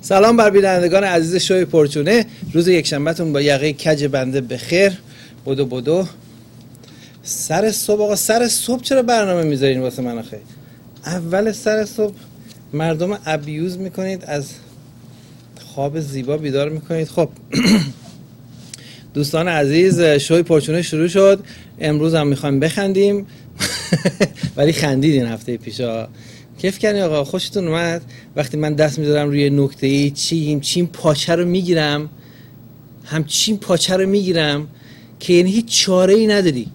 سلام بر بینندگان عزیز شوی پرچونه. روز یکشنبهتون با یقه کج بنده بخیر. بدو سر صبح. آقا سر صبح چرا برنامه میذارین واسه من آخه؟ اول سر صبح مردم ابیوز میکنید، از خواب زیبا بیدار میکنید. خب دوستان عزیز، شوی پرچونه شروع شد. امروز هم میخوایم بخندیم ولی خندیدین هفته پیشا. کیف کردین آقا؟ خوشتون اومد وقتی من دست میذارم روی نکته‌ای چین پاچه رو میگیرم، همچین پاچه رو میگیرم که یعنی هیچ چاره‌ای نداری.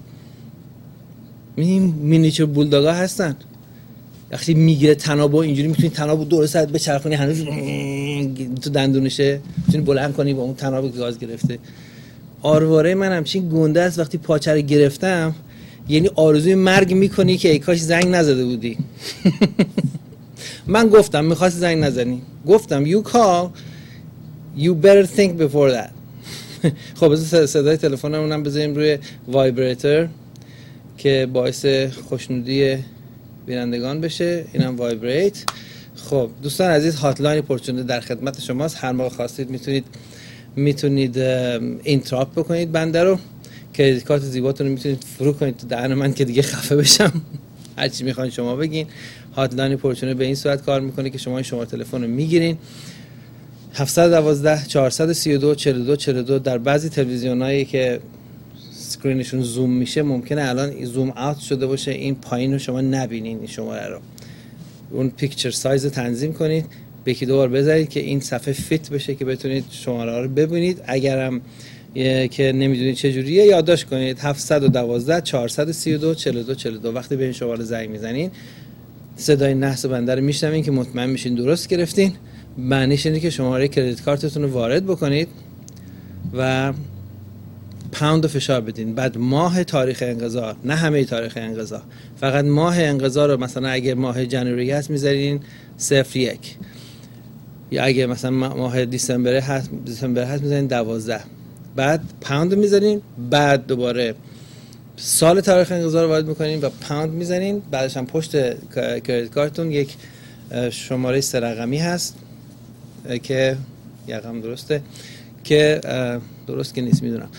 مینیچور بولداگا هستن، وقتی میگیره تنابو اینجوری میتونی تنابو دور ساعت بچرخونی هنوز تو دندونشه، میتونی بلند کنی با اون تنابو که گاز گرفته. آرواره من همچین گنده است، وقتی پاچه رو گرفتم یعنی آرزوی مرگ میکنی که ای کاش زنگ نزده بودی. من گفتم میخواستی زنگ نزنی، گفتم you call you better think before that. خب صدای تلفنمونم بذاریم روی وایبریتر که باعث خوشنودی بینندگان بشه. اینم وایبریت. خب دوستان عزیز، هاتلاین پرچونه در خدمت شماست. هر موقع خواستید میتونید اینتراپ بکنید بنده رو. کریدیت کارت زیباتون رو میتونید فرو کنید تو دهن من که دیگه خفه بشم. هر چی میخواین شما بگین. هاتلاین پرچونه به این صورت کار میکنه که شما این شماره تلفن رو میگیرین 712 432 4242. در بعضی تلویزیونایی که اسکرینشون زوم میشه ممکنه الان زوم اوت شده باشه، این پایین رو شما نبینین. این شماره رو اون پیکچر سایز تنظیم کنید، به یکی دو بار بذارید که این صفحه فیت بشه که بتونید شماره رو ببینید. اگرم که نمیدونید چه جوریه یادداشت کنید 712 432 4242. وقتی به این شماره زنگ میزنین صدای نحس بنده رو میشنوین که مطمئن میشین درست گرفتین. معنیش اینه که شماره کریدیت کارتتون رو وارد بکنید و پوند فشار بدین. بعد ماه تاریخ انقضا، نه همه تاریخ انقضا، فقط ماه انقضا رو مثلا اگه ماه جنوری هست میذارین 01، یا اگه مثلا ماه دسامبر هست میذارین 12. بعد پوند میذارین، بعد دوباره سال تاریخ انقضا رو وارد میکنین و پوند میزنین. بعدش هم پشت کریدیت کارتون یک شماره 3 رقمی هست که یقم درسته که درست که نیست میدونم.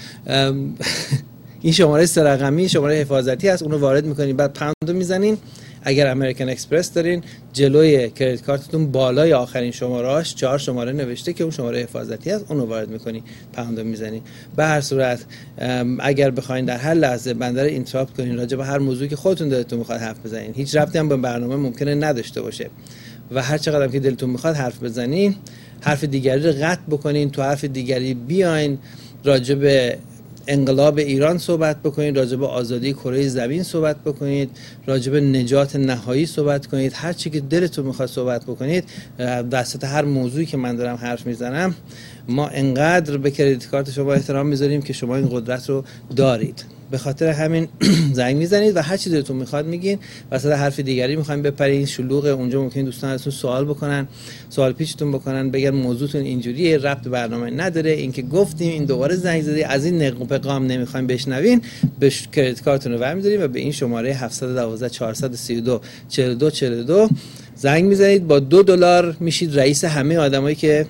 این شماره 3 رقمی شماره حفاظتی هست، اون رو وارد میکنین. بعد پوند رو میزنین. اگر امریکن اکسپرس دارین جلوی کریدیت کارتتون بالای آخرین شماره‌اش 4 شماره نوشته که اون شماره حفاظتی هست، اون رو وارد میکنی، پوند رو میزنی. به هر صورت اگر بخواید در هر لحظه بنده رو اینتراپت کنین راجع به هر موضوعی که خودتون دلتون میخواد حرف بزنین، هیچ ربطی هم به برنامه ممکنه نداشته باشه و هر چقدر که دلتون میخواد حرف بزنین، حرف دیگری رو قطع بکنین، تو حرف دیگری بیاین، راجع به انقلاب ایران صحبت بکنید، راجع به آزادی کره زمین صحبت بکنید، راجع به نجات نهایی صحبت کنید، هر چی که دلتون میخواد صحبت بکنید. وسط هر موضوعی که من دارم حرف میزنم ما انقدر به کریدیت کارت شما احترام میذاریم که شما این قدرت رو دارید. به خاطر همین زنگ میزنید و هر چی دلتون میخواد میگین. وسط حرف دیگری میخوایم بپرین شلوغه، اونجا ممکن دوستان ازتون سوال بکنن، سوال پیچتون بکنن، بگن موضوعتون اینجوریه، ربط به برنامه نداره، این که گفتیم، این دوباره زنگ زدی، از این نقم و پیغام نمیخوایم بشنوین. به کریدیت کارتون رو برمی‌داریم و به این شماره 712 432 4242 زنگ میزنید. با $2 میشید رئیس همه آدمایی که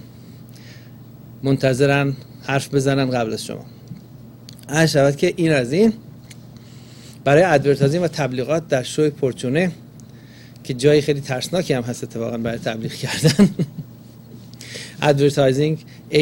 منتظرن حرف بزنن قبل از شما. هر شود که این از این برای ادورتایزینگ و تبلیغات در شوی پرچونه که جای خیلی ترسناکی هم هست اتفاقا برای تبلیغ کردن. ادورتایزینگ 818-667-6907.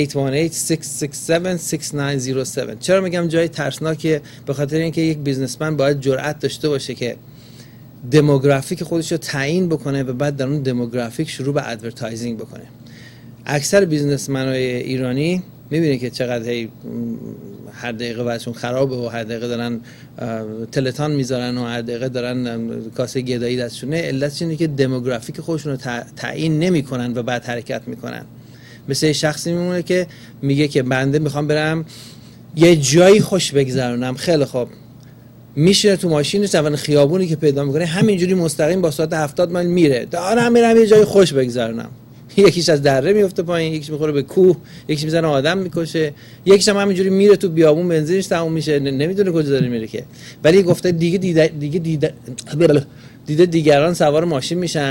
چرا میگم جای ترسناکه؟ به خاطر اینکه یک بیزنسمن باید جرأت داشته باشه که دموگرافیک خودش رو تعیین بکنه و بعد در اون دموگرافیک شروع به ادورتایزینگ بکنه. اکثر بیزنسمن‌های ایرانی میبینی که چقدر هر دقیقه وضعشون خرابه و هر دقیقه دارن تلتان میذارن و هر دقیقه دارن کاسه گدایی دستشونه. علتش اینه که دموگرافیک خودشون رو تعیین نمیکنن و بعد حرکت میکنن. مثل شخصی میمونه که میگه که بنده میخوام برم یه جایی خوش بگذرونم. خیلی خوب، میشینه تو ماشینش، اول خیابونی که پیدا میکنه همینجوری مستقیم با سرعت 70 مایل میره، دارم میرم یه جای خوش بگذرونم. یکیش از دره میفته پایین، یکیش میخوره به کوه، یکیش میزنه آدم میکشه، یکیش هم همینجوری میره تو بیابون بنزینش تموم میشه، نمیدونه کجا داره میره که. ولی گفته دیگه دیگران سوار ماشین میشن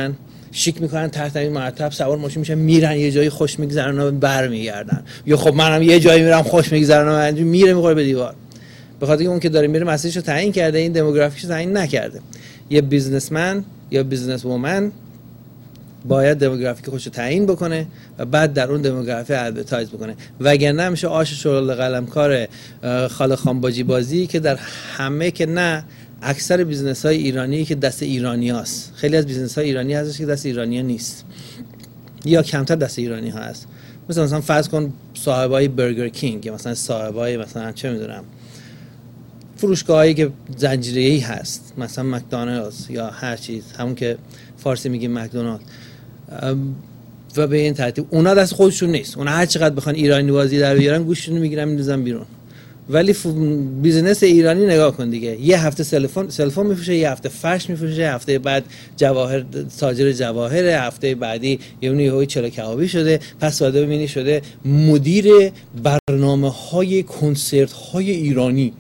شیک میکنن تحت مرتب، سوار ماشین میشن میرن یه جایی خوش میگذرن و برمیگردن. یا خب منم یه جایی میرم خوش میگذرن و میره میخوره به دیوار. به خاطر اون که داره میره مسیرشو تعیین کرده، این دموگرافیکشو تعیین نکرده. یه بیزنسمن یا بیزنس وومن باید دموگرافیک خودشو تعیین بکنه و بعد در اون دموگرافی ادورتایز بکنه، وگرنه میشه آش شغل قلمکار خاله خانباجی بازی که در همه که نه اکثر بیزنس‌های ایرانی که دست ایرانیاست. خیلی از بیزنس‌های ایرانی هستش که دست ایرانی‌ها نیست یا کمتر دست ایرانی ها هست. مثلا فرض کن صاحبای برگر کینگ یا مثلا صاحبای مثلا چه میدونم فروشگاهایی که زنجیره‌ای هست، مثلا مکدونالدز یا هر چیز، همون که فارسی میگیم مکدونالد، و به این ترتیب اونا دست خودشون نیست. اونا هر چقدر بخوان ایرانی بازی در بیارن گوشتون رو میگیرن میندازن بیرون. ولی بیزینس ایرانی نگاه کن دیگه، یه هفته سلفون میفروشه، یه هفته فرش میفروشه، هفته بعد جواهر، تاجر جواهر، هفته بعدی یهو چلو کبابی شده، پس بعد ببینی شده مدیر برنامه‌های کنسرت‌های ایرانی.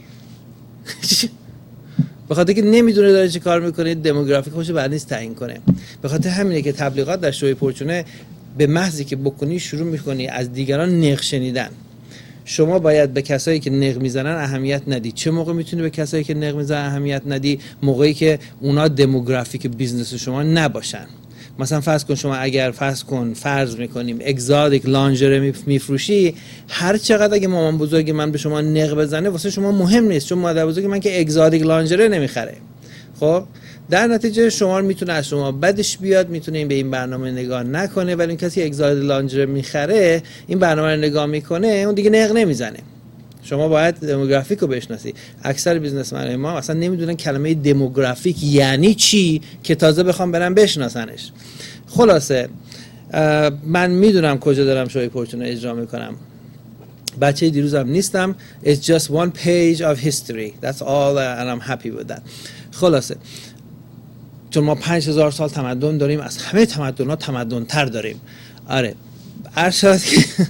به خاطر که نمیدونه داره چه کار میکنه، دموگرافیک خوش بعد نیست تعیین کنه. به خاطر همینه که تبلیغات در شوی پرچونه به محضی که بکنی شروع میکنی از دیگران نق شنیدن. شما باید به کسایی که نق میزنن اهمیت ندی. چه موقع میتونی به کسایی که نق میزنن اهمیت ندی؟ موقعی که اونا دموگرافیک بیزنس شما نباشن. مثلا فرض میکنیم اگزاتیک لانجره میفروشی، هر چقدر اگه مامان بزرگ من به شما نق بزنه واسه شما مهم نیست، چون مادر بزرگ من که اگزاتیک لانجره نمیخره. خب در نتیجه شما میتونه از شما بدش بیاد، میتونه این به این برنامه نگاه نکنه، ولی این کسی اگزاتیک لانجره میخره این برنامه رو نگاه میکنه، اون دیگه نق نمیزنه. شما باید دموگرافیک رو بشناسی. اکثر بیزنسمن‌های ما اصلا نمیدونن کلمه دموگرافیک یعنی چی که تازه بخوام برن بشناسنش. خلاصه من میدونم کجا دارم شوی پرچونه اجرا میکنم. بچه دیروزم نیستم. It's just one page of history. That's all and I'm happy with that. خلاصه چون ما 5000 سال تمدن داریم، از همه تمدن‌ها تمدن‌تر داریم. آره ارشاد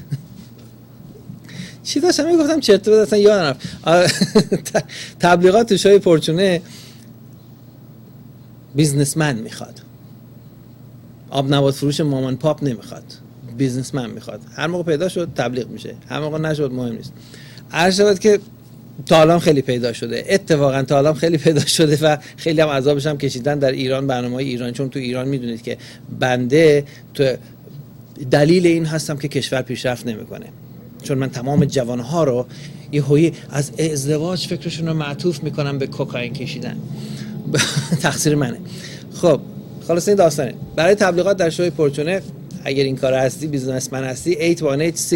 چی داشتم میگفتم چرت بود اصلا یادم رفت. تبلیغات تو شوی پرچونه بیزنسمن میخواد، آب نبات فروش مامان پاپ نمیخواد، بیزنسمن میخواد. هر موقع پیدا شد تبلیغ میشه، هر موقع نشد مهم نیست. ارشاد که تا الان خیلی پیدا شده، اتفاقا تا الان خیلی پیدا شده و خیلی هم عذابش هم کشیدن در ایران، برنامه‌های ایران. چون تو ایران میدونید که بنده تو دلیل این هستم که کشور پیشرفت نمیکنه، چون من تمام جوانها رو یهویی از ازدواج فکرشون رو معطوف میکنم به کوکائین کشیدن. تقصیر منه. خب خلاص این داستانه. برای تبلیغات در شوی پرچونه اگر این کار هستی، بیزنسمن هستی، 818-667-6907.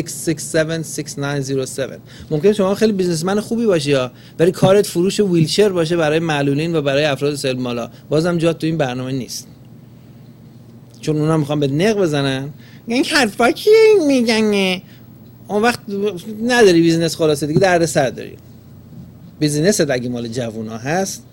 ممکنه شما خیلی بیزنسمن خوبی باشی ولی کارت فروش ویلچر باشه برای معلولین و برای افراد سلمالا، بازم جات تو این برنامه نیست، چون اونا میخوان به نق بزنن. این حرفا چی میگن؟ اون وقت نداری بیزنس، خلاصه دیگه درد سر داری. بیزنست اگه مال جوونا هست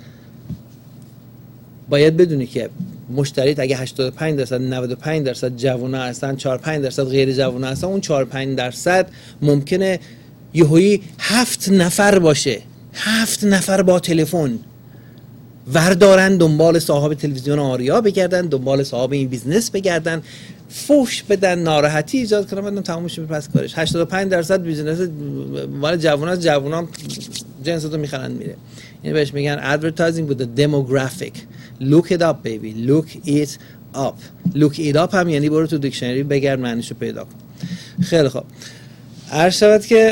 باید بدونی که مشتریت اگه 85% 95% جوونا هستن، 4-5% غیر جوونا هستن، اون 4-5% ممکنه یهویی 7 نفر باشه، 7 نفر با تلفن وردارن دنبال صاحب تلویزیون آریا بگردن، دنبال صاحب این بیزنس بگردن، فوش بدن، ناراحتی ایجاد کنن، بعدم تمومش میشه پس کارش. 85% بیزنس مال جووناست، جوونا جنساتو میخرن میره. این بهش میگن advertising with the demographic. Look it up baby, look it up. Look it up هم یعنی برو تو دیکشنری بگرد معنیشو پیدا کن. خیلی خوب. عرض شود که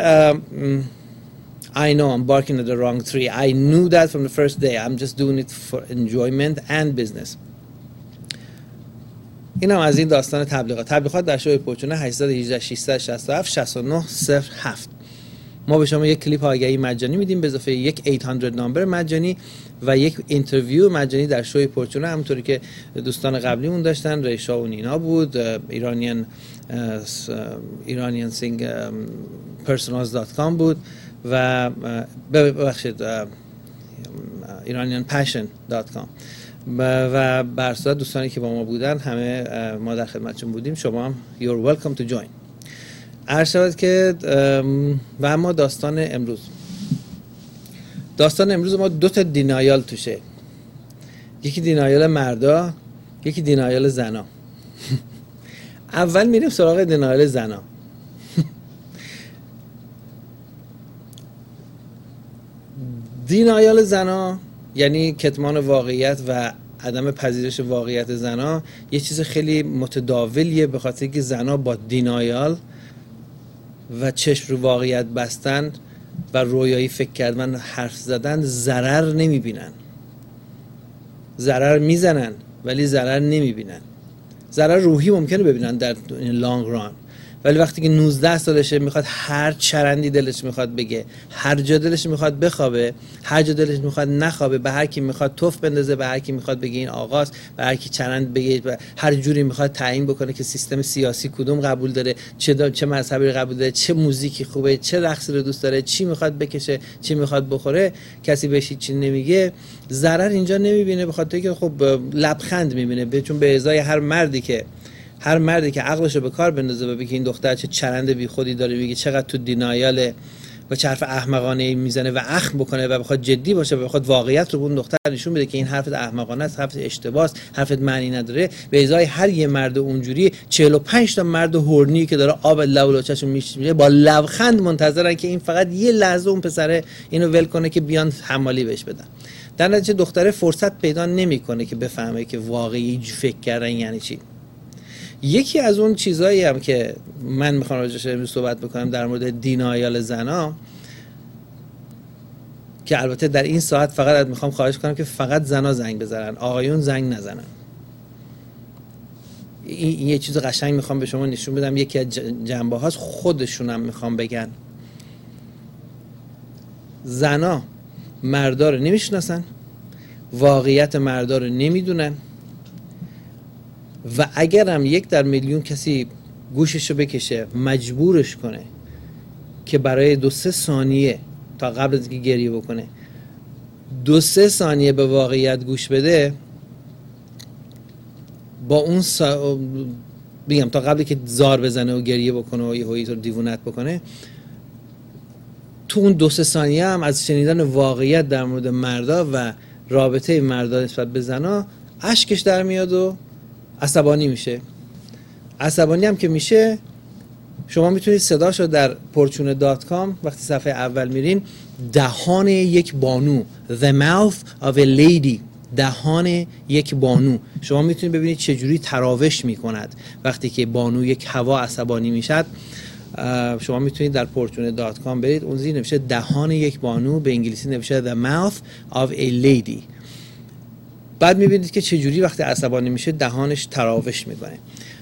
I know I'm barking at the wrong tree. I knew that from the first day. I'm just doing it for enjoyment and business. اینم از این داستان تبلیغات در شوی پرچونه 818-667-6907. ما به شما یک کلیپ آگهی مجانی میدیم به اضافه یک 800 نامبر مجانی و یک اینترویو مجانی در شوی پرچونه، همونطوری که دوستان قبلیمون داشتن. ریشا و نینا بود، iraniansingpersonals.com بود و ببخشید iranianpassion.com و برصورت دوستانی که با ما بودن همه ما در خدمتشون بودیم. شما هم you're welcome to join. عرض شود که و اما داستان امروز ما 2 تا دینایال توشه، یکی دینایال مردا، یکی دینایال زنا. اول میریم سراغ دینایل زنا. دینایل زنا یعنی کتمان واقعیت و عدم پذیرش واقعیت زنا یه چیز خیلی متداولیه، به خاطر که زنا با دینایال و چشم رو واقعیت بستن و رویایی فکر کردن و حرف زدن ضرر نمیبینن. ضرر میزنن ولی ضرر نمیبینن. ضرر روحی ممکنه ببینن در لانگ ران، ولی وقتی که 19 سالشه میخواد هر چرندی دلش میخواد بگه، هر جا دلش میخواد بخوابه، هر جا دلش میخواد نخوابه، به هر کی میخواد توف بندازه، به هر کی میخواد بگه این آقاست، به هر کی چرند بگه، هر جوری میخواد تعیین بکنه که سیستم سیاسی کدوم قبول داره، چه مذهبی قبول داره، چه موزیکی خوبه، چه رقصی رو دوست داره، چی میخواد بکشه، چی میخواد بخوره، کسی بهش چی نمیگه. ضرر اینجا نمیبینه، به خاطر که خب لبخند میبینه، چون به ازای هر مردی که عقلشو به کار بندازه و بگه این دختر چه چرند بی خودی داره، بگه چقدر تو دینایاله و چه حرف احمقانه میزنه و اخم بکنه و بخواد جدی باشه و بخواد واقعیت رو به اون دختر نشون بده که این حرفت احمقانه است، حرفت اشتباهه، حرفت معنی نداره، به ازای هر یه مرد اونجوری 45 تا مرد هورنی که داره آب لب و لوچه‌شون میشه با لبخند منتظرن که این فقط یه لحظه اون پسره اینو ول کنه که بیان حمالی بهش بدن. در نتیجه دختره فرصت پیدا نمیکنه که بفهمه که واقعی فکر کردن یعنی چی. یکی از اون چیزایی هم که من میخوام راجعش امروز صحبت بکنم در مورد دینایال زنا، که البته در این ساعت فقط میخوام خواهش کنم که فقط زنا زنگ بزنن، آقایون زنگ نزنن. این یه چیز قشنگ میخوام به شما نشون بدم، یکی از جنبه هاست، خودشونم میخوام بگن. زنا مردا رو نمیشناسن، واقعیت مردا رو نمیدونن و اگرم 1 در میلیون کسی گوششو بکشه مجبورش کنه که برای 2-3 ثانیه تا قبل از اینکه گریه بکنه 2-3 ثانیه به واقعیت گوش بده، با اون بگم تا قبلی که زار بزنه و گریه بکنه و یهویی تو دیوونت بکنه، تو اون 2-3 ثانیه هم از شنیدن واقعیت در مورد مردا و رابطه مردا نسبت به زنا اشکش در میاد و عصبانی میشه. عصبانی هم که میشه، شما میتونید صداشو در porchune.com وقتی صفحه اول میرین، دهان یک بانو، the mouth of a lady، دهان یک بانو، شما میتونید ببینید چجوری تراوش میکند وقتی که بانو یک هوا عصبانی میشد. شما میتونید در porchune.com برید، اون زیر نوشته دهان یک بانو، به انگلیسی نوشته the mouth of a lady. بعد میبینید که چجوری وقتی عصبانی میشه دهانش تراوش میکنه.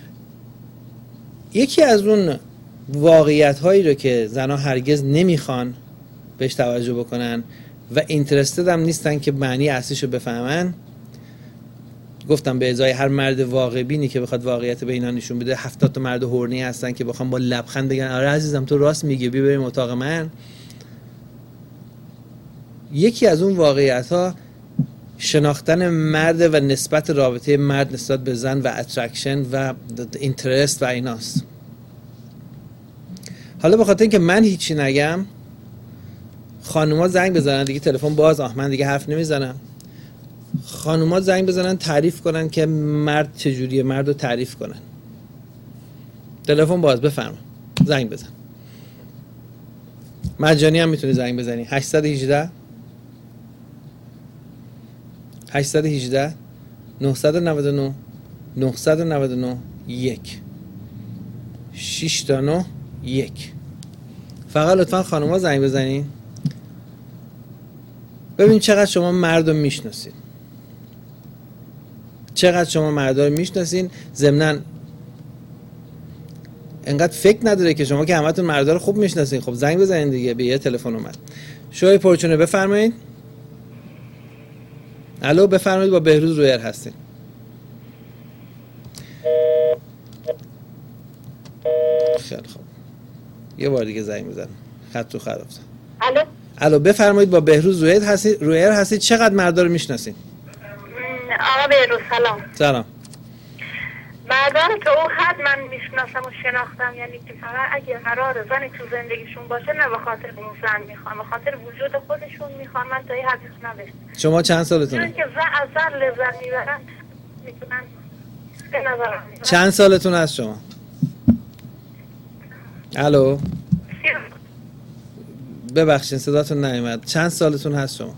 یکی از اون واقعیت هایی رو که زنها هرگز نمیخوان بهش توجه بکنن و اینترستد هم نیستن که معنی اصلیش رو بفهمن، گفتم به ازای هر مرد واقع بینی که بخواد واقعیت به اینا نشون بده 70 تا مرد هورنی هستن که بخوام با لبخند بگن آره عزیزم تو راست میگی، بیا بریم اتاق من. یکی از اون واقعیت ها شناختن مرد و نسبت رابطه مرد نسبت به زن و اترکشن و اینترست و ایناست. حالا به خاطر اینکه من هیچی نگم، خانوما زنگ بزنن، دیگه تلفن باز، من دیگه حرف نمیزنم، خانوما زنگ بزنن تعریف کنن که مرد چجوریه، مرد رو تعریف کنن. تلفن باز، بفرما زنگ بزن، مجانی هم میتونی زنگ بزنی. 818 999 999 1 6 تا 9 1. فقط لطفا خانوما زنگ بزنین. ببین چقدر شما مرد رو میشناسین، چقدر شما مردا رو میشناسین. ضمناً انقدر فکر نداره که شما که همتون مردا رو خوب میشناسین. خب زنگ بزنین دیگه. به یه تلفن اومد. شوی پرچونه بفرمایید. الو بفرمایید، با بهروز رویر هستین. خیلی خوب، یه بار دیگه زنگ بزنم، خط رو خراب شد. الو بفرمایید، با بهروز رویر هستید. چقدر مردا رو میشناسین؟ آقا بهروز سلام. مردان که او حد من میشناسم و شناختم، یعنی که فقط اگه قرار زنی تو زندگیشون باشه نه به خاطر اون زن میخوان، به خاطر وجود خودشون میخوان. من تا این حدیث نوشتم. شما چند سالتونه؟ چون که از زن لذت میبرن، میتونن به نظرم. چند سالتون هست شما؟ الو ببخشید صداتون نیومد. چند سالتون هست شما؟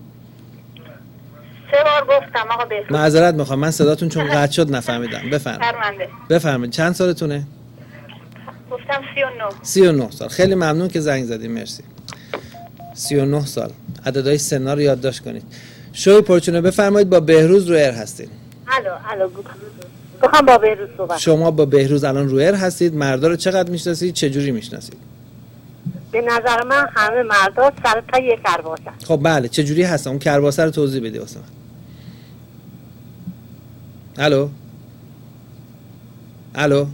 3 بار گفتم آقا بهروز. معذرت میخوام من صداتون چون قطع شد نفهمیدم. بفرمایید چند سالتونه؟ گفتم 39. 39 سال. خیلی ممنون که زنگ زدید. مرسی. 39 سال. عددهای سنا رو یادداشت کنید. شوی پرچونه بفرمایید. با بهروز رو ایر هستید. الو بخوام با بهروز صحبت. شما با بهروز الان رو ایر هستید. مردا رو چقدر میشناسید؟ چه جوری میشناسید؟ به نظر من همه مردا سر تا یک کرباسه. خب بله چه جوری هستن؟ اون کرباسه رو توضیح بده واسه من. الو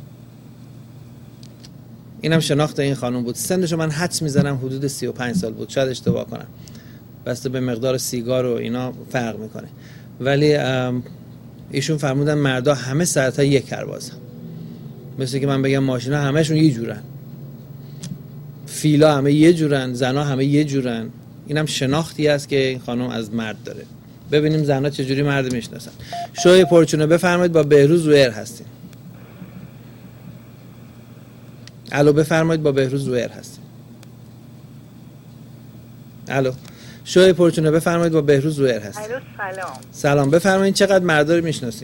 اینم شناخت این خانم بود. سنشو من حدس میزنم حدود 35 سال بود، شاید اشتباه کنم، بسته به مقدار سیگار و اینا فرق میکنه. ولی ایشون فرمودن مردا همه سر تا یک کرباسه. مثل که من بگم ماشینا همشون یه جورن، فیلا همه یه جورن، زنا همه یه جورن. اینم شناختی است که این خانم از مرد داره. ببینیم زنا چجوری مرد میشناسن. شوی پرچونه بفرمایید. با بهروز رو ایر هستین. الو بفرمایید. با بهروز رو ایر هستین. الو شوی پرچونه بفرمایید. با بهروز رو ایر هستین. الو سلام. سلام بفرمایید. چقدر مردا رو میشناسین؟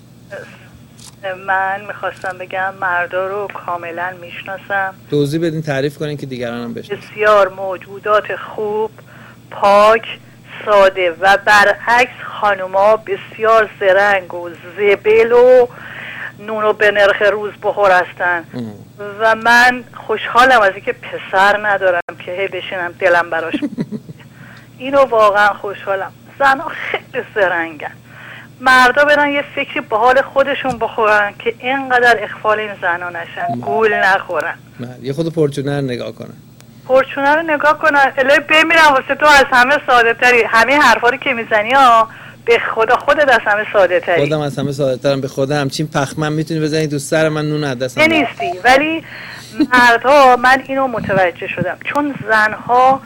من میخواستم بگم مردا رو کاملا میشناسم. توضیح بدین، تعریف کنین که دیگران هم بشناسن. بسیار موجودات خوب، پاک، ساده و برعکس خانوما بسیار زرنگ و زبل و نونو به نرخ روز بخور هستن. و من خوشحالم از اینکه پسر ندارم که هی بشینم دلم براش اینو واقعا خوشحالم. زنها خیلی زرنگن. مردا برن یه فکری به حال خودشون بخورن که اینقدر اخفال این زنها نشن، گول نخورن. یه خود پرچونه رو نگاه کنن. پرچونه رو نگاه کنن. الهی بمیرم واسه تو از همه ساده تری. همه حرفا رو که میزنی ها به خدا خودت از همه ساده تری. خودم از همه ساده ترم. به خدا همچین پخمن میتونی بزنی تو سر من نون از دستم نیستی. ولی مردها من اینو متوجه شدم چون زنها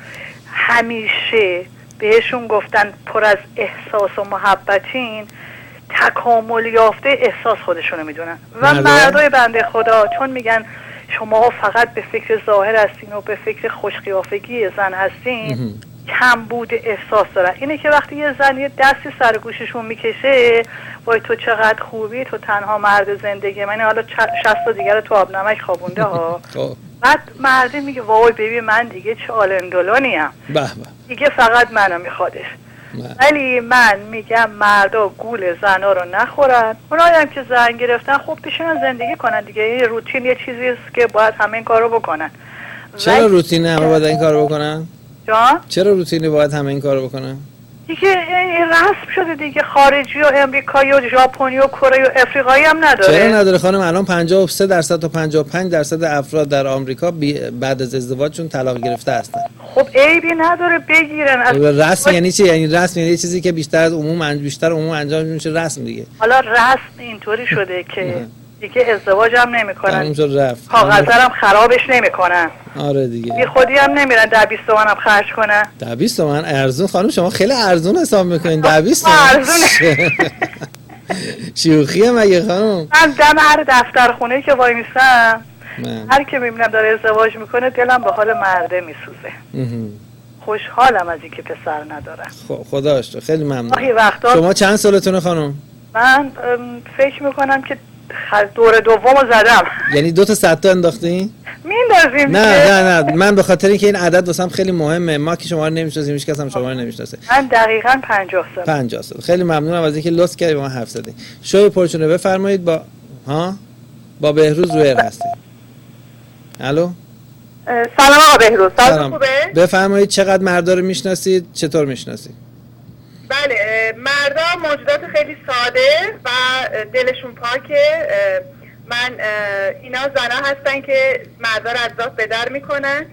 همیشه بهشون گفتن پر از احساس و محبتین، تکامل یافته احساس خودشونو میدونن. و مردای بنده خدا چون میگن شما فقط به فکر ظاهر هستین و به فکر خوشقیافگی زن هستین، کمبود احساس دارن. اینه که وقتی یه زن یه دستی سر گوششون میکشه، وای تو چقدر خوبی، تو تنها مرد زندگی منی، حالا 60 تا دیگر تو آب نمک خوابونده ها. بعد مردی میگه وای ببین من دیگه چه آلندولونیم، دیگه فقط منو میخوادش. ولی من میگم مردا گول زنا رو نخورن. اونایی هم که زن گرفتن خب بشینن زندگی کنن دیگه. این روتین یه چیزی است که باید همه این کارو بکنن. چرا روتینه همه باید این کارو بکنن؟ جان؟ چرا روتینی باید همه این کارو بکنن؟ دیگه این رسم شده دیگه. خارجی و امریکایی و ژاپنی و کره و افریقایی هم نداره. چرا نداره خانم؟ الان 53% تا 55% افراد در آمریکا بعد از ازدواجشون طلاق گرفته هستن. خب عیبی نداره بگیرن. رسم یعنی چی؟ یعنی رسم یعنی چیزی که بیشتر عموم انجام میشه رسم دیگه. حالا رسم اینطوری شده که دیگه ازدواج هم نمیکنن، کاغذ هم خرابش نمیکنن. آره دیگه. بی خودی هم نمیرن 10-20 تومن هم خرج کنن. 10-20 تومن ارزون؟ خانم شما خیلی ارزون حساب میکنین. 10-20 تومن ارزونه. شوخیه مگه خانم؟ من دم هر دفتر خونه که وای میستم هر کی میبینم داره ازدواج میکنه دلم به حال مرده میسوزه. خوشحالم از اینکه پسر ندارم. خدا اشتر. خیلی ممنون. شما چند سالتونه خانم؟ من فکر میکنم که دور دومو زدم. یعنی 2 تا 100 تا انداختین؟ میندازیم. نه من به خاطر اینکه این عدد واسم خیلی مهمه. ما که شما رو نمیشناسیم، هیچ کس هم شما رو نمیشناسه. من دقیقاً 50 سال. 50 سال. خیلی ممنونم از اینکه لطف کردید با من حرف زدید. شوی پرچونه بفرمایید. با بهروز رو ایر هستید. الو سلام آقا بهروز. سلام خوبه؟ بفرمایید چقدر مردا رو میشناسید؟ چطور میشناسید؟ بله مردا موجودات خیلی ساده و دلشون پاکه. من اینا زنا هستن که مردا رو از ذات به در میکنن.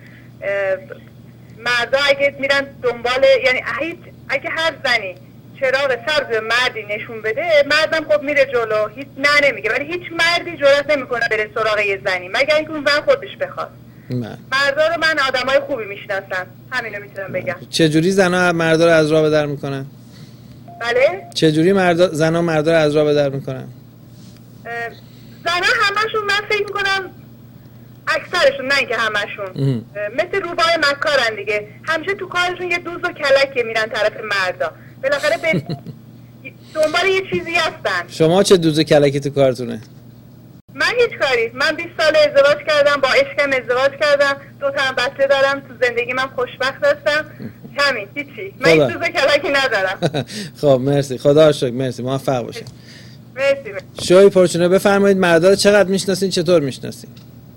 مردا اگه میرن دنبال، یعنی اگه هر زنی چراغ سبز مردی نشون بده، مردم خب میره جلو، هیچ نمیگه. ولی هیچ مردی جرئت نمیکنه بره سراغ یه زنی مگر اینکه اون زن خودش بخواد. مردا رو من آدمای خوبی میشناسم، همینو میتونم بگم. چجوری زنا مردا رو از راه به در میکنن؟ بله؟ چجوری زنا مردا رو از راه به در میکنن؟ زنها همشون من فکر میکنم اکثرشون، نه اینکه همشون، مثل روباه مکارن دیگه، همیشه تو کارشون یه دوز و کلک میرن طرف مردا، بالاخره به دنبال یه چیزی هستن. شما چه دوز و کلکی تو کارتونه؟ من هیچ کاری، من 20 سال ازدواج کردم، با عشقم ازدواج کردم، 2 تا بچه دارم، تو زندگی من خوشبخت هستم، همین، هیچی، من هیچ دوز و کلکی ندارم. خب مرسی، خدا رو شکر، مرسی، موفق باشید. مرسی. شوی پرچونه بفرمایید مردا رو چقدر میشناسین، چطور میشناسین؟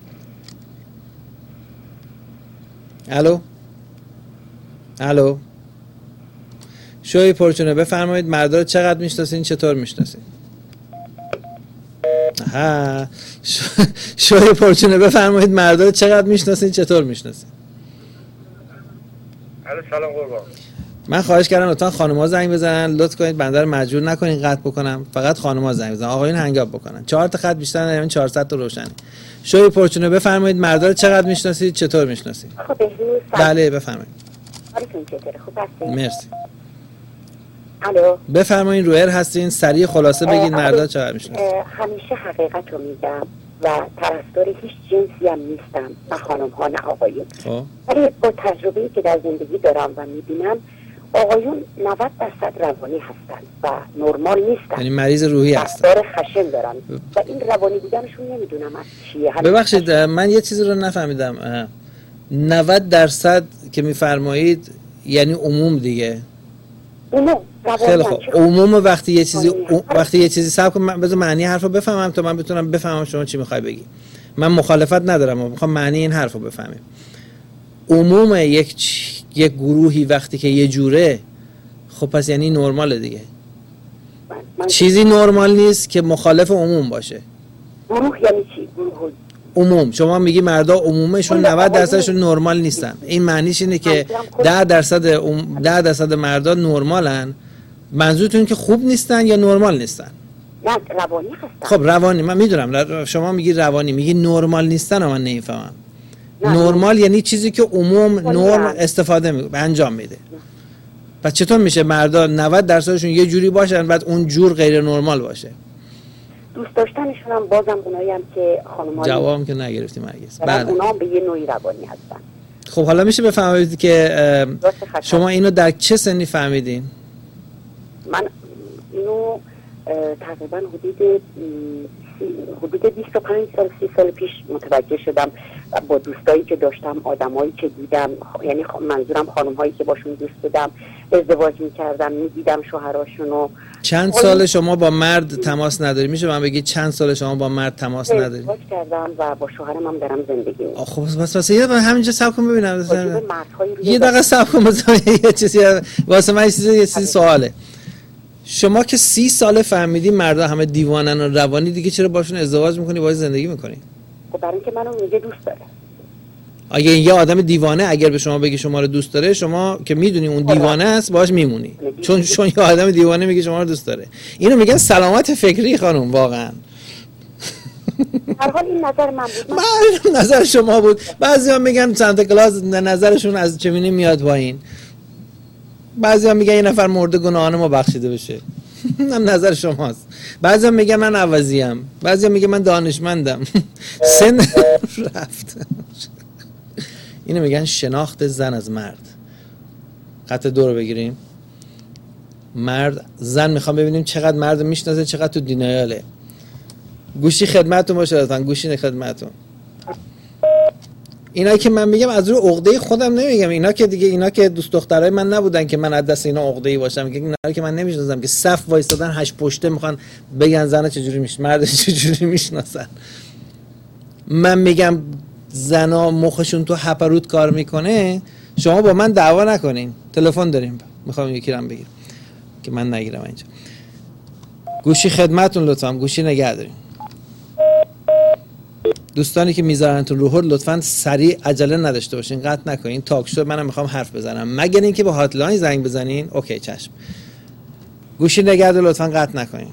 الو شوی پرچونه بفرمایید مردا رو چقدر میشناسین، چطور میشناسین؟ شوی پرچونه بفرمایید مردا رو چقدر میشناسین، چطور میشناسین؟ سلام قربان. من خواهش کردم لطفا خانم‌ها زنگ بزنن، لطف کنید بنده رو مجبور نکنین قطع بکنم، فقط خانم‌ها زنگ بزنن، آقایون هنگام بکنن. 4 تا خط بیشتر نداریم، 400 تا روشنه. شوی پرچونه بفرمایید مردا رو چقدر میشناسید، چطور میشناسید؟ خب بهروز. بله بفرمایید. حالتون چطوره؟ خوب هستین؟ مرسی. الو. بفرمایید رو ایر هستین، سریع خلاصه بگید مردا چقدر میشناسید. همیشه حقیقت رو میگم و طرفدار هیچ جنسی هم نیستم، نه خانم‌ها نه آقایون. خب ولی با تجربه‌ای که در زندگی دارم و میبینم آقایون 90% روانی هستن و نرمال نیستن، یعنی مریض روحی هستن، رفتار خشن دارن و این روانی بودنشون نمیدونم از چیه. ببخشید من یه چیزی رو نفهمیدم. 90% که میفرمایید یعنی عموم دیگه؟ عموم. خیلی خوب. عموم وقتی یه چیزی صبر کن، بذار معنی حرفو بفهمم تا من بتونم بفهمم شما چی میخوای بگی. من مخالفت ندارم، میخوام معنی این حرفو بفهمیم. عموم یک گروهی وقتی که یه جوره، خب پس یعنی نرماله دیگه. چیزی نرمال نیست که مخالف عموم باشه. گروه یعنی چی؟ گروه عموم. شما میگی مردا عمومشون 90%شون نرمال نیستن، این معنیش اینه که 10% مردا نرمالن. منظورتون که خوب نیستن یا نرمال نیستن؟ نه روانی هستن. خب روانی من میدونم، شما میگی روانی، میگی نرمال نیستن، من نمیفهمم. نرمال یعنی چیزی که عموم نرم استفاده انجام میده. پس چطور میشه مردا 90%شون یه جوری باشن بعد اون جور غیر نرمال باشه؟ دوست داشتنشون هم بازم اونایی هم که خانم‌ها جوابم که نگرفتیم هرگز. بله اونا هم به یه نوعی روانی هستن. خب حالا میشه بفهمید که شما اینو در چه سنی فهمیدین؟ من اینو تقریبا حدود 25 سال 30 سال پیش متوجه شدم با دوستایی که داشتم، آدمایی که دیدم، یعنی منظورم خانم‌هایی که باشون دوست بودم، ازدواج می‌کردم، می‌دیدم شوهراشونو. چند سال شما با مرد تماس نداری؟ میشه من بگید چند سال شما با مرد تماس نداری؟ ازدواج کردم و با شوهرم هم دارم زندگی می‌کنم. خب بس همینجا صبر کن ببینم. یه دقیقه صبر کن یه چیزی واسه من یه چیزی سواله. شما که 30 ساله فهمیدی مردا همه دیوانن و روانی، دیگه چرا باشون ازدواج میکنی، باهاش زندگی میکنی؟ خب برای اینکه منو میگه دوست داره. اگه یه آدم دیوانه اگر به شما بگه شما رو دوست داره، شما که میدونی اون دیوانه است باهاش میمونی، چون یه آدم دیوانه میگه شما رو دوست داره. اینو میگن سلامت فکری خانم. واقعا هر حال این نظر من بود. نظر شما بود. بعضیا میگن سانتا کلاز نظرشون از چمینی میاد پایین. بعضیا میگن این نفر مرده گناهان ما بخشیده بشه. هم نظر شماست. بعضیا میگن من عوضیم، بعضیا میگن من دانشمندم. سن رفت. اینو میگن شناخت زن از مرد. خط 2 رو بگیریم. مرد زن میخوام ببینیم چقدر مرد میشناسه، چقدر تو دینایاله. گوشی خدمتتون باشه لطفا، گوشی خدمتتون. اینا که من میگم از روی عقده خودم نمیگم، اینا که دیگه اینا که دوست دخترای من نبودن که من از دست اینا عقده‌ای باشم، که اینا که من نمیشناسم که صف وایسادن 8 پشته میخوان بگن زن چجوری میشه، مرد چجوری میشناسن. من میگم زنا مخشون تو هپروت کار میکنه، شما با من دعوا نکنین. تلفن داریم، میخوام یکی رم بگیرم که من نگیرم اینجا. گوشی خدمتتون لطفا، گوشی نگه دارین. دوستانی که میذارنتون رو هولد لطفاً سریع عجله نداشته باشین، قطع نکنین. تاک شو منم میخوام حرف بزنم، مگر اینکه به هاتلاین زنگ بزنین. اوکی چشم. گوشی نگه دار لطفاً، قطع نکنین.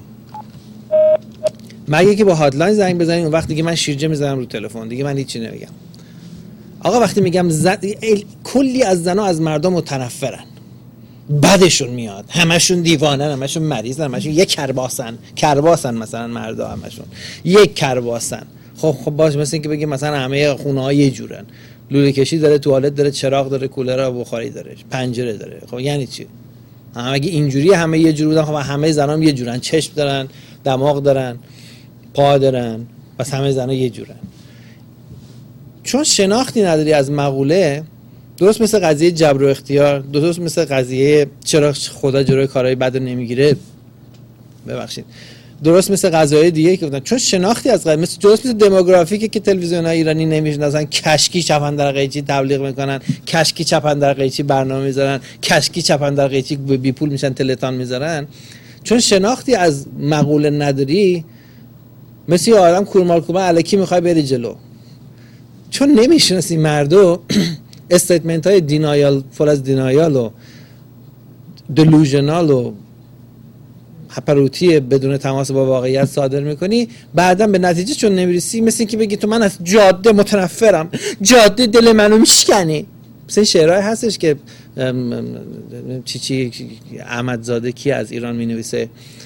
مگر اینکه با هاتلاین زنگ بزنین، اون وقت دیگه من شیرجه میذارم رو تلفن، دیگه من هیچی نمیگم. آقا وقتی میگم کلی از زنا از مردم متنفرن، بدشون میاد، همشون دیوانن، همشون مریضن، همشون یک کرباسن مثلا مردا همشون یک کرباسن. خب باش، مثل اینکه بگیم مثلا همه خونه‌ها یه جورن، لوله کشی داره، توالت داره، چراغ داره، کولر و بخاری داره، پنجره داره. خب یعنی چی؟ اگه اینجوری همه یه جور بودن، خب همه زنام یه جورن، چشم دارن، دماغ دارن، پا دارن، پس همه زنا یه جورن. چون شناختی نداری از مقوله، درست مثل قضیه جبر و اختیار، درست مثل قضیه چرا خدا جلوی کارهای بد رو نمیگیره، ببخشید، درست مثل قضایای دیگه که گفتن، چون شناختی از درست مثل دموگرافیکه که تلویزیون‌های ایرانی نمیشناسن، کشکی چپن در قیچی تبلیغ میکنن، کشکی چپن در قیچی برنامه میذارن، کشکی چپن در قیچی بی پول میشن تلتان میذارن. چون شناختی از مقوله نداری، مثل آدم کورمال کوبه الکی میخوای بری جلو. چون نمیشناسی مردو، استیتمنت های دینایال، فول از دینایال و دلوژنال و هپروتی بدون تماس با واقعیت صادر میکنی، بعداً به نتیجه چون نمیرسی، مثل اینکه بگی تو من از جاده متنفرم، جاده دل منو میشکنی. مثل شعرهای هستش که چی احمدزاده کی از ایران مینویسه،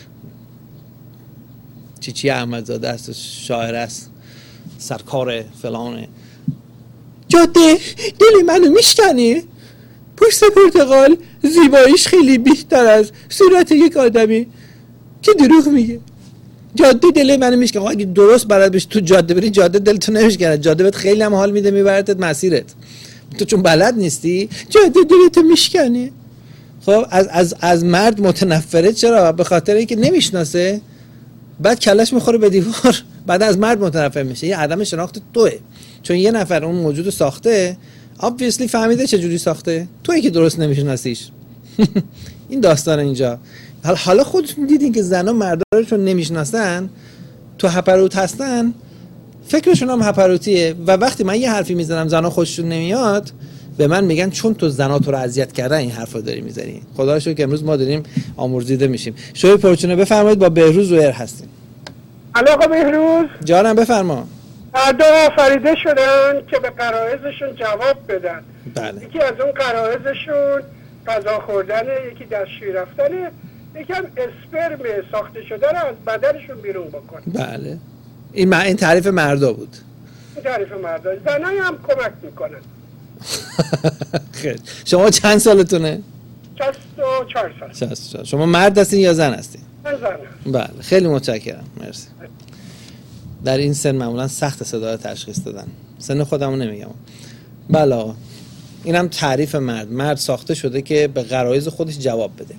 چی احمدزاده است، شاعر است، سرکار فلانه، جاده دل منو میشکنی، پوست پرتقال زیباییش خیلی بیشتر از صورت یک آدمی که دروغ میگه، جاده دل منو میشکنه. اگه درست بلد بشی تو جاده بری، جاده دلتو نمیشکنه، جاده بهت خیلی هم حال میده، میبرتت مسیرت. تو چون بلد نیستی، جاده دلتو میشکنه. خب از مرد متنفره. چرا؟ به خاطر اینکه نمیشناسه، بعد کلش میخوره به دیوار، بعد از مرد متنفر میشه. یه عدم شناخت توئه. چون یه نفر اون موجود ساخته، obviously فهمیده چه جوری ساخته، تویی که درست نمیشناسیش. این داستان اینجا. حالا خودتون دیدین که زنا مردا رو چون نمیشناسن، تو هپروت هستن، فکرشون هم هپروتیه. و وقتی من یه حرفی میزنم زنا خوششون نمیاد، به من میگن چون تو زنا تو رو اذیت کردن این حرفو داری میزنی. خدا رو شکر که امروز ما داریم آمرزیده میشیم. شوی پرچونه بفرمایید، با بهروز رویر هستیم. آقا بهروز جانم بفرما. دو آفریده شدن که به غرایزشون جواب بدن. بله. یکی از اون غرایزشون غذا خوردنه، یکی دستشویی رفتنه، یکی هم اسپرم ساخته شده رو از بدنشون بیرون بکنه. بله. این تعریف مردا بود. این تعریف مردا. زنای هم کمک میکنن. خیلی. شما چند سالتونه؟ 64 سال. 64. شما مرد هستین یا زن هستین؟ من زنم. بله، خیلی متشکرم. مرسی. در این سن معمولا سخت صدا رو تشخیص دادن. سن خودمو نمیگم. بله آقا. اینم تعریف مرد ساخته شده که به غرایز خودش جواب بده.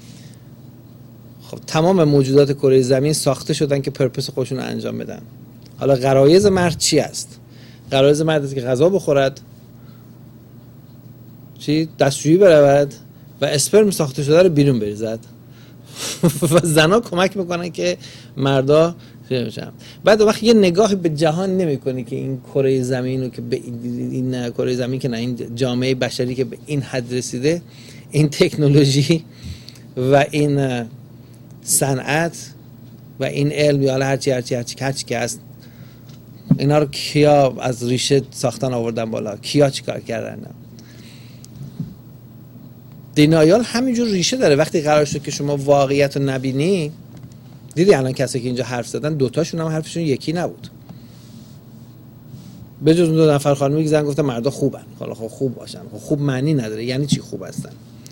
خب تمام موجودات کره زمین ساخته شدن که پرپس خودشون رو انجام بدن. حالا غرایز مرد چی است؟ غرایز مرد است که غذا بخورد، دستشویی برود و اسپرم ساخته شده رو بیرون بریزد. و زنا کمک میکنن که مردا بشن. بعد وقتی یه نگاه به جهان نمیکنی که این کره زمین رو که به این کره زمین که نه، این جامعه بشری که به این حد رسیده، این تکنولوژی و این صنعت و این علم یا هرچی که هست، اینا رو کیا از ریشه ساختن آوردن بالا؟ کیا چیکار کردن؟ دینایال همینجور ریشه داره. وقتی قرار شد که شما واقعیت رو نبینی، دیدی الان کسی که اینجا حرف زدن دوتاشون هم حرفشون یکی نبود، به جز اون دو نفر خانمی که زن گفتن مردا خوبن. حالا خب خوب باشن، خب خوب معنی نداره. یعنی چی خوب هستن؟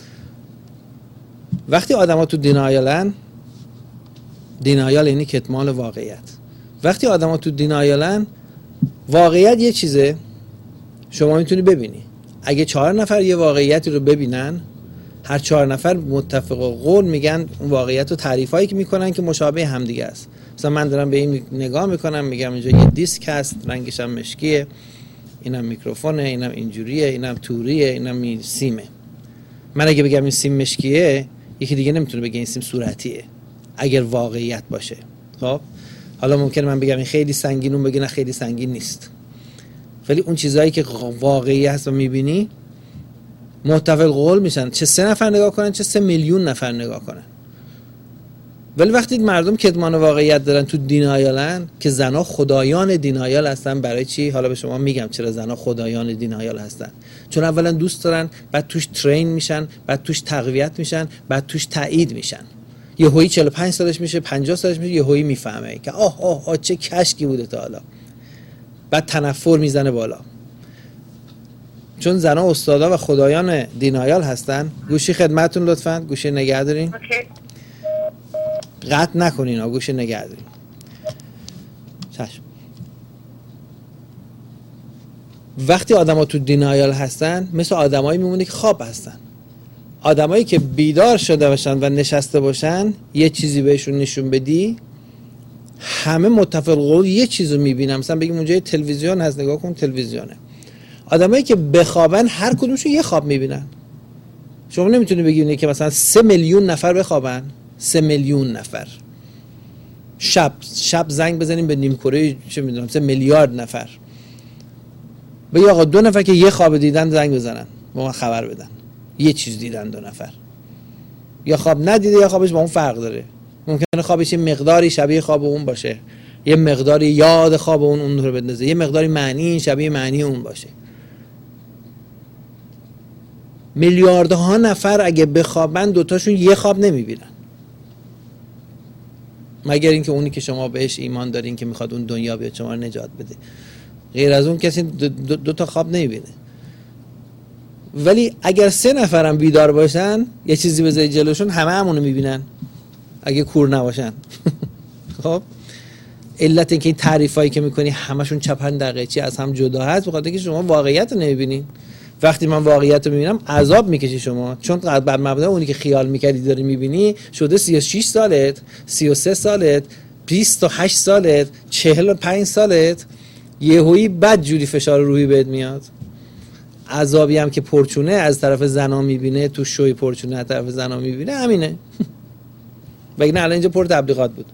وقتی آدما تو دینایالن، دینایال یعنی کتمان واقعیت. وقتی آدما تو دینایالن، واقعیت یه چیزه، شما میتونی ببینی. اگه 4 نفر یه واقعیتی رو ببینن، هر 4 نفر متفق قول میگن اون واقعیت رو تعریفایی که میکنن که مشابه همدیگه است. مثلا من دارم به این نگاه میکنم، میگم اینجا یه دیسک هست، رنگش هم مشکیه، اینم میکروفونه، اینم اینجوریه، اینم توریه، اینم سیمه. من اگه بگم این سیم مشکیه، یکی دیگه نمیتونه بگه این سیم صورتیه اگر واقعیت باشه. خب حالا ممکنه من بگم این خیلی سنگین، اون بگه نه خیلی سنگین نیست. ولی اون چیزایی که واقعی هست و میبینی متفق قول میشن، چه 3 نفر نگاه کنن چه 3 میلیون نفر نگاه کنن. ولی وقتی مردم کتمان واقعیت دارن تو دینایالن که زنا خدایان دینایال هستن. برای چی؟ حالا به شما میگم چرا زنا خدایان دینایال هستن. چون اولا دوست دارن، بعد توش ترین میشن، بعد توش تقویت میشن، بعد توش تایید میشن. یهویی 45 سالش میشه، 50 سالش میشه، یهویی میفهمه که آه چه کشکی بوده تا حالا. بعد تنفر میزنه بالا. چون زنا استادا و خدایان دینایال هستن. گوشی خدمتتون لطفاً، گوشی نگه دارین. قطع نکنین، گوشی نگه دارین. چشم. وقتی آدما تو دینایال هستن مثل آدمایی میمونه که خواب هستن. آدمایی که بیدار شده باشن و نشسته باشن یه چیزی بهشون نشون بدی همه متفق قول یه چیزو میبینن. مثلا بگیم اونجا یه تلویزیون هست، نگاه کن تلویزیونه. آدمایی که بخوابن هر کدومشون یه خواب میبینن. شما نمیتونی بگید که مثلا 3 میلیون نفر بخوابن، 3 میلیون نفر شب زنگ بزنیم به نیمکره چه میدونم 3 میلیارد نفر، بگی آقا 2 نفر که یه خواب دیدن زنگ بزنن با من خبر بدن یه چیز دیدن. 2 نفر یا خواب ندیده یا خوابش با اون فرق داره. ممکنه خوابش یه مقداری شبیه خواب اون باشه، یه مقداری یاد خواب اون رو بندازه، یه مقداری معنی شبیه معنی اون باشه. میلیاردها نفر اگه بخوابن 2 تاشون یه خواب نمیبینن، مگر اینکه اونی که شما بهش ایمان دارین که میخواد اون دنیا بیاد شما رو نجات بده. غیر از اون کسی 2 تا خواب نمیبینه. ولی اگر 3 نفرم بیدار باشن یه چیزی بذاری جلوشون همه همونو میبینن اگه کور نباشن. خب علت اینکه این تعریفایی که میکنی همشون چپن دقیقی از هم جدا هست بخاطر اینکه شما واقعیت رو نمیبینین. وقتی من واقعیت رو میبینم عذاب میکشی شما، چون بر مبنای اونی که خیال میکردی داری میبینی شده 36 سالت، 33 سالت، 28 سالت، 45 سالت، یهویی بد جوری فشار روحی بهت میاد. عذابی هم که پرچونه از طرف زنا میبینه، تو شوی پرچونه از طرف زنا میبینه همینه. بگه نه الان اینجا پر تبلیغات بود.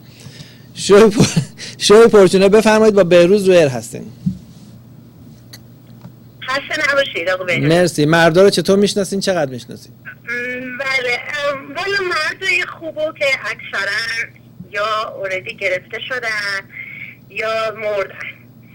شوی پرچونه بفرمایید با بهروز رو ایر هستین. خسته نباشید آقا بهروز. مرسی. مردا رو چطور میشناسین؟ چقدر میشناسین؟ بله والا مردای خوبو که اکثرا یا اوردی گرفته شدن یا مردن.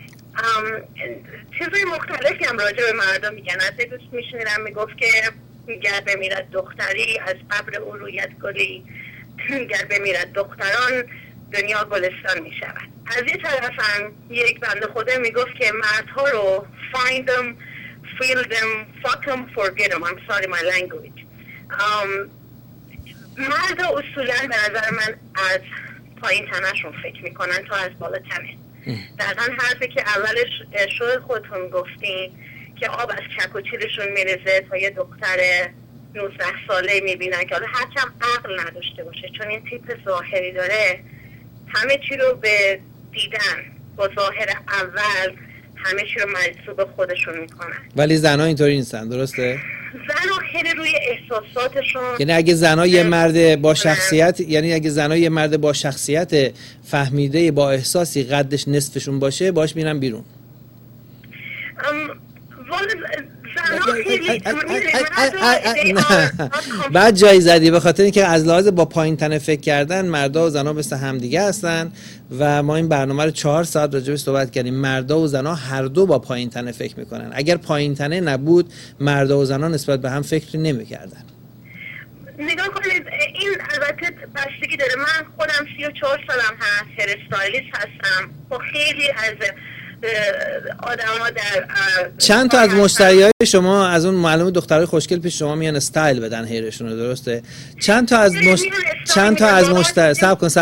چیزای مختلفی هم راجع به مردا میگن. از یک دوست میشنیدم میگفت که گر بمیرد دختری از قبر او رویت گلی، گر بمیرد دختران دنیا گلستان میشود. از یه طرف هم یک بنده خدا میگفت که مردها رو find them, feel them, fuck them, forget them. I'm sorry my language. مردا اصولا به نظر من از پایین تنشون فکر میکنن تا از بالا تنه. در هم حرفی که اولش شوی خودتون گفتین که آب از چک و چیلشون میرزه تا یه دختر 19 ساله میبینن که حالا هرچم عقل نداشته باشه، چون این تیپ ظاهری داره همه چی رو به دیدن با ظاهر اول همه چی رو مجذوب خودشون میکنن. ولی زنها اینطوری نیستن، درسته؟ زنها خیلی روی احساساتشون، یعنی اگه زنها یه مرد با شخصیت، یعنی اگه زنها یه مرد با شخصیت فهمیده با احساسی قدش نصفشون باشه باش میرن بیرون. بعد جایی زدی به خاطر اینکه از لحاظ با پایین تنه فکر کردن مردا و زنها مثل همدیگه هستن و ما این برنامه رو 4 ساعت راجع بهش صحبت کردیم. مردا و زنها هر دو با پایین تنه فکر میکنن. اگر پایین تنه نبود مردا و زنها نسبت به هم فکر نمیکردن. نگاه کنید این البته بستگی داره. من خودم 34 سالم هست، هیر استایلیست هستم. با خیلی از آدم‌ها در چند تا از مشتریای شما از اون معلومه دخترای خوشگل پیش شما میان استایل بدن هیرشون رو، درسته؟ چند تا از مشتری صبر کن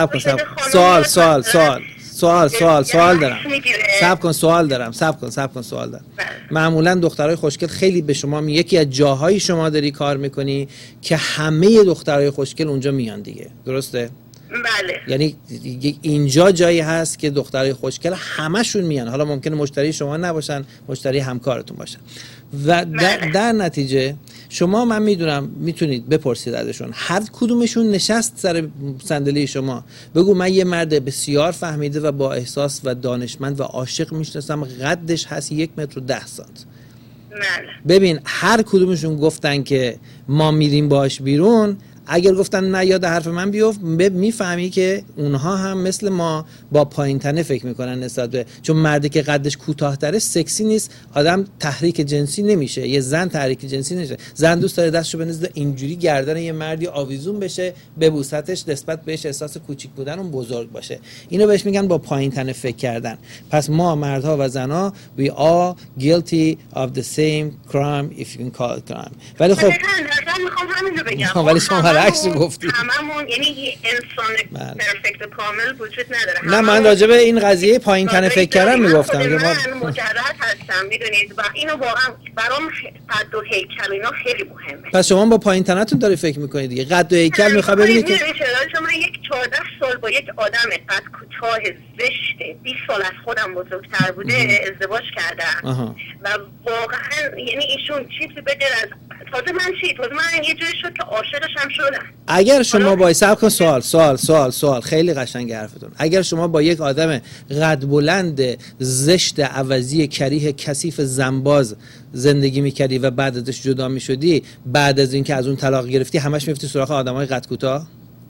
سوال دارم. سوال دارم. معمولا دخترای خوشگل خیلی به شما یکی از جاهای شما داری کار میکنی که همه دخترای خوشگل اونجا میان دیگه، درسته؟ بله. یعنی اینجا جایی هست که دخترای خوشگل همشون میان. حالا ممکنه مشتری شما نباشن، مشتری همکارتون باشن و در نتیجه شما، من میدونم میتونید بپرسید ازشون، هر کدومشون نشست سر صندلی شما بگو من یه مرد بسیار فهمیده و با احساس و دانشمند و عاشق میشناسم، قدش هست 1 متر و 10 سانت. ببین هر کدومشون گفتن که ما میریم باش بیرون، اگر گفتن نه یاد حرف من بیفت، میفهمی که اونها هم مثل ما با پایین تنه فکر میکنن نسبت به، چون مردی که قدش کوتاه‌تره سکسی نیست، آدم تحریک جنسی نمیشه، یه زن تحریک جنسی نمیشه. زن دوست داره دستشو بنزه اینجوری گردن یه مردی آویزون بشه، ببوستش، نسبت بهش احساس کوچیک بودن اون بزرگ باشه. اینو بهش میگن با پایین تنه فکر کردن. پس ما مردها و زنها we all guilty of the same crime if you can call it crime. ولی خب میخوام همین رو بگم، ولی شما برعکس گفتی. هممون یعنی انسان پرفکت کامل وجود نداره. نه من راجع به این قضیه پایین تنه فکر کردم میگفتم که من مجرد هستم، میدونید، و اینو واقعا برام قد و هیکل اینا خیلی مهمه. پس شما با پایین تنتون داری فکر میکنید دیگه. قد و هیکل میخواد ببینید که شما یک 14 سال با یک آدم قد کوتاه زشت 20 سال از خودم بزرگتر بوده ازدواج کردم و واقعا یعنی ایشون چیزی بغیر از تازه من یه جوری شد که عاشقش هم شدم. اگر شما با سبک سوال خیلی قشنگ حرفتون، اگر شما با یک آدم قد بلند زشت عوضی کریه کثیف زنباز زندگی میکردی و بعد ازش جدا میشدی، بعد از اینکه از اون طلاق گرفتی همش میفتی سراغ آدمای قد کوتاه؟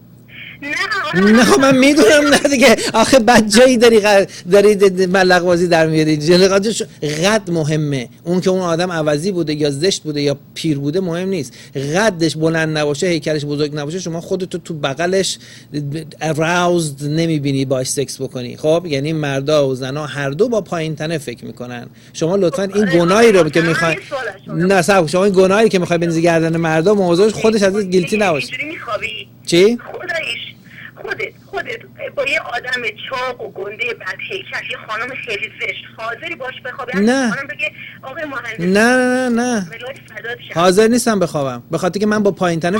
نه من میدونم نه دیگه، آخه بد جایی داری ملق بازی در میاری. قد مهمه، اون که اون آدم عوضی بوده یا زشت بوده یا پیر بوده مهم نیست. قدش بلند نباشه، هیکلش بزرگ نباشه، شما خودتو تو بغلش aroused نمیبینی باش سکس بکنی. خب یعنی مردا و زنا هر دو با پایین تنه فکر میکنن. شما لطفا این گناهی رو که میخوای نه شما این گناهی که میخوای بنزی گردن مردا موضوعش خودش ازت گیلتی نباشه. چی؟ خودت با یه آدم چاق و گنده بد هیکل، یه خانم خیلی زشت حاضری باش بخوابی؟ نه خانم بگه آقای مهندس نه حاضر نیستم بخوابم، به خاطر که من با پایین تنه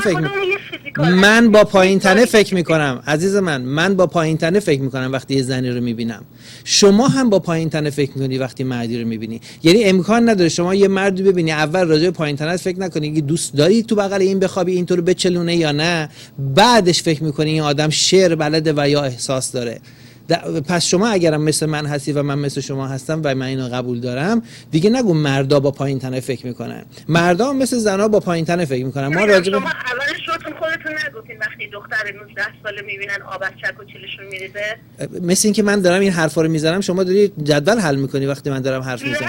فکر میکنم. عزیز من با پایین تنه فکر میکنم وقتی یه زنی رو میبینم. شما هم با پایین تنه فکر میکنی وقتی مردی رو میبینی. یعنی امکان نداره شما یه مردی ببینی اول راجع به پایین تنه فکر نکنی که دوست داری تو بغل این بخوابی اینطور بچلونه یا نه، بعدش فکر میکنی این آدم شعر بلده و یا احساس داره. پس شما اگرم مثل من هستی و من مثل شما هستم و من اینو قبول دارم، دیگه نگو مردا با پایین تنه فکر میکنن. مردا مثل زنا با پایین تنه فکر میکنن. ما راجع به شما اولش خودتون نگفتین وقتی دختر 19 ساله میبینن آب از چک و چیلشون میریزه؟ مثل این که من دارم این حرفا رو میزنم شما داری جدول حل میکنی وقتی من دارم حرف میزنم.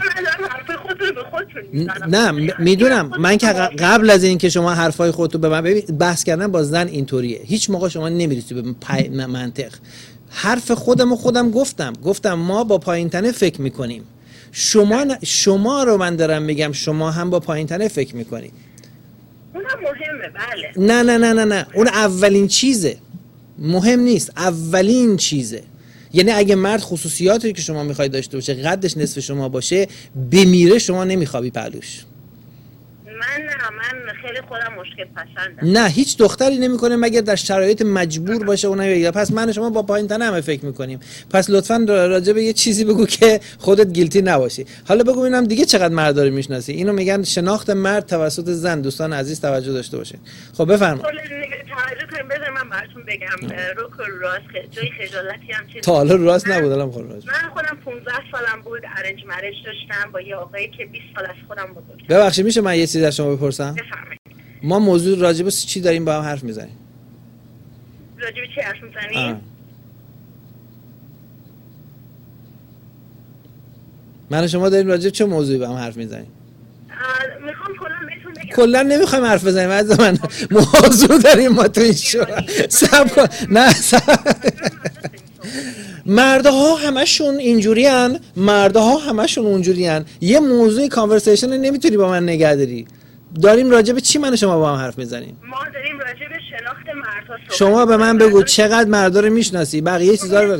نه میدونم من که قبل از این که شما حرفای خودتو به من ببین، بحث کردن با زن اینطوریه، هیچ موقع شما نمیرسی به منطق. حرف خودم گفتم ما با پایین تنه فکر میکنیم. شما رو من دارم میگم شما هم با پایین تنه فکر میکنید. اونم مهمه بله. نه اون اولین چیزه، مهم نیست، اولین چیزه. یعنی اگه مرد خصوصیاتی که شما میخواید داشته باشه قدش نصف شما باشه، بمیره شما نمیخوابی پهلوش. من خیلی خودم مشکل پسندم. نه هیچ دختری نمیکنه مگر در شرایط مجبور باشه اونم بگه. پس من شما با پایین تنه همه فکر میکنیم. پس لطفاً راجع به یه چیزی بگو که خودت گیلتی نباشی. حالا بگو ببینم دیگه چقدر مردا رو میشناسی. اینو میگن شناخت مرد توسط زن. دوستان عزیز توجه داشته باشین. خب بفرمایید. توجه کنیم. بذار من براتون بگم رو راست جای خجالتی هم چیزی. تا حالا راست نبود الان خود راست. من خودم 15 سالم بود ارنج مریج داشتم با یه آقایی که 20 سال از خودم بزرگتره. ببخشید میشه من یه چیزی از شما بپرسم؟ بفرمایید. ما موضوع راجع به چی داریم با هم حرف میزنیم؟ راجع به چی حرف میزنیم؟ من و شما داریم راجع به چه موضوعی با هم حرف میزنیم؟ میخوام کلا بهتون بگم. کلا نمیخوایم حرف بزنیم. از من موضوع داریم ما تو این شو. نه مردها همشون اینجورین، مردها همشون اونجورین. یه موضوع کانورسیشن نمیتونی با من نگه داری. داریم راجع به چی من و شما با هم حرف میزنیم؟ ما داریم راجع به شناخت مردها صحبت. شما به من بگو چقدر مردا رو میشناسی؟ بقیه چیزا رو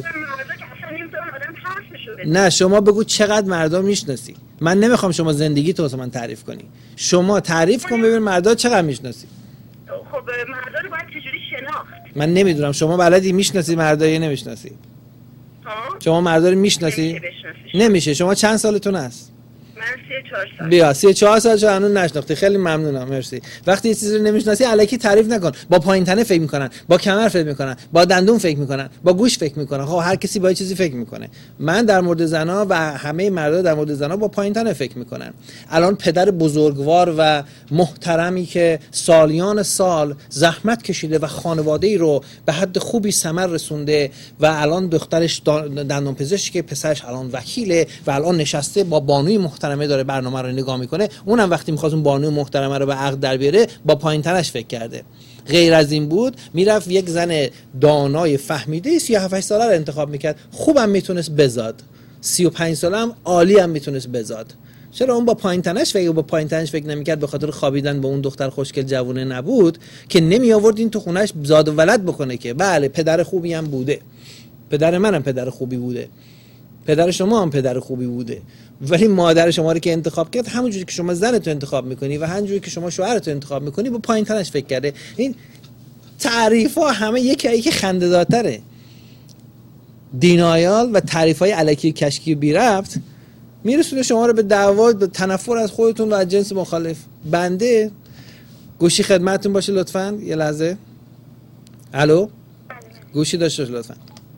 نه شما بگو چقدر مردا میشناسی. من نمیخوام شما زندگی تو واسه من تعریف کنی. شما تعریف کن ببین مردا چقدر میشناسی. خب مردا رو باید چجوری شناخت؟ من نمیدونم شما بلدی میشناسی مردا یا نمیشناسی؟ شما مردا رو میشناسی؟ نمیشه. شما چند سالتون است؟ من 34 سال. بیا 34 سال شو هنوز نشناختی. خیلی ممنونم، مرسی. وقتی یه چیزی رو نمیشناسی الکی تعریف نکن. با پایین تنه فکر میکنن، با کمر فکر میکنن، با دندون فکر میکنن، با گوش فکر میکنن. خب هر کسی با یه چیزی فکر میکنه. من در مورد زنا و همه مردا در مورد زنا با پایین تنه فکر میکنن. الان پدر بزرگوار و محترمی که سالیان سال زحمت کشیده و خانواده‌ای رو به حد خوبی ثمر رسونده و الان دخترش دندان پزشک، پسرش الان وکیله و الان نشسته با بانوی محترمه داره برنامه رو نگاه میکنه، اونم وقتی می‌خواست اون بانوی محترمه رو به عقد در بیاره با پایین‌ترش فکر کرده. غیر از این بود میرفت یک زن دانای فهمیده 37 ساله رو انتخاب میکرد، خوبم میتونست بزاد، 35 ساله هم عالی هم میتونست بزاد. چرا اون با پایین‌تنش فکر نمیکرد؟ به خاطر خوابیدن با اون دختر خوشگل جوونه نبود که نمی آورد این تو خونش زاد و ولد بکنه. که بله پدر خوبی هم بوده، پدر منم پدر خوبی بوده، پدر شما هم پدر خوبی بوده، ولی مادر شما رو که انتخاب کرد همونجوری که شما زنتو انتخاب میکنی و همونجوری که شما شوهرتو انتخاب میکنی با پایین‌تنش فکر کرده. این تعریف‌ها همه یکی خنده‌دارتره. دینایال و تعریف‌های الکی کشکی بی ربط میرسونه شما رو به دعوا، به تنفر از خودتون و از جنس مخالف. بنده گوشی خدمتتون باشه لطفاً. یه لحظه. الو، گوشی داشته باش لطفاً.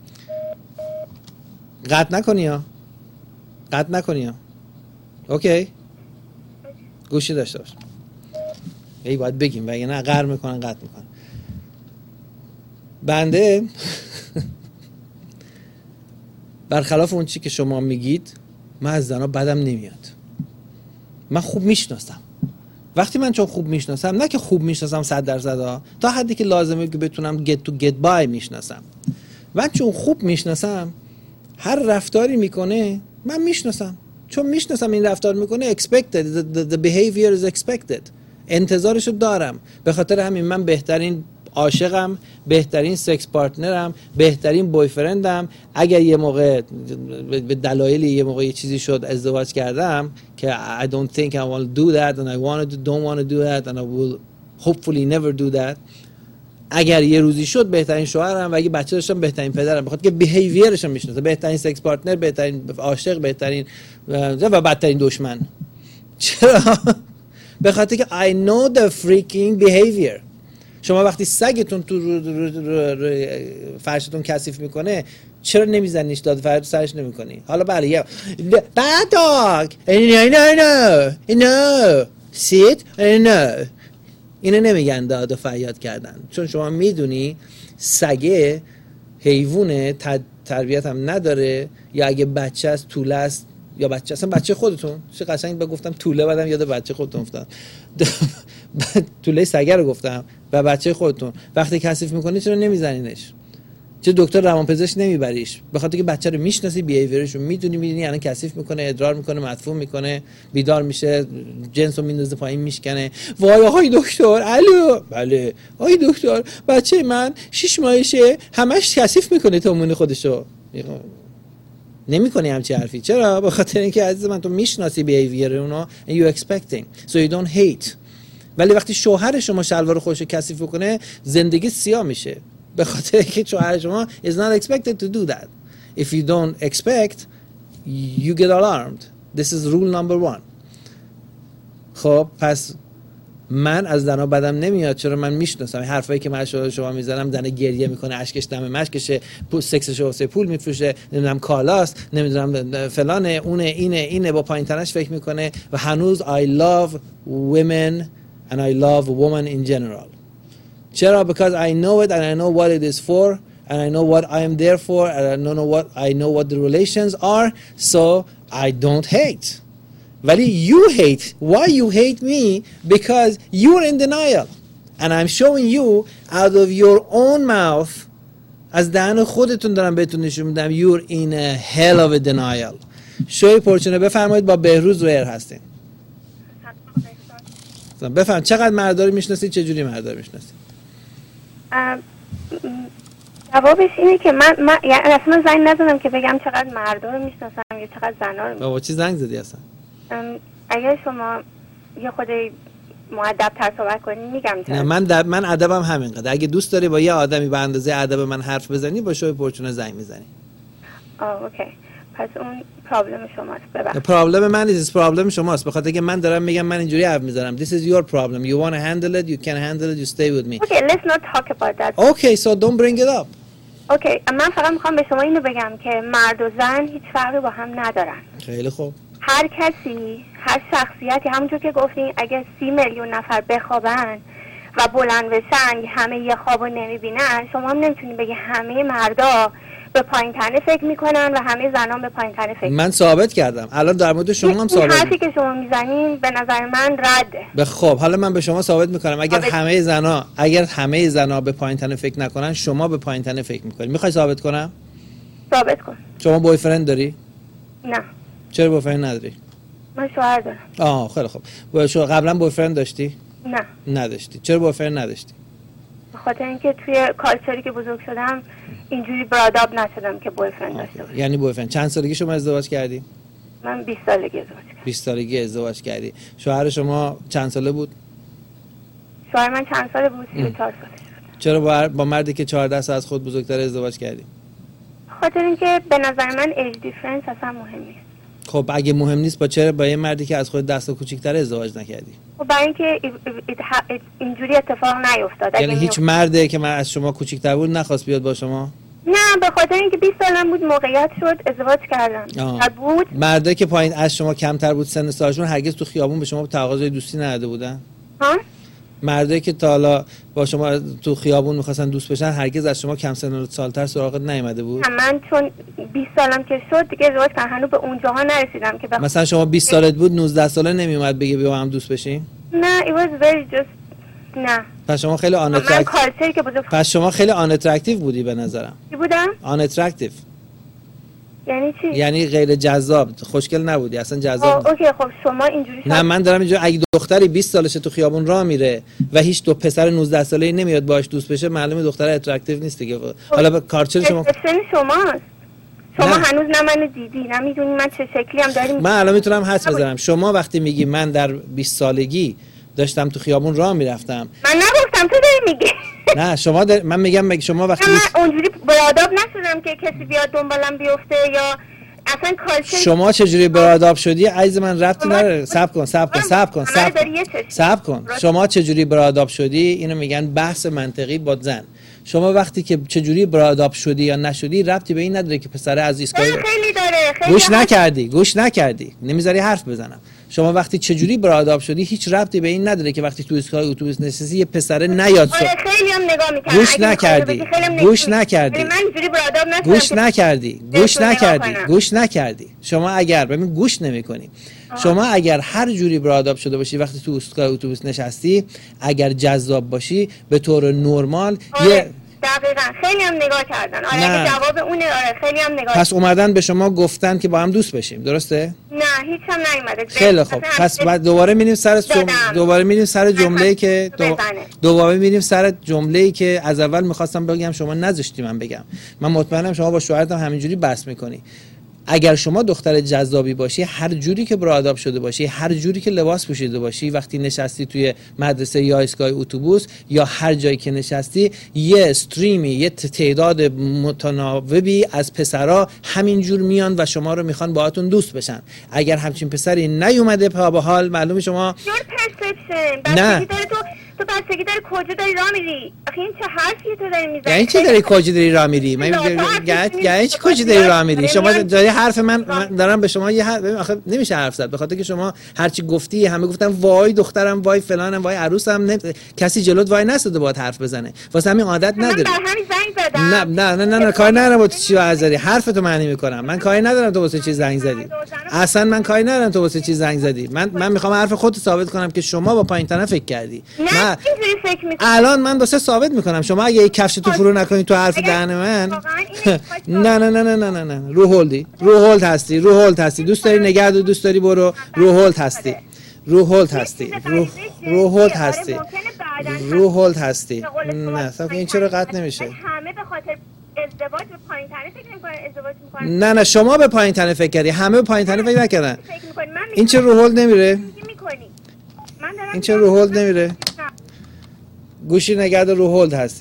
قطع نکنی ها. اوکی، گوشی داشته باش. ای باید بگیم وگه نه قهر میکنن قطع میکنن. بنده برخلاف اون چی که شما میگید من از زنا بدم نمیاد. من خوب میشناسم. وقتی من چون خوب میشناسم، نه که خوب میشناسم 100%، تا حدی که لازمه که بتونم get to get by میشناسم. من چون خوب میشناسم هر رفتاری میکنه من میشناسم، چون میشناسم این رفتار میکنه expected, the behavior is expected، انتظارشو دارم. به خاطر همین من بهترین عاشقم، بهترین سکس پارتنرم، بهترین بویفرندم. اگر یه موقع به دلایلی یه موقع یه چیزی شد ازدواج کردم که I don't think I want to do that and I don't want to do that and I will hopefully never do that. اگر یه روزی شد بهترین شوهرم و اگه بچه داشتم بهترین پدرم، بخاطر که بیهیویرش رو میشناسه، بهترین سکس پارتنر، بهترین عاشق، بهترین و بدترین دشمن. چرا؟ به خاطر که I know the freaking behavior. شما وقتی سگتون تو فرشتون کثیف میکنه چرا نمیزنیش داد فریاد سرش نمیکنی؟ حالا بله یه bad dog no sit no، اینو نمیگن داد و فریاد کردن، چون شما میدونی سگه حیوانه، تربیت هم نداره، یا اگه بچه است توله است، یا بچه اصلا بچه خودتون. چه قشنگ گفتم توله، بعدم یاد بچه خودتون افتادم. توله سگه رو گفتم و بچه خودتون. وقتی کثیف میکنی چرا نمیزنینش؟ چه دکتر روانپزشک نمیبریش؟ به خاطر که بچه رو میشناسی، بیهیویرش رو میدونی الان کثیف میکنه، ادرار میکنه، مدفون میکنه، بیدار میشه، جنسو میندازه پایین میشکنه. وای آقای دکتر، الو، بله آقای دکتر بچه من 6 ماهشه همش کثیف میکنه تمون خودشو. نمی‌کنی همچین حرفی. چرا؟ به خاطر اینکه عزیز من تو میشناسی بیهیویر اونو and you expecting so you don't hate. ولی وقتی شوهر شما شلوار خودشو کثیف کنه زندگی سیاه میشه، به خاطر اینکه شوهر شما is not expected to do that. If you don't expect you get alarmed. This is rule number 1. خب پس من از زنا بدم نمیاد، چرا؟ من میشناسم حرفایی که من شما میزنم. زن گریه میکنه، اشکش دم مشکشه، سکسش واسه پول میفروشه، نمیدونم کالاست، نمیدونم فلانه، اونه، اینه با پایین تنش فکر میکنه و هنوز I love women and I love women in general. چرا؟ because I know it and I know what it is for and I know what I am there for and I know what the relations are, so I don't hate. ولی you hate. Why you hate me? Because you're in denial and I'm showing you out of your own mouth. از دهن خودتون دارم بهتون نشون میدم you're in a hell of a denial. شوی پرچونه بفرمایید، با بهروز رو ایر هستین. بفرم چقدر مردار میشناسید، چه جوری مردار میشناسید؟ جوابش اینه که من یعنی اصلا زنگ نزدم که بگم چقدر مردا رو میشناسم یا چقدر زنا رو. بابا چی زنگ زدی اصلا؟ اگر شما یه خود مؤدب تر صحبت کنی میگم چرا. نه من ادبم همینقدر. اگه دوست داری با یه آدمی به اندازه ادب من حرف بزنی با شوی پرچونه زنگ میزنی. اوکی. پس اون پرابلم شماست. ببخشید. پرابلم من نیست، پرابلم شماست. به خاطر که من دارم میگم من اینجوری حرف میزنم. This is your problem. You want to handle it, you can handle it, you stay with me. Okay, let's not talk about that. Okay, so don't bring it up. اوکی، من فقط میخوام به شما اینو بگم که مرد و زن هیچ فرقی با هم ندارن. خیلی خوب. هر کسی، هر شخصیتی، همونجور که گفتین اگه 30 میلیون نفر بخوابن و بلند بشن همه یه خوابو نمیبینن، شما هم نمیتونید بگی همه مردا به پایین تنه فکر میکنن و همه زنان به پایین تنه فکر. من ثابت کردم. الان در مورد شما هم ثابت. حرفی که شما میزنین به نظر من رده. خب حالا من به شما ثابت میکنم اگر همه زنا به پایین تنه فکر نکنن، شما به پایین تنه فکر میکنید. میخوای ثابت کنم؟ ثابت کن. شما بویفرند داری؟ نه. چرا بویفرند نداری؟ من شوهر دارم. خیلی خوب. قبلا بویفرند داشتی؟ نه. نداشتی. چرا بویفرند نداشتی؟ به خاطر اینکه توی کالچری که بزرگ شدم اینجوری براداب نشدم که بویفرند داشته باشم. یعنی بویفرند. چند سالگی شما ازدواج کردی؟ من 20 سالگی ازدواج کردم. 20 سالگی ازدواج کردی. شوهر شما چند ساله بود؟ شوهر من چند ساله بود؟ 34 سالش بود. چرا با مردی که 14 سال از خود بزرگتر ازدواج کردی؟ خاطر اینکه به نظر من ایج دیفرنس اصلا مهم نیست. خب اگه مهم نیست چرا با یه مردی که از خود 10 سال کوچیک‌تر ازدواج نکردی؟ خب برای اینکه اینجوری اتفاق نیفتاد. یعنی هیچ مردی که من از شما کوچیک‌تر بود نخواست بیاد با شما؟ نه، به خاطر اینکه 20 سالم بود موقعیت شد ازدواج کردم. بود مردی که پایین از شما کمتر بود سن سالشون هرگز تو خیابون به شما تقاضای دوستی نداده بودن؟ ها؟ مردی که تا حالا با شما تو خیابون می‌خواستن دوست بشن هرگز از شما کم سن سالتر سراغت نیومده بود؟ من چون 20 سالم که شد دیگه ازدواج کردم، هنوز به اونجاها نرسیدم که مثلا شما 20 سالت بود 19 ساله نمیومد بگه بیا هم دوست بشیم؟ نه، it was very just نه. پس شما خیلی پس شما خیلی آن اترکتیو بودی به نظرم. چی بودم؟ آن اترکتیو. یعنی چی؟ یعنی غیر جذاب، خوشگل نبودی اصلا. جذاب اوکی، خب شما اینجوری نه، من دارم اینجوری اگه دختری 20 سالشه تو خیابون راه میره و هیچ دو پسر 19 ساله‌ای نمیاد باهاش دوست بشه، معلومه دختر اترکتیو نیست دیگه. حالا به کارچر شما شما هنوز نه منو دیدی، نه میدونی من چه شکلی هم داریم. من الان میتونم حدس بزنم. شما وقتی میگی من در 20 سالگی داشتم تو خیابون راه میرفتم، من نگفتم، تو داری میگی. نه من میگم شما وقتی من اونجوری براداب نشدم که کسی بیاد دنبالم بیفته یا اصلا کالچر. شما چجوری براداب شدی عزیز من؟ ربطی نداره. صبر کن. شما چجوری براداب شدی اینو میگن بحث منطقی با زن. شما وقتی که چجوری براداب شدی یا نشدی ربطی به این نداره که پسره از ایستگاه خیلی داره. گوش نکردی نمیذاری حرف بزنم. شما وقتی چجوری براداب شدی هیچ ربطی به این نداره که وقتی تو ایستگاه اتوبوس نشستی یه پسره نیاد. خیلی هم نگاه می‌کردم. گوش نکردی. شما اگر ببین گوش نمی‌کنی. شما اگر هر جوری براداب شده باشی وقتی تو ایستگاه اتوبوس نشستی، اگر جذاب باشی به طور نرمال یه دقیقاً خیلی هم نگاه کردن. اگه جواب اونه خیلی هم نگاه. پس اومدن به شما گفتن که با هم دوست بشیم، درسته؟ نه، هیچ هم نیومده. خیلی خوب. پس دوباره میریم سر جمله‌ای که از اول می‌خواستم بگم شما نذاشتی من بگم. من مطمئنم شما با شوهرتم همینجوری بحث می‌کنی. اگر شما دختر جذابی باشی، هر جوری که براداب شده باشی، هر جوری که لباس پوشیده باشی، وقتی نشستی توی مدرسه یا ایستگاه اتوبوس یا هر جایی که نشستی، یه استریمی، یه تعداد متناوبی از پسرا همینجور میان و شما رو میخوان باهاتون دوست بشن. اگر همچین پسری نیومده پا به حال، معلومه شما نه. تو بچگی داری کجا داری راه میری؟ آخه این چه حرفی تو داری میزنی؟ یعنی چی داری کجا داری راه میری؟ من یعنی چی کجا داری راه میری؟ شما داری حرف من دارم به شما یه حرف، آخه نمیشه حرف زد به خاطر که شما هر چی گفتی همه گفتن وای دخترم، وای فلانم، وای عروسم، کسی جلوت وای نساده باهات حرف بزنه. واسه همین عادت نداری. من همین زنگ زدم. نه کاری ندارم با تو چی حرف حرفتو معنی میکنم. من کاری ندارم تو واسه چی زنگ زدی. اصلا من کاری ندارم تو واسه چی زنگ زدی. من میخوام حرف خودت ثابت کنم که شما با پایین طرف فکر کردی. الان من واسه ثابت میکنم شما اگه یک کفش تو فرو نکنی تو حرف دهن من نه رو هولد هستی دوست داری نگه دو، دوست داری برو رو هولد هستی نه صاحب این چرا قطع نمیشه؟ همه به خاطر ازدواج به پایین تنه فکر میکنن، ازدواج میکنن. نه شما به پایین تنه فکر کردی، همه به پایین تنه فکر نکردن. این چه رو هولد نمیره؟ این چه رو هولد نمیره؟ گوشی نگرد رو هولد هستی.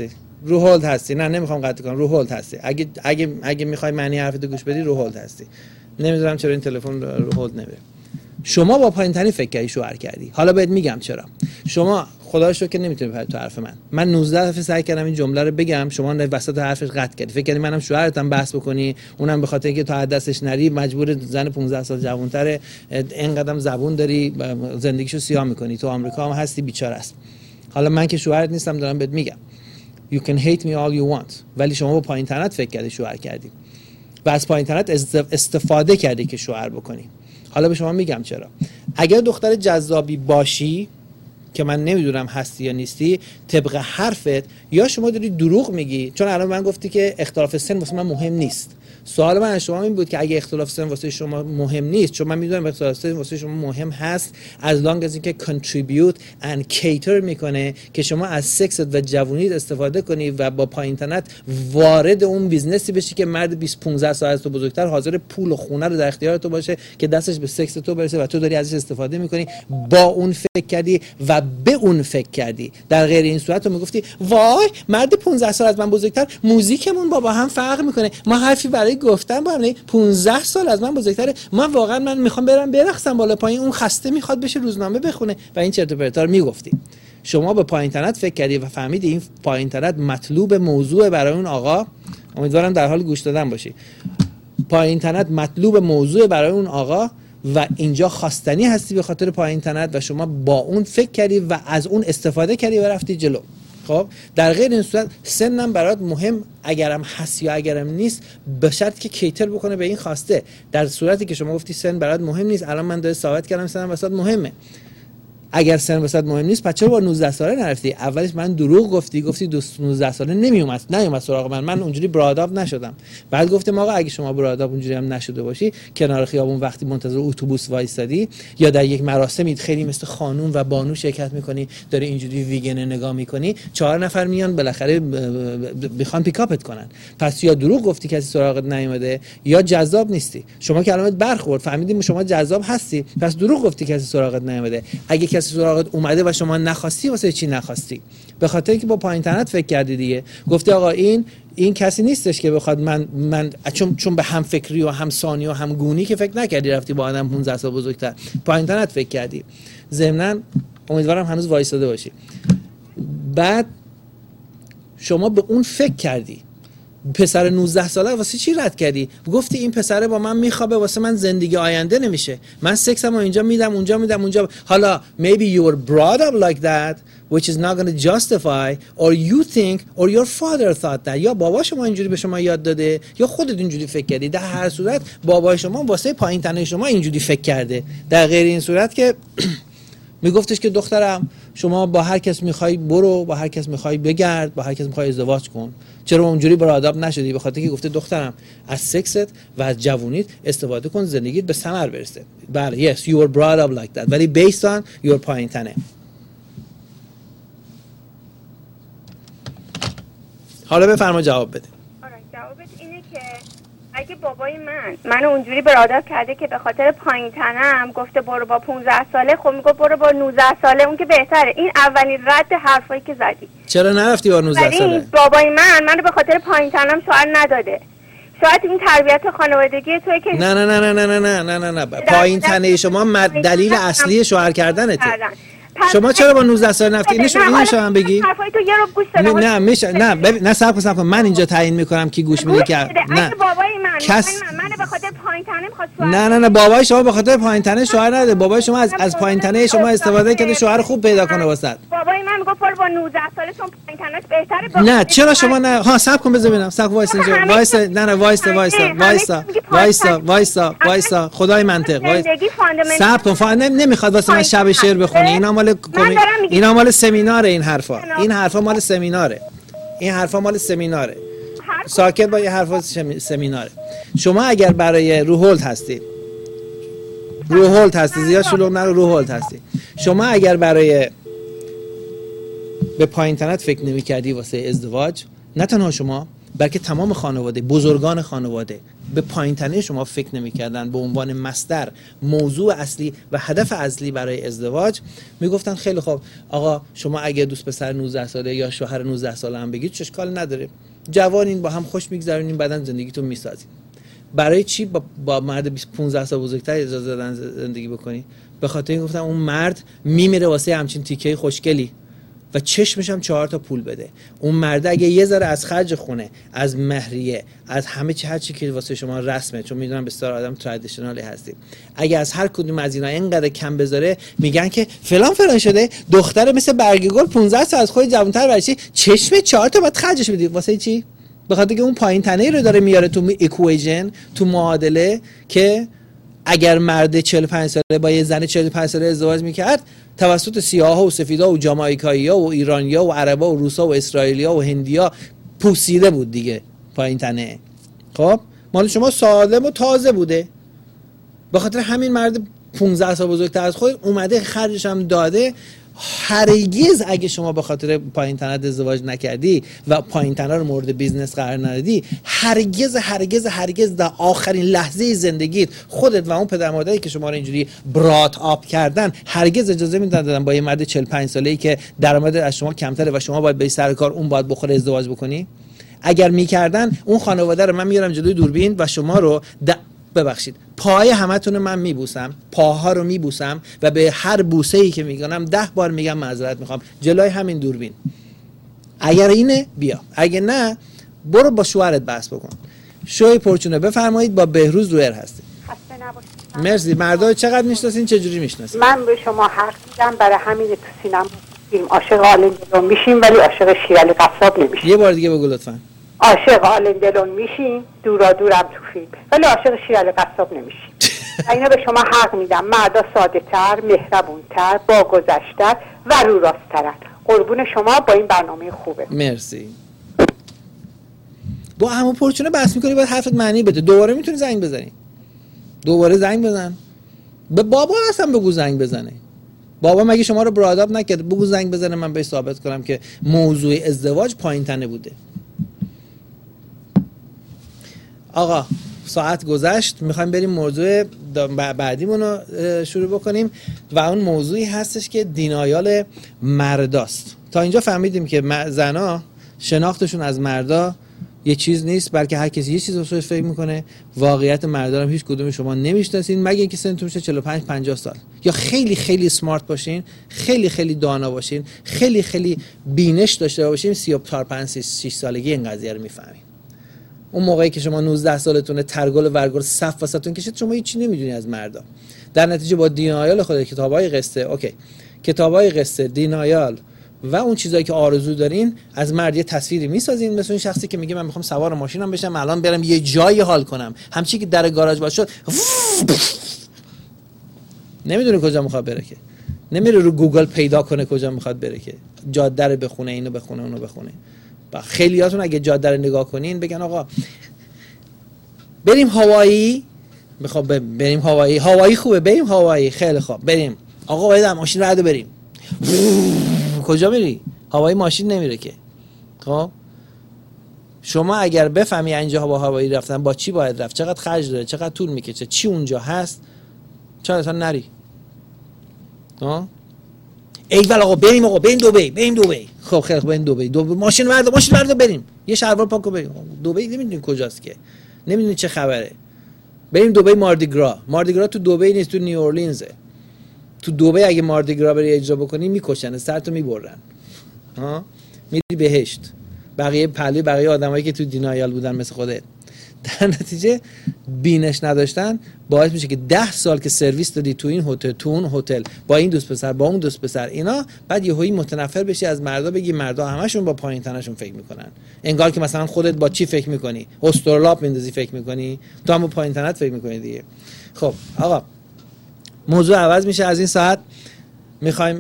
رو هولد هستی. نه نمیخوام قطع کنم، رو هولد هستی. اگه میخوای معنی حرفتو گوش بدی رو هولد هستی. نمیدونم چرا این تلفن رو هولد نمیره. شما با پایین‌ترین فکر کردی شوهر کردی. حالا بهت میگم چرا. شما خدا رو شکر که نمیتونی بپری تو حرف من 19 دفعه سعی کردم این جمله رو بگم، شما وسط حرفش قطع کردی. فکر کردی منم شوهرتم بحث بکنی، اونم به خاطر اینکه تو از دستش نری مجبور زن 15 سال جوان‌تره، اینقدرم زبون داری، زندگیشو سیاه میکنی. تو آمریکا هم هستی، بیچاره است. حالا من که شوهرت نیستم دارم بهت میگم you can hate me all you want، ولی شما با پایین‌ترین فکر کردی شوهر کردی و از پایین‌ترین استفاده کردی که شوهر بکنی. حالا به شما میگم چرا. اگر دختر جذابی باشی که من نمیدونم هستی یا نیستی، طبق حرفت یا شما داری دروغ میگی، چون الان من گفتی که اختلاف سن واسه من مهم نیست. سوال من از شما این بود که اگه اختلاف سن واسه شما مهم نیست، چون من میدونم اختلاف سن واسه شما مهم هست as long as اینکه contribute and cater میکنه که شما از سکست و جوونیت استفاده کنی و با پایین‌تنت وارد اون بیزنسی بشی که مرد 20-15 سال از تو بزرگتر حاضر پول و خونه رو در اختیار تو باشه که دستش به سکس تو برسه و تو داری ازش استفاده میکنی. با اون فکر کردی و به اون فکر کردی. در غیر این صورت تو میگفتی وای مرد 15 سال از من بزرگتر، موزیکمون با هم فرق میکنه، ما حرفی برای گفتن با هم 15 سال از من بزرگتره، من میخوام برم برقصم بالا پایین، اون خسته میخواد بشه روزنامه بخونه و این چرت و پرتا رو میگفتی. شما به پایین‌ترت فکر کردی و فهمیدی این پایین‌ترت مطلوب موضوع برای اون آقا. امیدوارم در حال گوش دادن باشی. پایین‌ترت مطلوب موضوع برای اون آقا و اینجا خواستنی هستی به خاطر پایین‌ترت و شما با اون فکر کردی و از اون استفاده کردی و رفتی جلو. خب در غیر این صورت سنم برات مهم اگرم هست یا اگرم نیست، به شرط که کیتر بکنه به این خواسته. در صورتی که شما گفتی سن برات مهم نیست، الان من داره ثابت کردم سنم واسات مهمه. اگر سن واسات مهم نیست پس چرا با 19 ساله نرفتی؟ اولش من دروغ گفتی 19 ساله نیومد سراغ من اونجوری براداب نشدم. بعد گفتم آقا اگه شما براداب اونجوری هم نشده باشی، کنار خیابون وقتی منتظر اتوبوس وایسادی یا در یک مراسمی خیلی مثل خانوم و بانو شرکت میکنی، داری اینجوری ویگن نگاه میکنی، 4 نفر میان بالاخره میخوان پیکاپت کنن. پس یا دروغ گفتی کسی سراغت نیومده یا جذاب نیستی. شما کلامت برخورد، فهمیدیم شما جذاب هستی، پس دروغ گفتی کسی سراغت نیومده. اگه کسی سراغت اومده و شما نخواستی، واسه چی نخواستی؟ به خاطر اینکه با پایین‌ترت فکر کردی دیگه. گفتی آقا این کسی نیستش که بخواد من چون به هم فکری و هم ثانی و هم گونی که فکر نکردی رفتی با آدم 15 سال بزرگتر. پایین‌ترت فکر کردی. ضمناً امیدوارم هنوز وایساده باشی. بعد شما به اون فکر کردی. پسر 19 ساله واسه چی رد کردی؟ گفتی این پسره با من میخوابه، واسه من زندگی آینده نمیشه، من سکسمو اینجا میدم اونجا. حالا maybe you were brought up like that which is not going to justify or you think or your father thought that. یا بابا شما اینجوری به شما یاد داده یا خودت اینجوری فکر کردی. در هر صورت بابای شما واسه پایین تنه شما اینجوری فکر کرده. در غیر این صورت که میگفتش که دخترم شما با هر کس میخوای برو، با هر کس میخوای بگرد، با هر کس میخوای ازدواج کن. چرا اونجوری براداب نشدی؟ به خاطر که گفته دخترم از سکست و از جوونیت استفاده کن، زندگیت به ثمر برسه. بله yes you were brought up like that ولی based on your پایین تنه. حالا بفرما جواب بده. جوابت اینه که اگه بابای منو اونجوری براداب کرده که به خاطر پایین تنم گفته برو با 15 ساله، خب میگه برو با 19 ساله، اون که بهتره. این اولین رد حرفایی که زدی. چرا نرفتی با 19 ساله؟ بابای منو به خاطر پایین تنم شوهر نداده. شاید این تربیت خانوادگی توی که نه پایین تنه شما دلیل اصلی شوهر کردنته. شما چرا با 19 سال نرفتی؟ اینو شما بگی؟ حرفای تو یه رو گوش بده. نه میشه نه صبر کن من اینجا تعیین میکنم کی گوش میده که نه بابای من به خاطر پایین تنه میخواد نه بابای شما به خاطر پایین تنه شوهر نده. بابای شما از پایین تنه شما استفاده کرده شوهر خوب پیدا کنه واسط. بابای من میگه برو با 19 سالتون پایین تنش بهتره. نه چرا شما نه صبر کن بذار ببینم. صبر وایس اینجا وایسا خدای منطق صبر کن. نمیخواد واسه من شب شعر بخونی. اینا مال سمیناره. این حرفا مال سمیناره. ساکت با یه حرفا سمیناره. شما اگر برای روهولد هستی زیاد شلوغ نرو، روهولد هستی. شما اگر برای به پایین تنت فکر نمی کردی واسه ازدواج، نه تنها شما بلکه تمام خانواده، بزرگان خانواده به پایین تنه شما فکر نمی‌کردن به عنوان مصدر، موضوع اصلی و هدف اصلی برای ازدواج. میگفتن خیلی خوب آقا شما اگه دوست پسر 19 ساله یا شوهر 19 ساله هم بگید چه اشکال نداره، جوانین با هم خوش میگذرونین، بعدن زندگیتون میسازین. برای چی با مرد 15 سال بزرگتر اجازه دادن زندگی بکنی؟ به خاطر این گفتم اون مرد میمیره واسه همچین تیکه خوشگلی و چشمش هم 4 تا پول بده. اون مرد اگه یه ذره از خرج خونه، از مهریه، از همه چی هر چی که واسه شما رسمه، چون میدونم بسیار آدم ترادیشنالی هستیم، اگه از هر کدوم از اینا اینقدر کم بذاره میگن که فلان شده، دختر مثل برگ گل 15 سال از خود جوان‌تر برشی، چشم 4 تا بعد خرجش بدی. واسه چی؟ به خاطر که اون پایین تنه رو داره میاره تو ایکویژن، تو معادله، که اگر مرد 45 ساله با یه زن 45 ساله ازدواج میکرد توسط سیاها و سفیدا و جامائیکایی‌ها و ایرانی‌ها و عربا و روسا و اسرائیلیا و هندیا پوسیده بود دیگه پایین تنه. خب مال شما سالم و تازه بوده. به خاطر همین مرد 15 سال بزرگتر از خود اومده خرجش هم داده. هرگز اگه شما به خاطر پایین تنه ازدواج نکردی و پایین تنه رو مورد بیزنس قرار ندادی، هرگز در آخرین لحظه زندگیت خودت و اون پدر مادری که شما رو اینجوری برات آپ کردن هرگز اجازه میدادن با یه مرد 45 ساله‌ای که درآمد از شما کمتره و شما باید بری سر کار، اون باید بخوره ازدواج بکنی. اگر میکردن اون خانواده رو من میارم جلوی دوربین و شما رو ببخشید پای همتون من میبوسم، پاها رو میبوسم و به هر بوسه‌ای که میکنم 10 بار میگم معذرت میخوام جلوی همین دوربین. اگر اینه بیا، اگه نه برو با شوهرت بحث بکن. شوی پرچونه بفرمایید، با بهروز رویر هستید. خسته نباشید. مرسی. مردا چقدر میشناسین، چه جوری میشناسین؟ من به شما حق میدم، برای همین تو سینما فیلم عاشق آلندلون میشیم ولی عاشق شیرالی قصاب نمیشیم. یه بار دیگه بگو لطفاً. عاشق آلندلون میشیم دورم تو فیلم ولی عاشق شیرالی قصاب نمیشیم. اینا به شما حق میدم. مردا ساده تر، مهربون تر، با گذشتر و رو راست‌ترن. قربون شما با این برنامه خوبه. مرسی. با همون پرچونه بحث میکنی باید حرفت معنی بده. دوباره میتونی زنگ بزنی. دوباره زنگ بزن. به بابا اصلا بگو زنگ بزنه. بابا مگه شما رو براداب نکرد؟ بگو زنگ بزنه من بهش ثابت کنم که موضوع ازدواج پایین تنه بوده. آقا ساعت گذشت، میخوایم بریم موضوع بعدیمون رو شروع بکنیم و اون موضوعی هستش که دینایال مرداست. تا اینجا فهمیدیم که زنا شناختشون از مردا یه چیز نیست، بلکه هر کسی یه چیز رو فکر میکنه. واقعیت مردا رو هیچ کدوم شما نمیشناسین مگه اینکه سنتون شه 45 50 سال، یا خیلی خیلی سمارت باشین، خیلی خیلی دانا باشین، خیلی خیلی بینش داشته باشین. 35 6 سالگی این قضیه رو میفهمین. اون موقعی که شما 19 سالتونه ترگل ورگل صف واسهتون کشید، شما هیچی نمیدونی از مردا. در نتیجه با دینایال خود کتابای قصه، اوکی، کتابای قصه، دینایال و اون چیزایی که آرزو دارین از مرد یه تصویری میسازین، مثل این شخصی که میگه من میخوام سوار ماشینم بشم الان برم یه جایی حال کنم، همچی که در گاراژ باز شد نمیدونه کجا میخواد بره، که نمیره رو گوگل پیدا کنه کجا میخواد بره، که جاده رو بخونه، اینو بخونه، اونو بخونه. خیلیاتون اگه جاده رو نگاه کنین بگن آقا بریم هوایی، میخوام بریم هوایی، هوایی خوبه، بریم هوایی، خیلی خوب بریم. آقا باید ماشین رد بریم. کجا میری؟ هوایی ماشین نمیره که. خب شما اگر بفهمی اینجا با هوایی رفتن با چی باید رفت، چقدر خرج داره، چقدر طول میکشه، چی اونجا هست، چرا اصلا نری؟ ها ایول آقا بریم، آقا بریم دبی، بریم دبی. خب خیلی خوب بریم دبی. ماشین برد بریم. یه شلوار پاکو بریم. دبی نمیدونی کجاست که. نمیدونی چه خبره. بریم دبی ماردیگرا. ماردیگرا تو دبی نیست، تو نیورلینزه. تو دبی اگه ماردیگرا بری اجرا بکنی میکشن، سرتو میبرن. ها؟ میری بهشت. بقیه آدمایی که تو دینایال بودن مثل خودت. در نتیجه بینش نداشتن باعث میشه که 10 سال که سرویس دادی تو این هتل، تو اون هتل، با این دوست پسر، با اون دوست پسر، اینا بعد یهویی متنفر بشی از مردا، بگی مردا همشون با پایین تنشون فکر میکنن. انگار که مثلا خودت با چی فکر میکنی؟ استرلاب میندازی فکر میکنی؟ تو هم با پایین تنت فکر میکنی دیگه. خب آقا موضوع عوض میشه. از این ساعت میخوایم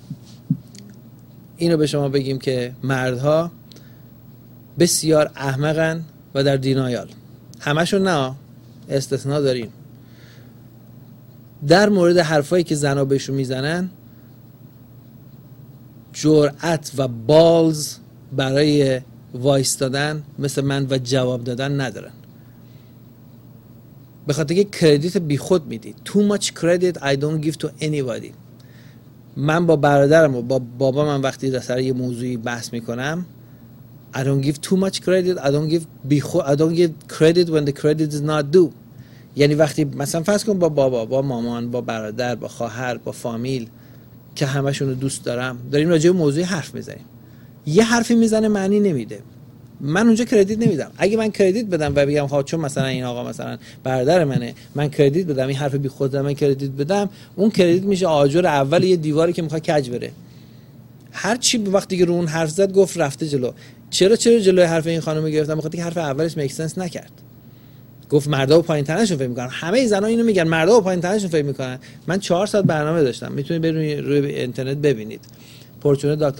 اینو به شما بگیم که مردها بسیار احمقن و در دینایال. همشون نه، استثناء داریم. در مورد حرفایی که زنا بهشون میزنن جرأت و بالز برای وایستادن مثل من و جواب دادن ندارن، به خاطر که کردیت بیخود میدید. too much credit I don't give to anybody. من با برادرم و با بابا من وقتی در سر یه موضوعی بحث میکنم I don't give too much credit. I don't give credit when the credit is not due. یعنی وقتی مثلا فرض کن با بابا، با مامان، با برادر، با خواهر، با فامیل که همشون رو دوست دارم، داریم راجع به موضوعی حرف میزنیم، یه حرفی میزنه معنی نمیده، من اونجا کردیت نمیدم. اگه من کردیت بدم و بگم ها چون مثلا این آقا مثلا برادر منه من کردیت بدم، این حرف بی خود من کردیت بدم، اون کردیت میشه آجر اول یه دیواری که میخواد کج بره. هر چی وقتی که رو اون حرف زد گفت رفته جلو. چرا جلوی حرف این خانم گرفتم؟ بخاطر که حرف اولش میک سنس نکرد. گفت مردا با پایین تنشون فکر میکنن. همه زنا اینو میگن مردا با پایین تنشون فکر میکنن. من 4 ساعت برنامه داشتم، میتونید برید روی اینترنت ببینید. fortune.com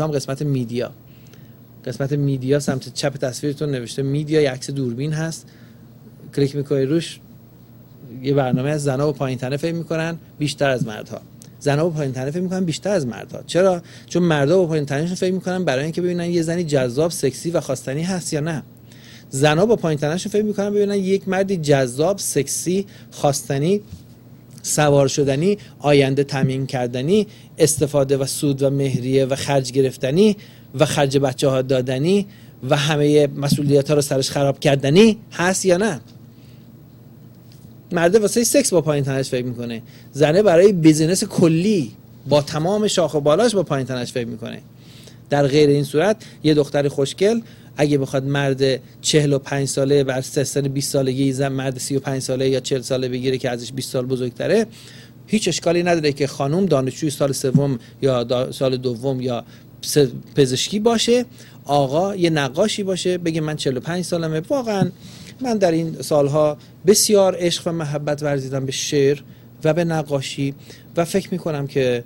قسمت میدیا سمت چپ تصویرتون نوشته میدیا، یه عکس دوربین هست، کلیک میکنید روش، یه برنامه از زنا با پایین تنه فکر میکنن بیشتر از مردها. زنا با پایین تنه فکر میکنن بیشتر از مردها. چرا؟ چون مردا با پایین تنهشون فکر میکنن برای اینکه ببینن یه زنی جذاب، سکسی و خواستنی هست یا نه. زنا با پایین تنهشون فکر میکنن ببینن یک مردی جذاب، سکسی، خواستنی، سوار شدنی، آینده تامین کردنی، استفاده و سود و مهریه و خرج گرفتنی و خرج بچه‌ها دادنی و همه مسئولیت‌ها رو سرش خراب کردنی هست یا نه. مرد واسه سکس با پایین تنش فکر میکنه، زنه برای بیزینس کلی با تمام شاخ و بالاش با پایین تنش فکر میکنه. در غیر این صورت یه دختر خوشگل اگه بخواد مرد 45 ساله بر سن 20 سالگی زن مرد 35 ساله یا 40 ساله بگیره که ازش 20 سال بزرگتره، هیچ اشکالی نداره که خانم دانشجوی سال سوم یا سال دوم یا پزشکی باشه، آقا یه نقاشی باشه، بگه من 45 سالمه، واقعا من در این سالها بسیار عشق و محبت ورزیدم به شعر و به نقاشی و فکر میکنم که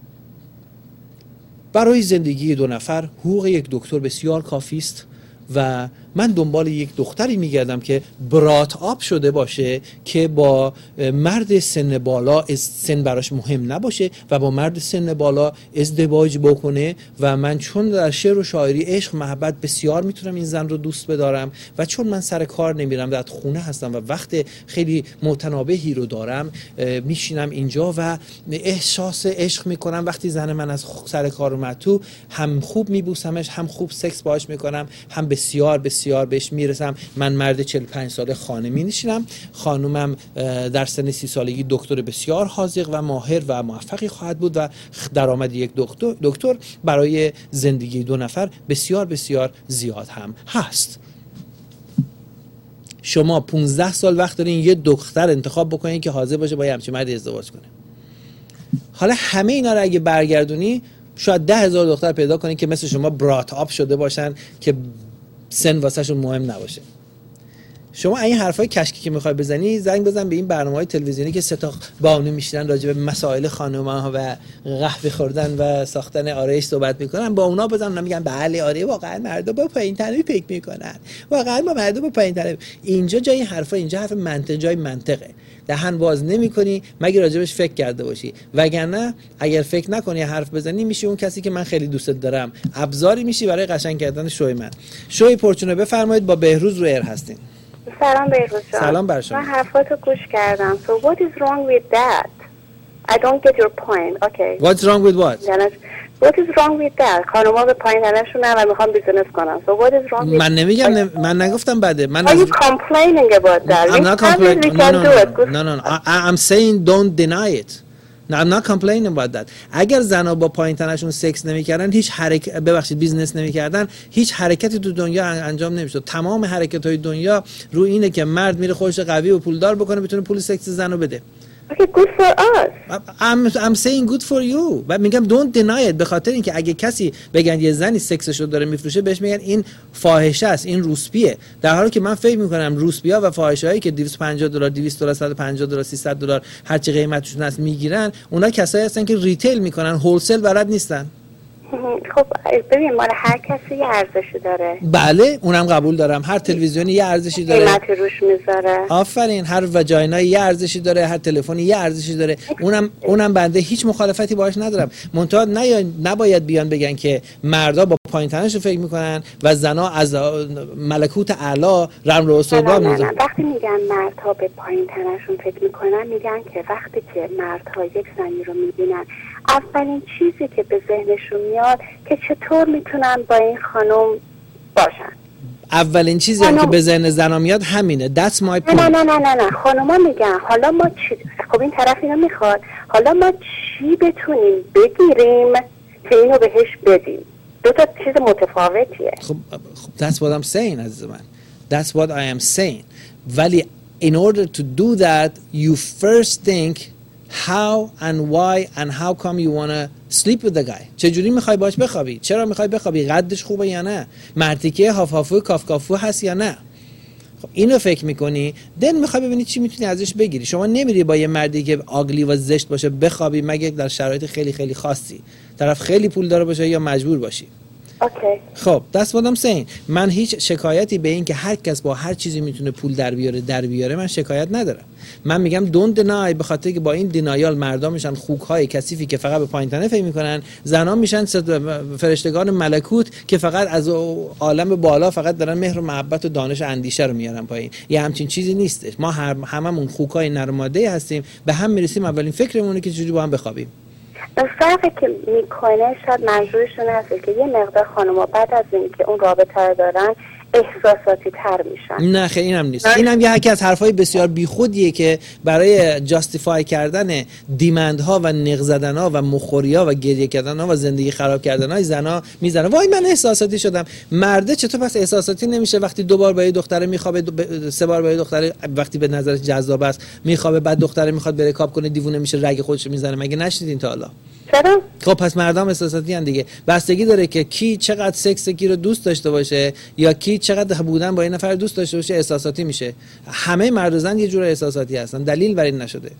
برای زندگی 2 نفر حقوق یک دکتر بسیار کافی است و من دنبال یک دختری میگردم که برات آب شده باشه که با مرد سن بالا سن براش مهم نباشه و با مرد سن بالا ازدواج بکنه و من چون در شعر و شاعری عشق محبت بسیار میتونم این زن رو دوست بدارم و چون من سر کار نمیرم در خونه هستم و وقت خیلی متنابهی رو دارم میشینم اینجا و احساس عشق میکنم وقتی زن من از سر کار اومد تو، هم خوب میبوسمش، هم خوب سکس باهاش میکنم، هم بسیار بهش میرسم. من مرد 45 ساله خانه می نشینم، خانومم در سن 30 سالگی دکتر بسیار حاذق و ماهر و موفقی خواهد بود و درآمد یک دکتر برای زندگی 2 نفر بسیار زیاد هم هست. شما 15 سال وقت دارین یه دختر انتخاب بکنین که حاضر باشه با یه همچین مردی ازدواج کنه. حالا همه اینا رو اگه برگردونی شاید 10,000 دختر پیدا کنین که مثل شما برات آپ شده باشن که سن واسه شون مهم نباشه. شما این حرفای کشکی که میخوای بزنی زنگ بزن به این برنامه‌های تلویزیونی که 3 تا بانو میشینن راجع به مسائل خانم‌ها و قهوه خوردن و ساختن آرایش صحبت میکنن، با اونا بزن، اونا میگن بله آره واقعا مردا با پایین تنه فکر میکنن، واقعا ما مردا با پایین تنه. اینجا جای حرفا، اینجا حرف منطق، جای منطقه. دهن باز نمی‌کنی مگه راجبش فکر کرده باشی، وگرنه اگر فکر نکنی حرف بزنی میشی اون کسی که من خیلی دوست دارم، ابزاری میشی برای قشنگ کردن شوی من. شوی پورچونه بفرمایید، با بهروز رو ایر هستین. سلام بهروز جان. سلام بر شما. من حرفاتو گوش کردم. So what is wrong with that? I don't get your point. Okay. What's wrong with what? What is wrong with that? خانم‌ها به پایین تنشون و میخوام بیزنس کنم. So what is wrong with من نمیگم من نگفتم بده. من Are you complaining about that? I'm not complaining. No. I'm saying don't deny it. No, I'm not complaining about that. اگر زنا با پایین تنشون سکس نمی‌کردن، هیچ بیزنس نمی‌کردن، هیچ حرکتی تو دنیا انجام نمی‌شد. تمام حرکت‌های دنیا رو اینه که مرد میره خودش قوی و پولدار بکنه بتونه پول سکس زنو بده. Okay, good for us. I'm saying good for you. و میگم don't deny it، به خاطر اینکه اگه کسی بگن یه زنی سکسشو داره میفروشه بهش میگن این فاحشه است، این روسپیه، در حالی که من فکر میکنم روسپی‌ها و فاحشه‌هایی که $250 $200 $150 $300 هر چی قیمتشون هست میگیرن، اونا کسایی هستن که ریتیل میکنن، هولسل بلد نیستن. خب ببین مال هر کسی یه ارزشی داره. بله اونم قبول دارم، هر تلویزیونی یه ارزشی داره، قیمتی روش میذاره. آفرین، هر وجاینایی یه ارزشی داره، هر تلفنی یه ارزشی داره. اونم بنده هیچ مخالفتی باهاش ندارم. منتها نباید بیان بگن که مردا با پایین‌ترش رو فکر میکنن و زنا از ملکوت اعلی رمل و سودا میزنن. وقتی میگن مردها به پایین‌ترشون فکر میکنن، میگن که وقتی که مردها یک زنی رو میبینن، اولین چیزی که به ذهنشون میاد که چطور میتونن با این خانم باشن. اولین چیزی که به ذهن زنا میاد همینه. That's my point. نه خانوما میگن حالا ما چی، خب این طرف اینو میخواد، حالا ما چی بتونیم بگیریم که اینو بهش بدیم. دو تا چیز متفاوتیه. خب that's what I'm saying عزیز من. That's what I am saying. ولی in order to do that you first think how and why and how come you wanna sleep with the guy. چجوری میخوای باش بخوابی؟ چرا میخوای بخوابی؟ قدش خوبه یا نه؟ مرتیکه هافافو کافکافو هست یا نه؟ خب اینو فکر میکنی، دن میخوای ببینی چی میتونی ازش بگیری. شما نمیری با یه مردی که آگلی و زشت باشه بخوابی مگه در شرایط خیلی خیلی خاصی، طرف خیلی پول داره باشه یا مجبور باشی. اوکی. خب that's what I'm saying. من هیچ شکایتی به این که هر کس با هر چیزی میتونه پول در بیاره من شکایت ندارم. من میگم don't deny، به خاطر که با این دینایال مردا میشن خوک‌های کثیفی که فقط به پایین‌تنه فکر میکنن، زنا میشن فرشتگان ملکوت که فقط از عالم بالا فقط دارن مهر و محبت و دانش و اندیشه رو میارن پایین. یه همچین چیزی نیستش. ما هممون خوک‌های نرماده هستیم، به هم میرسیم اولین فکرمونه که چجوری با هم بخوابیم. فرقی که میکنه شاید منظورشون هست که یه مقدار خانوما بعد از اینکه اون رابطه رو دارن احساساتی تر میشن. نه خیلی اینم نیست. اینم یه حکی از حرفای بسیار بیخودیه که برای جاستیفای کردن دیمندها و نق زدنها و مخوریا و گریه کردنها و زندگی خراب کردنهای زنا میزنه. وای من احساساتی شدم. مرده چطور پس احساساتی نمیشه وقتی دوبار با یه دختره میخوابه، سه بار با یه دختره وقتی به نظرش جذاب است میخوابه، بعد دختره میخواد بره کاپ کنه دیوونه میشه رگ خودش میزنه. مگه نشنیدین تا حالا؟ چرا؟ خب پس مردم احساساتی ان دیگه. بستگی داره که کی چقدر سکس کی رو دوست داشته باشه یا کی چقدر بودن با این نفر دوست داشته باشه احساساتی میشه. همه مرد و زن یه جور احساساتی هستن، دلیل بر این نشده.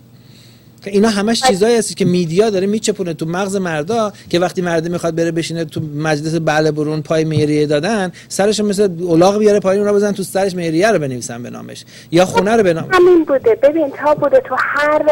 اینا همش چیزایی هست که میدیا داره میچپونه تو مغز مردا که وقتی مرد میخواد بره بشینه تو مجلس بله برون پای مهریه دادن، سرش مثل الاغ بیاره پایین اون رو بزنن تو سرش مهریه رو بنویسن به نامش یا خونه رو بنام. همین بوده. ببین تا بوده تو هر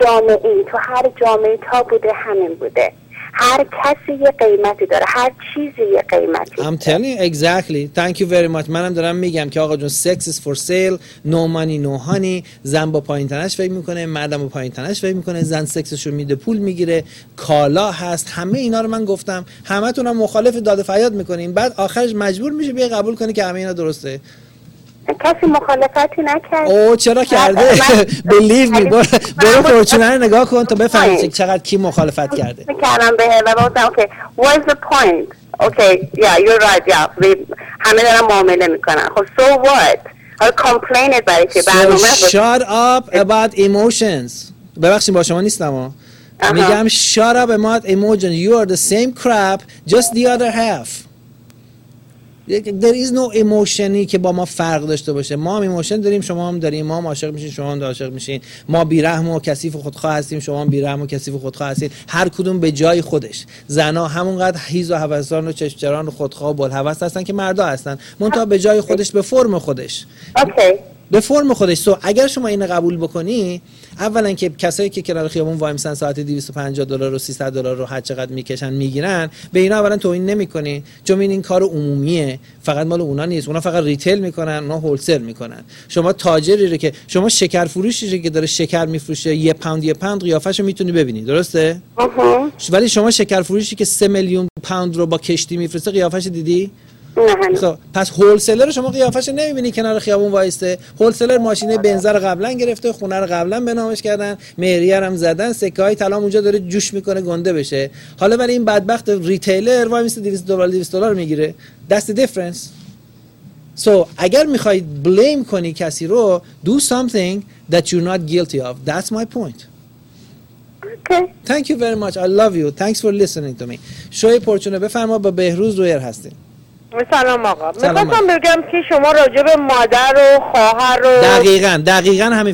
جامعه تا بوده همین بوده. هر کسی یه قیمتی داره، هر چیزی یه قیمتی داره. I'm telling you exactly. Thank you very much. منم دارم میگم که آقا جون sex is for sale, no money no honey. زن با پایین تنش فکر میکنه، مردم با پایین تنش فکر میکنه، زن سکسشو میده پول میگیره، کالا هست. همه اینا رو من گفتم، همتون هم مخالف داد فریاد میکنین، بعد آخرش مجبور میشه بیای قبول کنی که همه اینا درسته. کسی مخالفتی نکرد. اوه چرا کرده؟ believe me. برو فورچونر رو نگاه کن تا بفهمی چقدر کی مخالفت کرده. میکردم به و گفتم okay what's the point? Okay yeah you're right yeah همه دارن معامله میکنن. خب so what? I'll complain برای که برنامه shut up about emotions. ببخشید با شما نیستم میگم shut up about emotions. You are the same crap just the other half. There is no emotionی که با ما فرق داشته باشه. ما هم ایموشن داریم، شما هم داریم. ما هم عاشق میشین، شما هم عاشق میشین. ما بیرحم و کثیف و خودخواه هستیم، شما هم بیرحم و کثیف و خودخواه هستین. هر کدوم به جای خودش. زنا همونقدر هیز و هوسان و چشمچران و خودخواه و بلهوس هستن که مردا هستن، منتها به جای خودش، به فرم خودش. اوکی. به فرم خودش. سو اگر شما اینو قبول بکنی، اولا که کسایی که کنار خیابون وای میسن ساعت $250 و $300 رو هر چقدر میکشن میگیرن، به اینا اولا توهین نمیکنی، چون این کار عمومیه، فقط مال اونا نیست. اونا فقط ریتیل میکنن، اونا هولسل میکنن. شما تاجری رو که شما شکر فروشی که داره شکر میفروشه یه پوند قیافه‌شو میتونی ببینی، درسته؟ ولی شما شکر فروشی که 3 میلیون پوند رو با کشتی میفرسته قیافه‌شو دیدی؟ خب پس هولسلر شما قیافه‌شو نمیبینی کنار خیابون وایسته. هولسلر ماشینه بنزین رو قبلا گرفته، خونه رو قبلا به نامش کردن، مهریه هم زدن، سکه‌های طلا اونجا داره جوش میکنه گنده بشه. حالا ولی این بدبخت ریتیلر وای میسته $200 میگیره. That's the difference. So اگر میخوای blame کنی کسی رو، do something that you're not guilty of. That's my point. Okay. Thank you very much. I love you. Thanks for listening to me. شوی پرچونه بفرما، با بهروز رویر هستین. سلام آقا. میخواستم بگم که شما راجع به مادر و خواهر و دقیقاً همین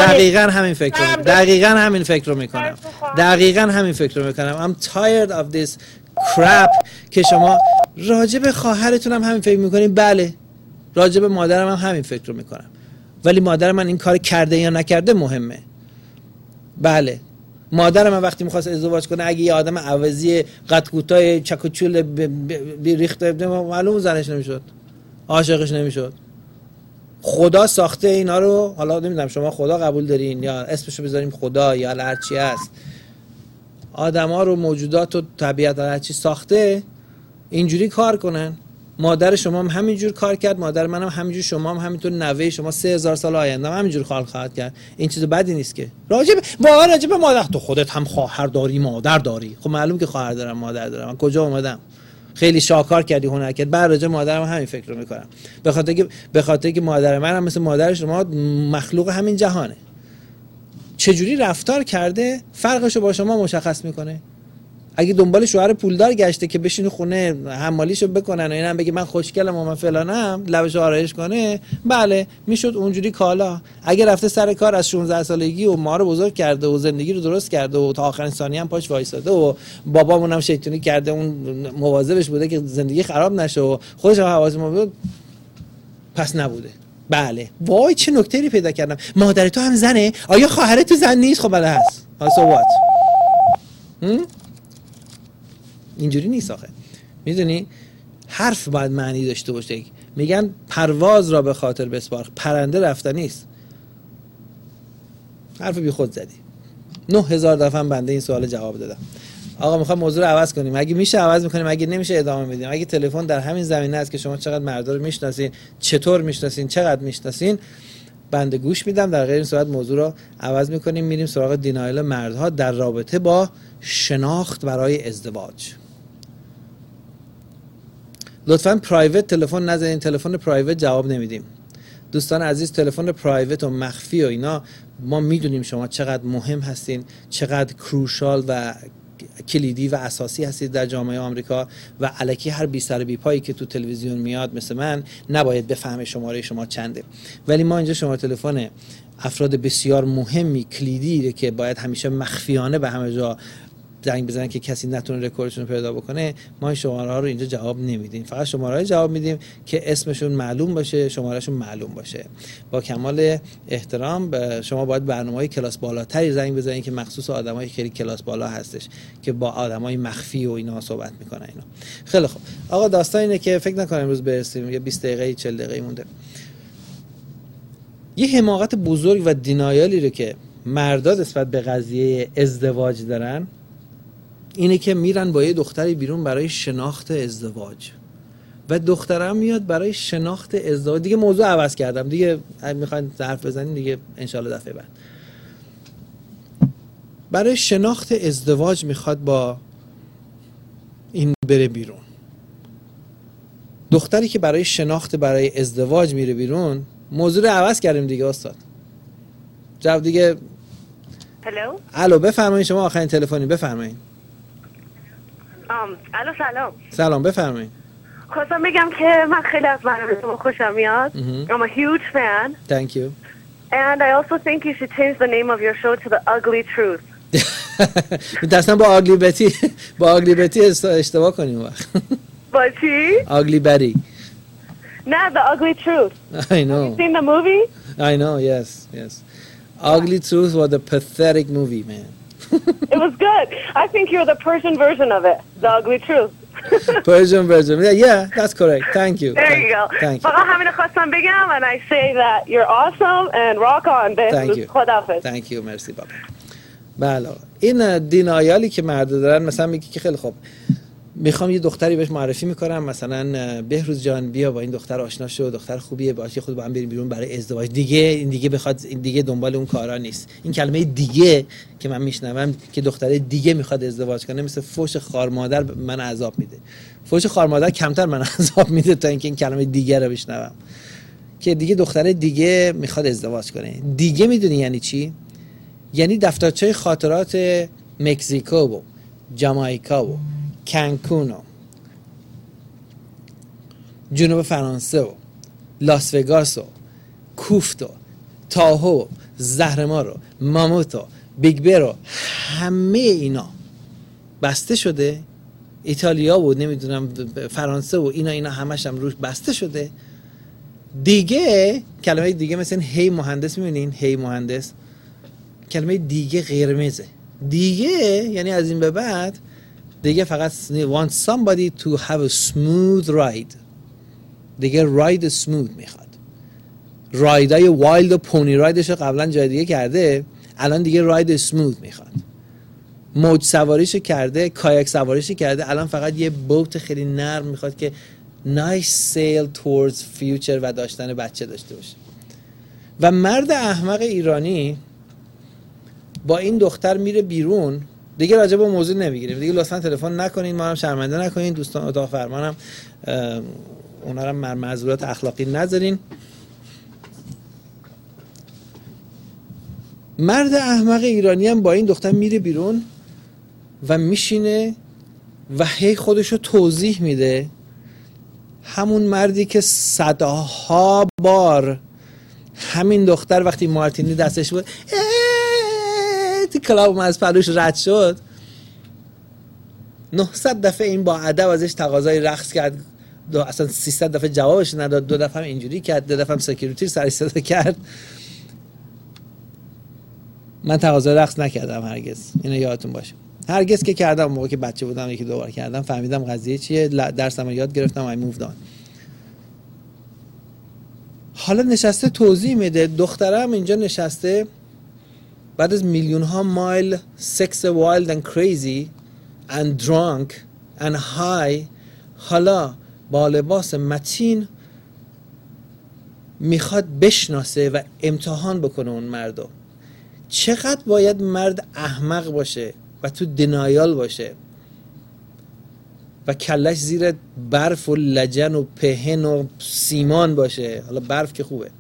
فکر رو میکنم. I'm tired of this crap که شما راجع به خواهرتون هم همین فکر میکنین. بله راجع به مادرم هم همین فکر رو میکنم، ولی مادر من این کار کرده یا نکرده مهمه. بله مادر من وقتی می‌خواست ازدواج کنه اگه یه آدم عوضی قد کوتاه چک و چول ریخته معلوم زنش نمیشد، عاشقش نمیشد. خدا ساخته اینا رو، حالا نمیدونم شما خدا قبول دارین یا اسمشو بذاریم خدا یا هر چی هست، آدما رو، موجودات و طبیعت هر چی ساخته اینجوری کار کنن. مادر شما هم همینجور کار کرد، مادر منم همینجور، شما هم همینطور، نوه شما 3000 سال آینده هم همینجور خواهد کرد. این چیز بدی نیست که راجب مادر. تو خودت هم خواهر داری مادر داری. خب معلوم که خواهر دارم مادر دارم. من کجا اومدم؟ خیلی شاکار کردی، هنر کرد. بعد راجع مادرم همین فکر رو میکنم، به خاطر که مادر منم مثل مادر شما مخلوق همین جهانه. چجوری رفتار کرده فرقشو با شما مشخص میکنه. اگه دنبال شوهر پولدار گشته که بشینه خونه حمالیشو بکنن و اینم بگه من خوشگلم و من فلانم، لبشو آرایش کنه، بله میشد اونجوری کالا. اگه رفته سر کار از 16 سالگی و ما رو بزرگ کرده و زندگی رو درست کرده و تا آخرین ثانیه هم پاش وایساده و بابامون هم شیطونی کرده، اون مواظبش بوده که زندگی خراب نشه و خودش هم حواس ما بود، پس نبوده. بله وای چه نکته‌ای پیدا کردم. مادر تو هم زنه؟ آیا خواهر تو زن نیست؟ خب بله هست. so what؟ اینجوری نیست آخه. میدونی حرف باید معنی داشته باشه. میگن پرواز را به خاطر بسپار، پرنده رفتنی است. حرف بی خود زدی. 9000 دفعه بنده این سوال جواب دادم. آقا میخوام موضوع رو عوض کنیم. اگه میشه عوض میکنیم، اگه نمیشه ادامه میدیم. اگه تلفن در همین زمینه است که شما چقدر مردا رو میشناسین، چطور میشناسین، چقدر میشناسین، بنده گوش میدم. در غیر این صورت موضوع رو عوض میکنیم، میریم سراغ دینایل مردها در رابطه با شناخت برای ازدواج. لطفاً پرایوت تلفن نزنین. تلفن پرایوت جواب نمیدیم. دوستان عزیز، تلفن پرایوت و مخفی و اینا، ما میدونیم شما چقدر مهم هستین، چقدر کروشال و کلیدی و اساسی هستید در جامعه آمریکا و الکی هر بی سر بی پایی که تو تلویزیون میاد مثل من نباید بفهمه شماره شما چنده. ولی ما اینجا شماره تلفن افراد بسیار مهمی کلیدی که باید همیشه مخفیانه به همه جا زنگ بزنن که کسی نتونه رکوردشون پیدا بکنه، ما این شماره ها رو اینجا جواب نمیدیم. فقط شماره های جواب میدیم که اسمشون معلوم باشه، شمارهشون معلوم باشه. با کمال احترام شما باید برنامه‌های کلاس بالاتری زنگ بزنید که مخصوص آدمای خیلی کلاس بالا هستش که با آدمای مخفی و اینا صحبت میکنن. اینا خیلی خوب. آقا داستان اینه که فکر نکنم امروز برسیم، یه 20 دقیقه 40 دقیقه مونده. یه حماقت بزرگ و دینایالی رو که مردا نسبت به قضیه ازدواج دارن اینه که میرن با یه دختری بیرون برای شناخت ازدواج و دخترم میاد برای شناخت ازدواج. دیگه موضوع عوض کردم، دیگه میخواین حرف بزنین دیگه انشالله دفعه بعد. برای شناخت ازدواج میخواد با این بره بیرون. دختری که برای شناخت برای ازدواج میره بیرون، موضوع رو عوض کردیم دیگه استاد. جواب دیگه. الو بفرمایید، شما آخرین تلفنی بفرمایید. الو سلام. سلام بفرمایید. خواستم بگم که من خیلی از برنامه شما خوشم میاد. I'm a huge fan. Thank you. And I also think you should change the name of your show to The Ugly Truth. دستم با آگلی بتی اشتباه کنیم وقت. با چی؟ آگلی بتی. نه, The Ugly Truth. I know. Have you seen the movie? I know, yes. Ugly Truth was a pathetic movie, man. It was good. I think you're the Persian version of it. The Ugly Truth. Persian version. Yeah, that's correct. Thank you. There you go. Thank you. فقط همین خواستم بگم and I say that you're awesome and rock on. Thank you. خداحافظ. Thank you. مرسی بابا. بله. این دینایالی که مردا دارن، مثلا میگه که خیلی خوب میخوام یه دختری بهش معرفی میکنم، مثلا بهروز جان بیا با این دختر آشنا شو، دختر خوبیه، باشه خود با هم بریم بیرون برای ازدواج. دیگه این دیگه بخواد، این دیگه دنبال اون کارا نیست. این کلمه دیگه که من میشنوم که دختره دیگه میخواد ازدواج کنه، مثل فوش خار مادر من عذاب میده. فوش خار مادر کمتر من عذاب میده تا اینکه این کلمه دیگه رو بشنوم که دیگه دختره دیگه میخواد ازدواج کنه. دیگه میدونی یعنی چی؟ یعنی دفترچه خاطرات مکزیکو و جامائیکا و کانکون و جنوب فرانسه و لاس وگاس و کوفت و تاهو و زهرمار و ماموت و بیگ بر و همه اینا بسته شده. ایتالیا و نمیدونم فرانسه و اینا همش هم روش بسته شده. دیگه کلمه دیگه مثلا هی مهندس، میبینین هی مهندس، کلمه دیگه قرمزه. دیگه یعنی از این به بعد دیگه فقط want somebody to have a smooth ride. دیگه راید سموث میخواد. رایدای وایلد و پونی رایدش رو قبلا جای دیگه کرده، الان دیگه راید سموث میخواد. موج سواریشو کرده، کایاک سواریشو کرده، الان فقط یه بوت خیلی نرم میخواد که nice sail towards future و داشتن بچه داشته باشه. و مرد احمق ایرانی با این دختر میره بیرون، دیگه راجع به موضوع نمیگیریم، دیگه لطفا تلفن نکنین، ما هم شرمنده نکنین، دوستان اتاق فرمانم اونا رو معذورات اخلاقی نذارین. مرد احمق ایرانی هم با این دختر میره بیرون و میشینه و هی خودشو توضیح میده، همون مردی که صدها بار همین دختر وقتی مارتینی دستش بود تو کلاب از پلوش رد شد، 900 دفعه این با ادب ازش تقاضای رقص کرد، اصلا 300 دفعه جوابش نداد، 2 دفعه هم اینجوری کرد، 2 دفعه هم سکیوریتی سر صدا کرد. من تقاضای رقص نکردم هرگز، اینو یادتون باشه. هرگز که کردم موقعی که بچه بودم، یکی 2 بار کردم، فهمیدم قضیه چیه، درسمو یاد گرفتم، I moved on. حالا نشسته توضیح میده، دخترم اینجا نشسته بعد از میلیون ها مایل سکس وایلد and crazy and drunk and high، حالا با لباس متین میخواد بشناسه و امتحان بکنه اون مردو. چقدر باید مرد احمق باشه و تو دینایال باشه و کلش زیر برف و لجن و پهن و سیمان باشه، حالا برف که خوبه،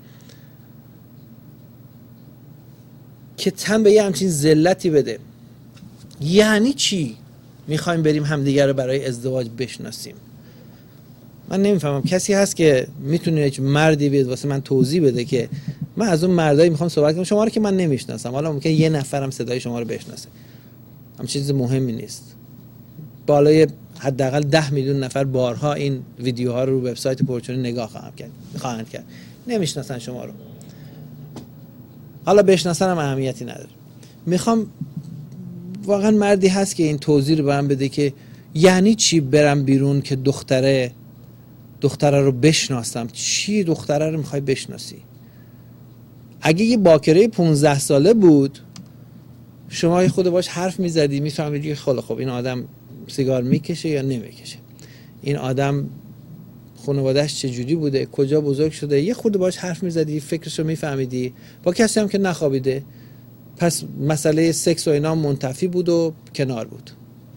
که تن به یه همچین ذلتی بده. یعنی چی میخوایم بریم همدیگر رو برای ازدواج بشناسیم؟ من نمیفهمم. کسی هست که میتونه هیچ مردی بیاد واسه من توضیح بده که من از اون مردایی میخوام صحبت کنم، شما رو که من نمیشناسم، حالا ممکنه یه نفرم صدای شما رو بشناسه، هم چیز مهمی نیست. بالای حداقل 10 میلیون نفر بارها این ویدیوها رو وبسایت پرچونی نگاه خواهند کرد. نمیشناسن شما رو. حالا بشناسن هم اهمیتی نداره. میخوام واقعا مردی هست که این توضیح رو به من بده که یعنی چی برم بیرون که دختره رو بشناسم. چی دختره رو میخوای بشناسی؟ اگه یه باکره 15 ساله بود شما خود باش حرف میزدی، میفهمیدی که خب این آدم سیگار میکشه یا نمیکشه، این آدم خانواده‌اش چجوری بوده، کجا بزرگ شده، یه خود باش حرف میزدی، فکرشو میفهمیدی. با کسی هم که نخوابیده، پس مسئله سکس و اینا منتفی بود و کنار بود.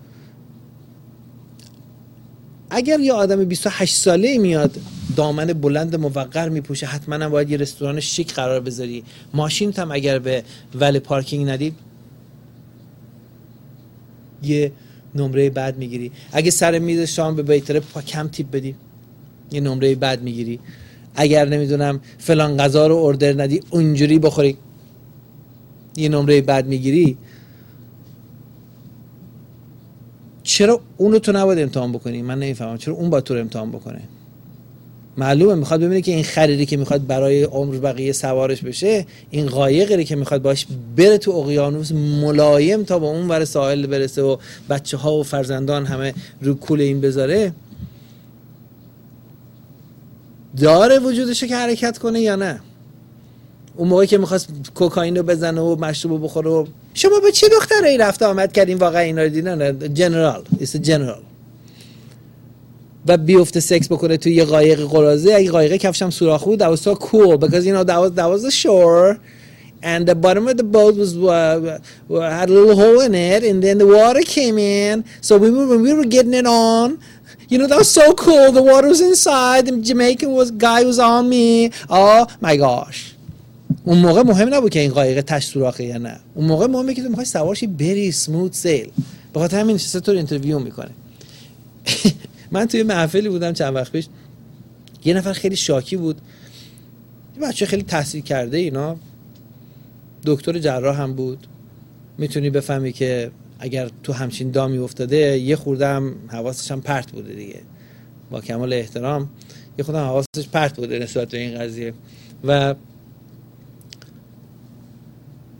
اگر یه آدم 28 ساله میاد دامن بلند موقر میپوشه، حتما هم باید یه رستوران شیک قرار بذاری، ماشینت هم اگر به ولی پارکینگ ندی یه نمره بد میگیری، اگه سر میز شام به ویتر کم تیپ بدی یه نمره بد میگیری، اگر نمیدونم فلان غذا رو اوردر ندی اونجوری بخوری یه نمره بد میگیری. چرا اونو تو نباید امتحان بکنی؟ من نمیفهمم چرا اون باید تو رو امتحان بکنه. معلومه میخواد ببینه که این خریدی که میخواد برای عمر بقیه سوارش بشه، این قایقی که میخواد باش بره تو اقیانوس ملایم تا با اون ور ساحل برسه و بچه ها و فرزندان همه رو کول این بذاره، داره وجودشو که حرکت کنه یا نه. اون موقعی که میخواست کوکائین رو بزنه و مشروب بخوره و شما به چه دختری رفت آمد کردین واقعا اینا رو دیدن؟ جنرال و بیفته سکس بکنه توی یه قایق قراضه، اگه قایق کفشم سوراخ بود that was so cool because you know that was the shore and the bottom of the boat was had a little hole in it and then the water came in so when we were getting it on you know that was so cool, the water was inside, the Jamaican guy was on me, oh my gosh. اون موقع مهم نبود که این قایق تش سوراخه یا نه، اون موقع مهمه که تو میخوای سوارشی بری سموت سیل. به خاطر همین نشسته تو اینترویو میکنه. من توی محفلی بودم چند وقت پیش، یه نفر خیلی شاکی بود، یه بچه خیلی تحصیل کرده، اینا دکتر جراح هم بود، میتونی بفهمی که اگر تو همچین دامی افتاده یه خورده هم حواسش هم پرت بوده دیگه، با کمال احترام یه خورده هم حواسش پرت بوده نسبت به این قضیه. و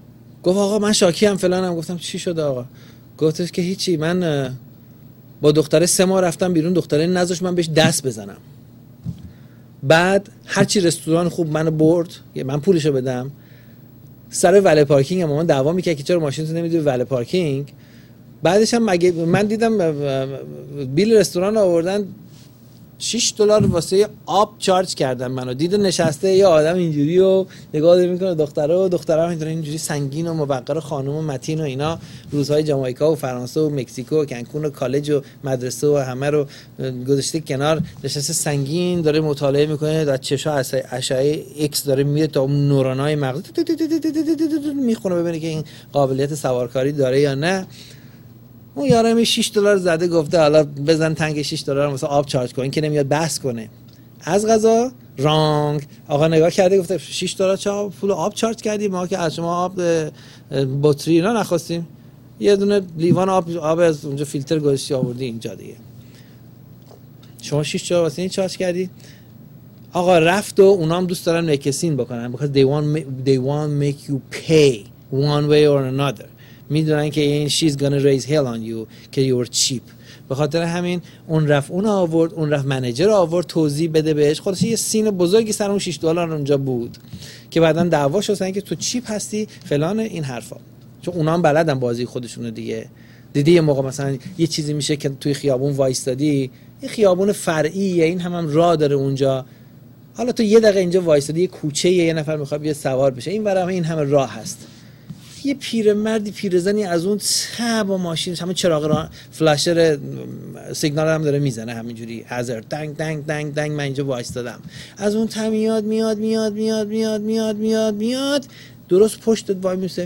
گفت آقا من شاکی ام فلانم. گفتم چی شده آقا؟ گفتش که هیچی، من با دختره 3 ماه رفتم بیرون، دختره نذاشت من بهش دست بزنم. بعد هرچی رستوران خوب منو برد، من پولشو بدم، سر وله پارکینگ هم من دعوا میکرد که چرا ماشین تو نمیدی وله پارکینگ. بعدش هم مگه من دیدم بیل رستوران آوردن $6 واسه آب چارج کردن منو. دیده نشسته یه آدم اینجوری و نگاه میکنه دخترها میدونه اینجوری سنگین و موقر خانم و متین و اینا، روزهای جامائیکا و فرانسه و مکزیکو و کنکون و کالج و مدرسه و همه رو گذاشته کنار، نشسته سنگین داره مطالعه میکنه، در چشا اشعه ایکس داره میره تا اون نورانای مغز میخونه ببینه که این قابلیت سوارکاری داره یا نه. اون یارم $6 زده، گفته حالا بزن تنگ $6 مثلا آب چارج کن، این که نمیاد بحث کنه. از قضا رانگ آقا نگاه کرده گفته $6 چه پول آب چارج کردی؟ ما که از شما آب بطری اینا نخواستیم، یه دونه لیوان آب از اونجا فیلتر گذاشتی آوردی اینجا دیگه، شما $6 واسه این چارج کردی؟ آقا رفت و اونا هم دوست دارن مکسین بکنن because they want make you pay one way or another. میدونن که این she's gonna raise hell on you که you're cheap. به خاطر همین اون رفت اون آورد، اون رفت منیجر آورد توضیح بده بهش، خودش یه سین بزرگی سر اون $6 اونجا بود که بعدن دعوا شدن که تو چیپ هستی فلان این حرفا، چون اونا هم بلدن بازی خودشونو دیگه. دیدی یه موقع مثلا یه چیزی میشه که توی خیابون وایستادی، یه خیابون فرعیه، این هم راه داره اونجا، حالا تو یه دقیقه اینجا وایستادی، یه کوچه یه نفر میخواد بیاد سوار بشه، این برام این همه راه هست. یه پیرمردی پیرزنی از اون با ماشین همون چراغ فلاشر سیگنال هم داره میزنه همینجوری هزار دنگ دنگ دنگ دنگ، من اینجا وایستادم، از اون تا میاد میاد میاد میاد میاد میاد میاد میاد درست پشتت وای میسه.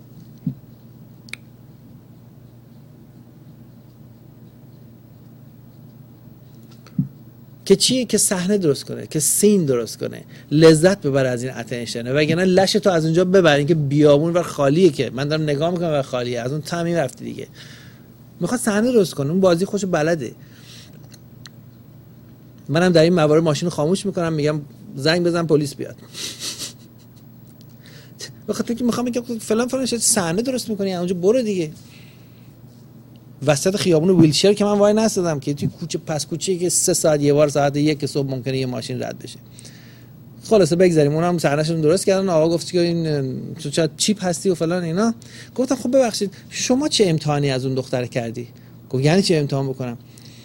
که چیه؟ که صحنه درست کنه، که سین درست کنه، لذت ببره از این اتنشن، وگرنه لش تو از اونجا ببرین که بیابون و خالیه، که من دارم نگاه میکنم و خالیه، از اون تمی رفتی دیگه. میخواد صحنه درست کنه، اون بازی خوش بلده. منم در این موارد ماشین خاموش میکنم، میگم زنگ بزن پلیس بیاد. بخاطر که میخوام بگم فلان فلان شد، صحنه درست میکنی اونجا برو دیگه. وسط خیابون ویلچر که من وای نستادم که توی کوچه پس کوچه‌ای که 3 ساعت یه بار ساعت 1 صبح ممکنه یه ماشین رد بشه. خلاصه بگذاریم، اونم صحنه‌شون درست کردن. آقا گفت که این تو چه چیپ هستی و فلان اینا. گفتم خب ببخشید شما چه امتحانی از اون دختر کردی؟ گفت یعنی چه امتحان بکنم؟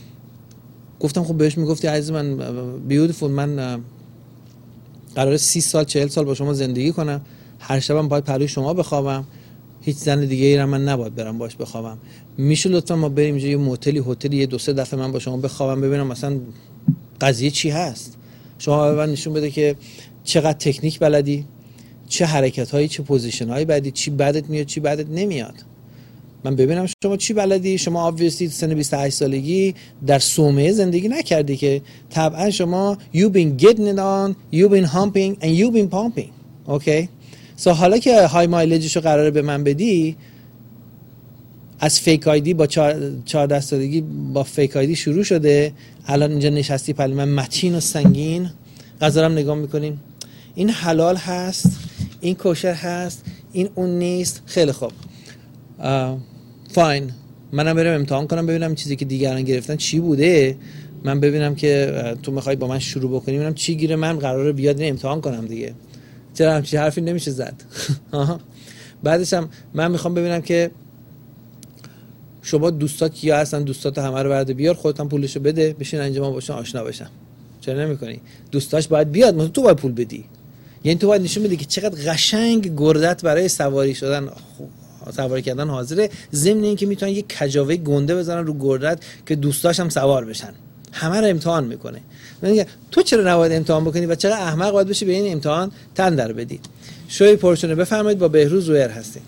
گفتم خب بهش میگفتی عزیز من بیوتیفول، من قراره 30 سال 40 سال با شما زندگی کنم، هر شبم باید پهلوی شما بخوابم، هیچ زن دیگه ای را من نباید برم باش بخوابم، میشه لطفا ما بریم یه موتلی هتلی یه 2-3 دفعه من با شما بخوابم ببینم مثلا قضیه چی هست، شما به من نشون بده که چقدر تکنیک بلدی، چه حرکت هایی، چه پوزیشن هایی بلدی، چی بدت میاد چی بدت نمیاد، من ببینم شما چی بلدی. شما obviously سن 28 سالگی در صومعه زندگی نکردی که طبعا شما you've been getting it on, you've been humping and you've been pumping. اوکی؟ حالا که های مایلجشو قراره به من بدی، از فیک آیدی با 14 سالگی با فیک آیدی شروع شده، الان اینجا نشستی پلی من متین و سنگین، غذارم نگاه میکنیم این حلال هست، این کوشر هست، این اون نیست، خیلی خوب فاین، منم برم امتحان کنم ببینم چیزی که دیگران گرفتن چی بوده، من ببینم که تو میخوای با من شروع بکنی، ببینم چی گیره من قراره بیاد این امتحان کنم دیگه، چرا همچین حرفی نمیشه زد. بعدش هم من میخوام ببینم که شما دوستات کیا هستن، دوستات همه رو برده بیار، خودت هم پولشو بده، بشین اینجا ما باشن آشنا بشم. چرا نمیکنی؟ دوستاش باید بیاد، مثلا تو باید پول بدی، یعنی تو باید نشون بدی که چقدر قشنگ گردت برای سواری شدن سواری کردن حاضره، ضمن اینکه میتونن یه کجاوه گنده بزنن رو گردت که دوستاش هم سوار بشن. همه رو امتحان میکنه. میگه تو چرا نباید امتحان بکنی و چرا احمق باید بشی به این امتحان تن در بدی. شوی پرشونه بفرمایید، با بهروز زوئر هستین.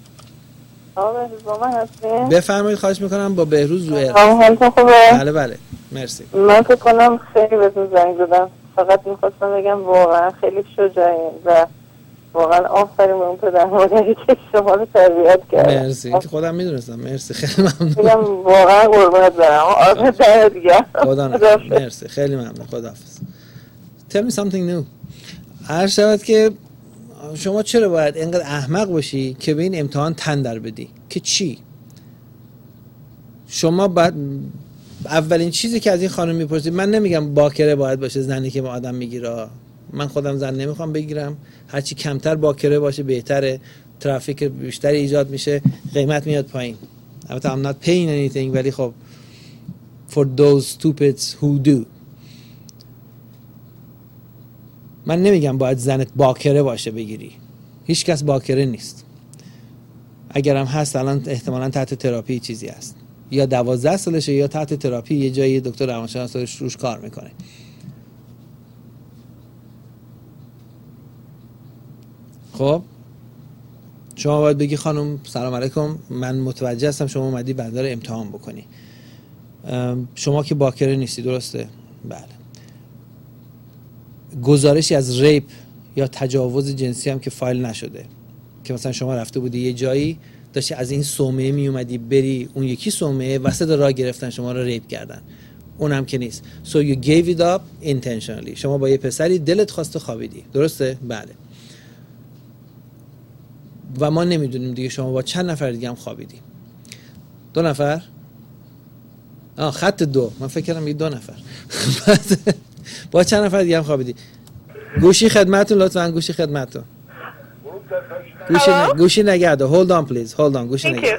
بهروز با من هستین؟ بفرمایید، خواهش میکنم. با بهروز زوئر. حالتون خوبه؟ بله بله مرسی. من فکر کنم خیلی بهتون زنگ زدم، فقط میخواستم بگم واقعا خیلی شجاعین و واقعا آفرین به اون پدر مادری که شما رو تربیت کرد. مرسی، که خودم میدونستم. مرسی، خیلی ممنون. میگم واقعا قربونت برم. آره در دیگه. خدا نگهدار. مرسی، خیلی ممنون. خداحافظ. Tell me something new. هر شود که شما چرا باید اینقدر احمق باشی که به این امتحان تن در بدی؟ که چی؟ شما باید اولین چیزی که از این خانم میپرسید، من نمیگم باکره باید باشه زنی که با آدم میگیره، من خودم زن نمیخوام بگیرم، هرچی کمتر باکره باشه بهتره، ترافیک بیشتری ایجاد میشه، قیمت میاد پایین. البته I'm not paying anything، ولی خب for those stupids who do. من نمیگم باید زنت باکره باشه بگیری، هیچ کس باکره نیست، اگرم هست الان احتمالاً تحت تراپی چیزی هست، یا 12 سالشه یا تحت تراپی یه جایی دکتر روانشناس روش کار میکنه. خب شما باید بگی خانم سلام علیکم، من متوجه هستم شما اومدی بنده رو امتحان بکنی، شما که باکره نیستی درسته؟ بله. گزارشی از ریپ یا تجاوز جنسی هم که فایل نشده، که مثلا شما رفته بودی یه جایی داشتی از این صومعه می اومدی بری اون یکی صومعه وسط راه گرفتن شما رو ریپ کردن، اونم که نیست. So you gave it up intentionally. شما با یه پسری دلت خواسته خوابیدی، درسته؟ بله. و ما نمیدونیم دیگه شما با چند نفر دیگه هم خوابیدی. 2 نفر؟ خط 2، من فکر کردم یه 2 نفر. با چند نفر دیگه هم خوابیدی؟ گوشی خدمتتون لطفاً، گوشی خدمتتون. گوشی نگرده. Hold on please. Hold on. گوشی نگرده.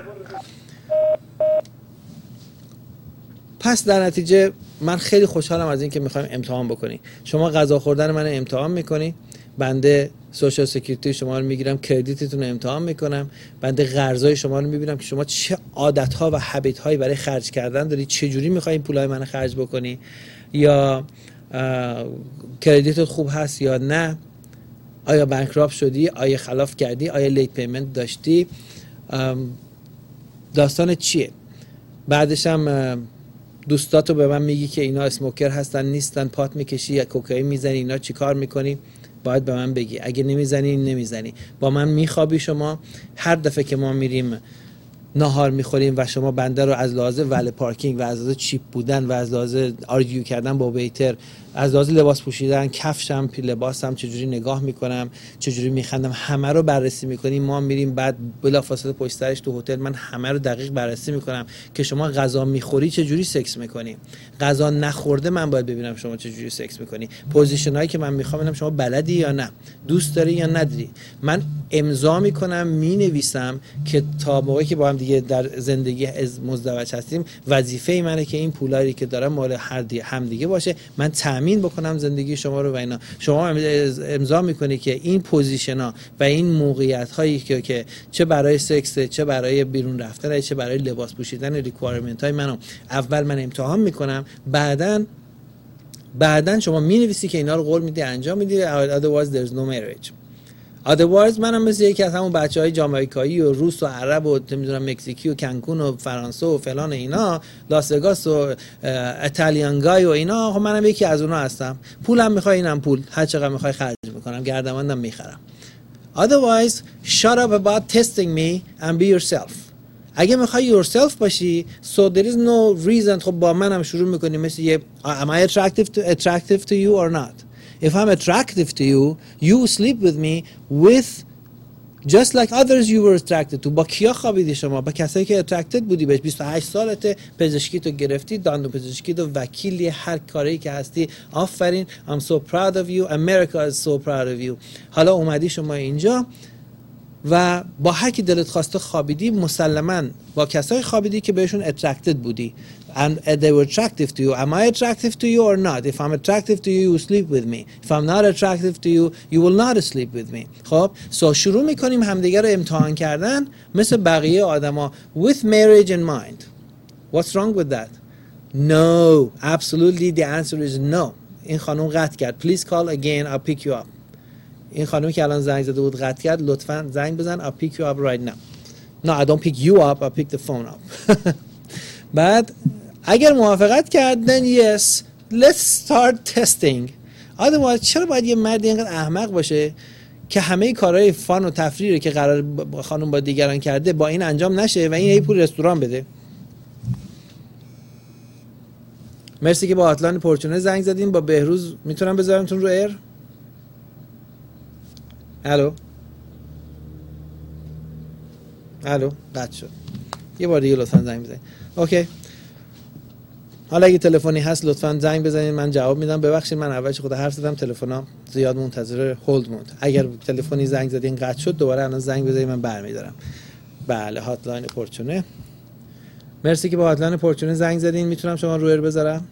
پس در نتیجه من خیلی خوشحالم از این که میخوایم امتحان بکنی. شما غذا خوردن من امتحان میکنی، بنده سوشال سکیوریتی شما رو میگیرم، کردیتتون رو امتحان میکنم، بنده قرضای شما رو میبینم که شما چه عادت‌ها و هابیت‌هایی برای خرج کردن داری، چه جوری میخوای این پولای منو خرج بکنی، یا کردیتت خوب هست یا نه، آیا بانکراپت شدی، آیا خلاف کردی، آیا لیت پیمنت داشتی، داستان چیه. بعدش هم دوستاتو به من میگی که اینا اسموکر هستن نیستن، پات میکشی یا کوکائین میزنی، اینا چی کار میکنی، باید به من بگی. اگه نمیزنی با من میخوابی. شما هر دفعه که ما میریم ناهار میخوریم و شما بنده رو از لحاظ ول پارکینگ و از لحاظ چیپ بودن و از لحاظ آرگیو کردن با ویتر، از لحاظ لباس پوشیدن، کفشم، لباسم چجوری نگاه میکنم، چجوری میخندم، همه رو بررسی میکنیم. ما میریم بعد بلافاصله پشت سرش تو هتل من همه رو دقیق بررسی میکنم که شما غذا میخوری چجوری سکس میکنی، غذا نخورده من باید ببینم شما چجوری سکس میکنی، پوزیشن هایی که من میخوام ببینم شما بلدی یا نه، دوست داری یا نداری. من امضا میکنم، مینویسم که تا موقعی که با هم دیگه در زندگی مزدوج هستیم وظیفه منه که این پولایی که دارم مال هم دیگه باشه، من تامین بکنم زندگی شما رو و اینا. شما امضا میکنی که این پوزیشن ها و این موقعیت هایی که چه برای سکس، چه برای بیرون رفتن، چه برای لباس پوشیدن، ریکوایرمنت های منو اول من امتحان میکنم، بعدن شما مینویسی که اینا رو قول میدی انجام میدی. otherwise there's no marriage. otherwise منم مثل یکی از همون بچهای جامائیکایی و روس و عرب و نمیدونم مکزیکی و کنکون و فرانسه و فلان اینا، لاس وگاس و ایتالیان گای و اینا، خب منم یکی از اونها هستم. پولم میخوای، اینم پول، هر چقدر میخوای خرج میکنم، گردمندم میخرم. otherwise shut up about testing me and be yourself. اگه میخوای yourself باشی so there is no reason. خب با منم شروع میکنی مثل یه am I attractive to you or not. If I'm attractive to you, you sleep with me with just like others you were attracted to. با کیا خوابیدی شما؟ با کسایی که attracted بودی بهش. 28 سالته، پزشکی تو گرفتی، دندون پزشکی تو، وکیلی، هر کاری که هستی. آفرین. I'm so proud of you. America is so proud of you. حالا اومدی شما اینجا و با هر کی دلت خواسته خوابیدی، مسلماً با کسایی خوابیدی که بهشون attracted بودی. And they were attractive to you. Am I attractive to you or not? If I'm attractive to you, you sleep with me. If I'm not attractive to you, you will not sleep with me. خب شروع میکنیم همدیگه رو امتحان کردن مثل بقیه آدما with marriage in mind. What's wrong with that? No, absolutely the answer is no. این خانم قطع کرد. Please call again. I'll pick you up. این خانمی که الان زنگ زده بود قطع کرد. لطفاً زنگ بزن. I'll pick you up right now. No, I don't pick you up. I'll pick the phone up. بعد اگر موافقت کرد then yes, let's start testing. otherwise چرا باید یه مرد اینقدر احمق باشه که همه کارهای فان و تفریحی که قرار خانم با دیگران کرده با این انجام نشه و این یه پول رستوران بده. مرسی که با آتلان پرچونه زنگ زدین. با بهروز میتونم بذارمتون رو ایر؟ الو الو قطع شد. یه بار دیگه لطفا زنگ بزنید. اوکی. حالا اگه تلفنی هست لطفا زنگ بزنید، من جواب میدم. ببخشید من اولش خود حرف زدم، تلفنام زیاد منتظر هولد موند. اگر تلفنی زنگ زدین قطع شد دوباره الان زنگ بزنید من برمی‌دارم. بله هاتلاین پورچونه. مرسی که با هاتلاین پورچونه زنگ زدین. میتونم شما رو ایر بذارم؟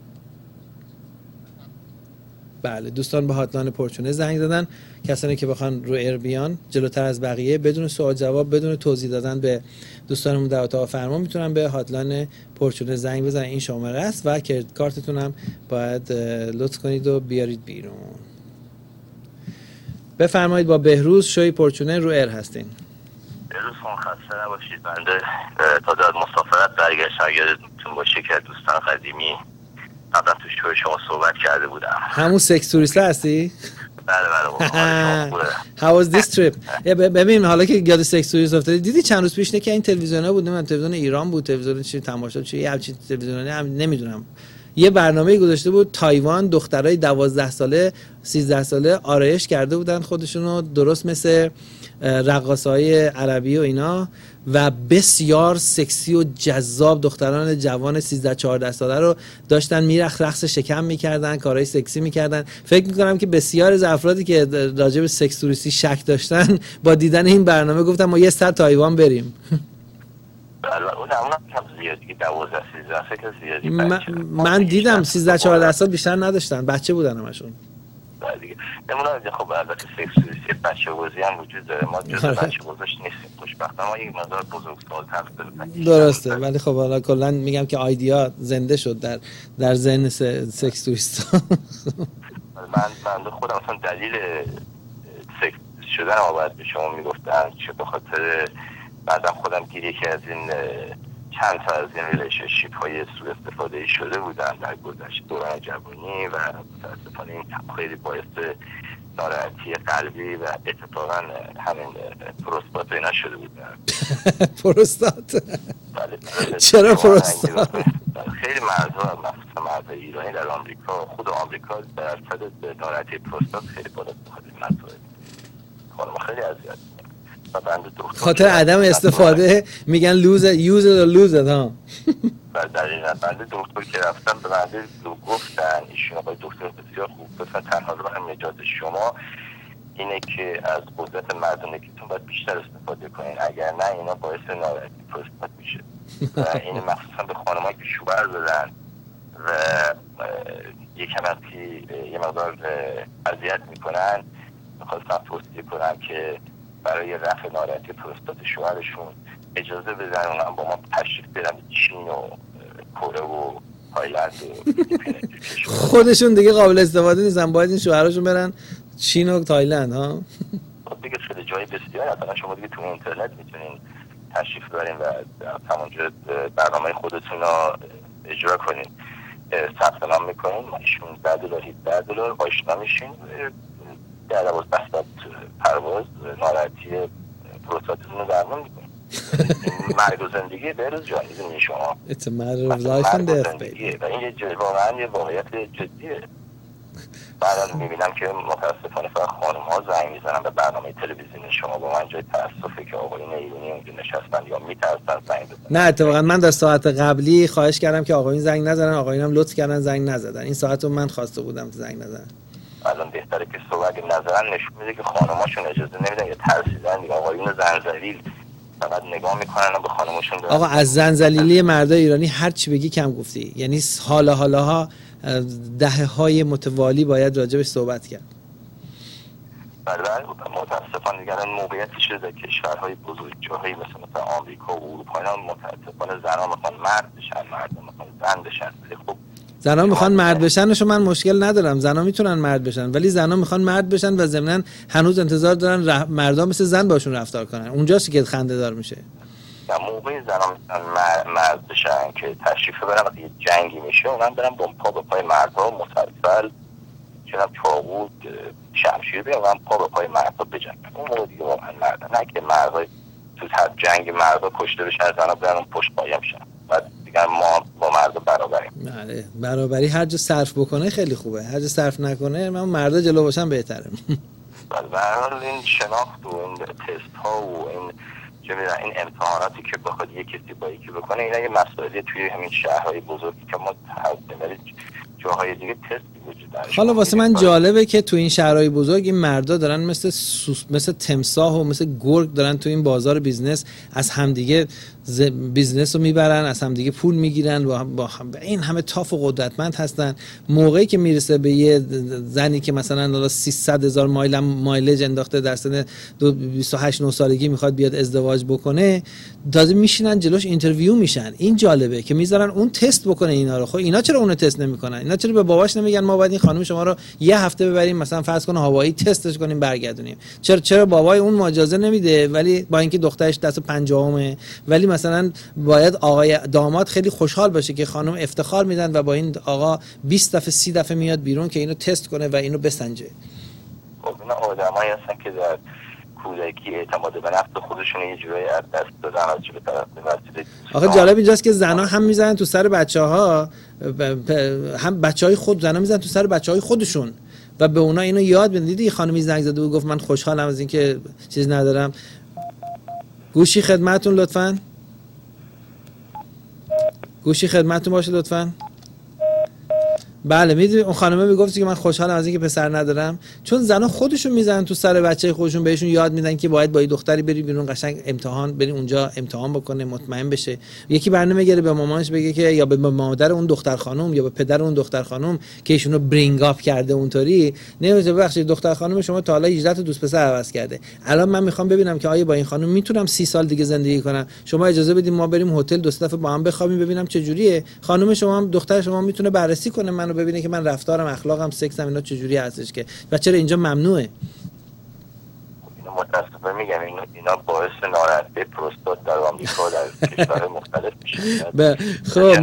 بله دوستان به هاتلاین پورچونه زنگ زدن، کسانی که بخوان رو ایر بیان جلوتر از بقیه بدون سوال جواب، بدون توضیح دادن به دوستانمون در اتاق فرمان، میتونن به هاتلاین پورچونه زنگ بزنن. این شماره است و کارتتون هم باید لطف کنید و بیارید بیرون. بفرمایید با بهروز شوی پورچونه رو ایر هستین. بهروز خان خسته نباشید. بنده تا از مسافرت برگشتم، یادتون باشه که دوستان قدیمی قبلا تو شوی شما صحبت کرده بودم. همون سکس توریست هستی؟ بله. How was this trip؟ ببین حالا که یاد سکس توریست افتادی، دیدی چند روز پیش که این تلویزیونا بود، من تلویزیون ایران بود، تلویزیون چی تماشا چی یه همچین تلویزیونی هم نمیدونم، یه برنامه گذاشته بود تایوان دخترای 12 ساله 13 ساله آرایش کرده بودن خودشونو درست مثل رقاصهای عربی و اینا و بسیار سکسی و جذاب دختران جوان 13 14 ساله رو داشتن رقص شکم میکردن، کارهای سکسی میکردن. فکر میکنم که بسیار از افرادی که راجع به سکس توریستی شک داشتن با دیدن این برنامه گفتن ما یه سر تایوان بریم. من دیدم 13 14 سال بیشتر نداشتن، بچه بودن همشون. دیگه نمونه خب البته سکس توریستی بچه بازی هم وجود داره، ما جزء بچه بازیش نیستیم خوشبختانه، ما یک مقدار بزرگسال تفضیل درسته. ولی خب حالا کلا میگم که آیدیا زنده شد در ذهن سکس توریستا. من خودم اصلا دلیل سکس شدن ما باید به شما میگفتم چه به خاطر بعدم خودم گیری که از این چند تا از این ریلیشنشیپ های سوء استفاده شده بودن در گذشته دوران جوانی و متاسفانه این خیلی باعث ناراحتی قلبی و اتفاقا همین پروستات اینا شده بودن. پروستات؟ چرا پروستات؟ خیلی مردها مخصوصا مردهای ایرانی در آمریکا، خود آمریکا درصد ناراحتی پروستات خیلی بالا بخاطر مسائل خانم خیلی اذیت خاطر عدم استفاده میگن use it ها. دقیقا بنده دکتر که رفتم به بنده گفتن ایشون آقای دکتر بسیار خوب گفتن تنها راه نجات شما اینه که از قدرت مردانگیتون باید بیشتر استفاده کنین، اگر نه اینا باعث ناراحتی پروستات میشه. و این مخصوصا به خانمایی که شوهر دارن و یکم وقتی یه مقدار اذیت میکنن میخواستم توصیه کنم که برای رفع ناراحتی پروستات شوهرشون اجازه بدن اونم با ما تشریف برن چین و کره و تایلند و خودشون دیگه قابل استفاده نیستن، باید این شوهرشون برن چین و تایلند ها. دیگه خیلی جای بسیاری مثلا شما دیگه تو اینترنت میتونین تشریف ببرین و همونجا برنامه خودتون رو اجرا کنین، ثبت نام میکنین، $16 $17 آشنا میشین، در 12 ساعت پرواز ناراحتی پروستاتتون رو درمان میکنین. مرگ و زندگی بهروز جان میدونی شما It's a matter of life and death و این واقعا یه واقعیت جدیه. بعدا میبینم که متاسفانه فقط خانم ها زنگ میزنن به برنامه تلویزیونی شما، با من جای تاسفه که آقایون ایرانی اونجا نشستن یا میترسن زنگ بزنن. نه اتفاقا من در ساعت قبلی خواهش کردم که آقایون زنگ نزنن، آقایون هم لطف کردن زنگ نزدن. این ساعت رو من خواسته بودم که زنگ نزنن. الان بهتره که صحبت نظرن نشون میده که خانماشون اجازه نمیدن یا ترسیدن دیگه. آقایون زنجلیل فقط نگاه میکنن و به خانماشون دارن. آقا از زنجلیلی مردای ایرانی هر چی بگی کم گفتی، یعنی حالاها دهه‌های متوالی باید راجبش صحبت کرد. بله متاسفانه دیگه الان موقعیتی شده که کشورهای بزرگ جاهایی مثل آمریکا و اروپا اینا متاسفانه زنان میخوان مرد بشن، مردان میخوان زن بشن. خب زنان میخوان مرد بشنشو من مشکل ندارم، زنان میتونن مرد بشن، ولی زنان میخوان مرد بشن و ضمناً هنوز انتظار دارن مردان مثل زن باشون رفتار کنن. اونجاست که خنده دار میشه. در موقعی زنان مرد بشن که تشریف برن وقتی یه جنگی میشه اونم برن پا به پای مردها مسلسل چنم چاقو شمشیر بیان و پا به پای مردها بجنگن. اون موقع دیگه واقعا مردن، نه که مردهای تو جنگ مردها کشته بشن زنها برن پشت پایم شن. بعد دیگه ما با مرد برابریم. بله برابری هر جا صرف بکنه خیلی خوبه، هر جا صرف نکنه من مردا جلو باشم بهتره. بله این شناخت و این تست ها و این چه می‌دونم این امتحاناتی که بخواد یه کسی با یکی بکنه، اینا یه مسئله توی همین شهرهای بزرگی که ما هستیم، جاهای دیگه تست وجود داره. حالا واسه من جالبه که تو این شهرهای بزرگ این مردا دارن مثل تمساح و مثل گرگ دارن تو این بازار بیزنس از همدیگه بیزنس رو میبرن، از همدیگه پول میگیرن با این همه تاف و قدرتمند هستن. موقعی که میرسه به یه زنی که مثلا 300,000 مایلج انداخته در سن 28-9 سالگی میخواد بیاد ازدواج بکنه، تازه میشینن جلوش اینترویو میشن. این جالبه که میذارن اون تست بکنه اینا رو. خب اینا چرا اونو تست نمیکنن؟ اینا چرا به باباش نمیگن ما باید این خانم شما رو یه هفته ببریم مثلا فرض کن هوایی تستش کنیم برگردونیم؟ چرا بابای اون اجازه نمیده؟ ولی با اینکه دخترش دست 50مه، ولی مثلا باید آقای داماد خیلی خوشحال باشه که خانم افتخار میدن و با این آقا 20 دفعه 30 دفعه میاد بیرون که اینو تست کنه و اینو بسنجه. خب اینا آدمایی هستن که در کودکی اعتماد به نفس خودشون یه جورایی از دست دادن از جلوی طرف وسیله. آخه جالب اینجاست که زنا هم میزنن تو سر بچه‌ها، هم بچهای خود زنا میزنن تو سر بچهای خودشون و به اونا اینو یاد بدن. دیدی خانمی زنگ زده و گفت من خوشحالم از اینکه چیز ندارم. گوشی خدمتتون لطفاً. گوشی خدمتتون باشه لطفاً. بله میدونی اون خانمه میگفت که من خوشحالم از اینکه پسر ندارم، چون زنا خودشون میزنن تو سر بچه خودشون، بهشون یاد میدن که باید با این دختری بری بیرون قشنگ امتحان بری اونجا امتحان بکنه مطمئن بشه. یکی برنامه گیره به مامانش بگه که یا به مادر اون دختر خانم یا به پدر اون دختر خانم که ایشونو برینگ اپ کرده اونطوری، نمیشه ببخشید دختر خانم شما تا حالا 18 تا دوست پسر عوض کرده، الان من میخوام ببینم که آیا با این خانم میتونم 30 سال دیگه زندگی کنم، شما اجازه بدید ما بریم هتل دو سه دفعه با هم بخوابیم ببینم چه جوریه. خانم شما هم دختر شما میتونه بررسی کنه منو، ببینه که من رفتارم اخلاقم سکسم اینا چجوری هستش که و چرا اینجا ممنوعه. اینا متاسفانه میگم اینا باعث ناراحتی پروستات در آمریکا در کشورهای مختلف میشه. خب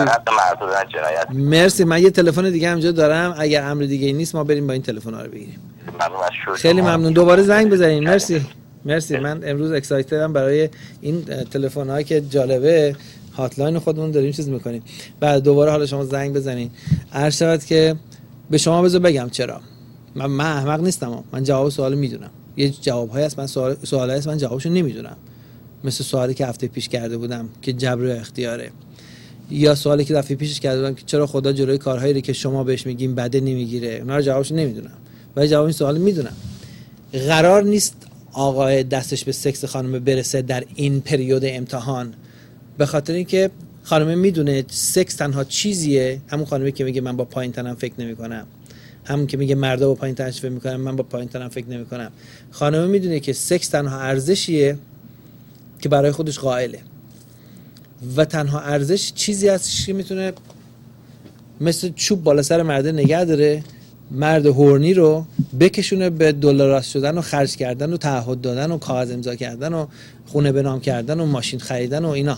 مرسی. من یه تلفن دیگه همینجا دارم، اگر امر دیگه نیست ما بریم با این تلفن‌ها رو بگیریم. خیلی ممنون، دوباره زنگ بزنین. مرسی. من امروز اکسایتدم برای این تلفن‌هایی که جالبه. هاتلاین خودمون داریم چیز میکنیم. بعد دوباره حالا شما زنگ بزنین. عرض شود که به شما بذار بگم چرا. من احمق نیستم، من جواب سوال میدونم. یه جوابایی هست من سوالایی هست من جوابشو نمیدونم. مثل سوالی که هفته پیش کرده بودم که جبر و اختیاره، یا سوالی که دفعه پیشش کرده بودم که چرا خدا جلوی کارهایی رو که شما بهش میگین بده نمیگیره. اونا رو جوابشو نمیدونم. ولی جواب این سوال میدونم. قرار نیست آقا دستش به سکس خانم برسه در این پریود امتحان، به خاطر اینکه خانم میدونه سکس تنها چیزیه. همون خانمی که میگه من با پایین تنم فکر نمی‌کنم، همون که میگه مردا با پایین تنش فکر می‌کنن، من با پایین تنم فکر نمی‌کنم. خانم میدونه که سکس تنها ارزشیه که برای خودش قائله و تنها ارزش چیزی هست که میتونه مثل چوب بالا سر مرد نگه داره، مرد هورنی رو بکشونه به دلاراست شدن و خرج کردن و تعهد دادن و کاغذ امضا کردن و خونه به نام کردن و ماشین خریدن و اینا.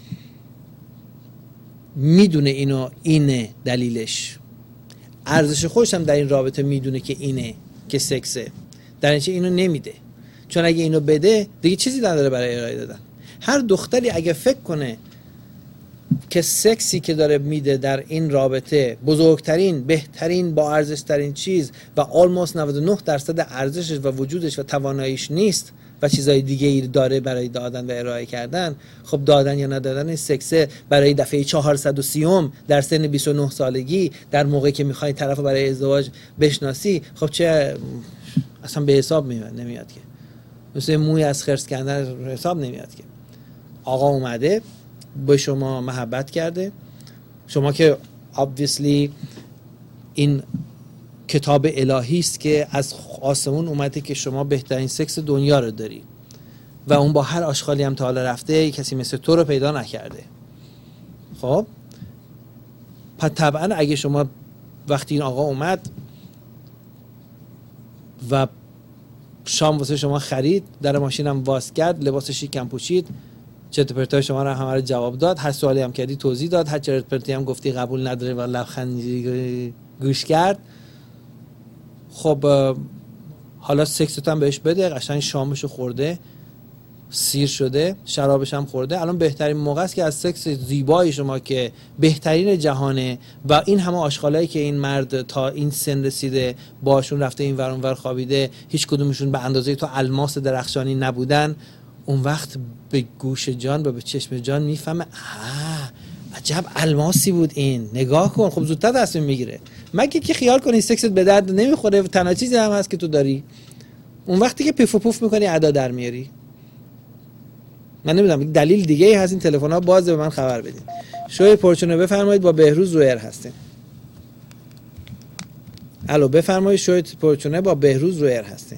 میدونه اینه دلیلش. ارزش خودش هم در این رابطه میدونه که اینه که سکسه، در اینچه اینو نمیده، چون اگه اینو بده دیگه چیزی نداره برای ارائه دادن. هر دختری اگه فکر کنه که سکسی که داره میده در این رابطه بزرگترین، بهترین، با ارزش ترین چیز و almost 99% ارزشش و وجودش و تواناییش نیست و چیزای دیگه ای داره برای دادن و ارائه کردن، خب دادن یا ندادن این سکسه برای دفعه 430 در سن 29 سالگی در موقعی که میخوای طرفو برای ازدواج بشناسی، خب چه اصلا به حساب نمیاد که مثل موی از خرس کندن حساب نمیاد که. آقا اومده به شما محبت کرده، شما که obviously این کتاب الهی است که از آسمون اومده که شما بهترین سکس دنیا رو داری و اون با هر آشغالی هم تا حالا رفته کسی مثل تو رو پیدا نکرده. خب پس طبعا اگه شما وقتی این آقا اومد و شام واسه شما خرید، در ماشینم واس کرد، لباس شیکم پوشید، چرت و پرتای شما رو همه رو جواب داد، هر سوالی هم کردی توضیح داد، هر چرت و پرتی هم گفتی قبول نداره و لبخندی گوش کرد، خب حالا سکست هم بهش بده، قشنگ شامشو خورده، سیر شده، شرابش هم خورده، الان بهترین موقع است که از سکس زیبای شما که بهترین جهانه و این همه آشغالایی که این مرد تا این سن رسیده باشون رفته این ور اون ور خوابیده، هیچ کدومشون به اندازه تو الماس درخشانی نبودن، اون وقت به گوش جان و به چشم جان میفهمه عجب الماسی بود این، نگاه کن. خب زودتر تصمیم میگیره. مگه که خیال کنی سکست به درد نمیخوره و تنها چیزی هم هست که تو داری. اون وقتی که پیف و پوف میکنی ادا در میاری. من نمیدونم دلیل دیگه ای هست این تلفن ها بازه، به من خبر بدین. شوی پرچونه بفرمایید، با بهروز رو ایر هستین. الو بفرمایید، شوی پرچونه با بهروز رو ایر هستین.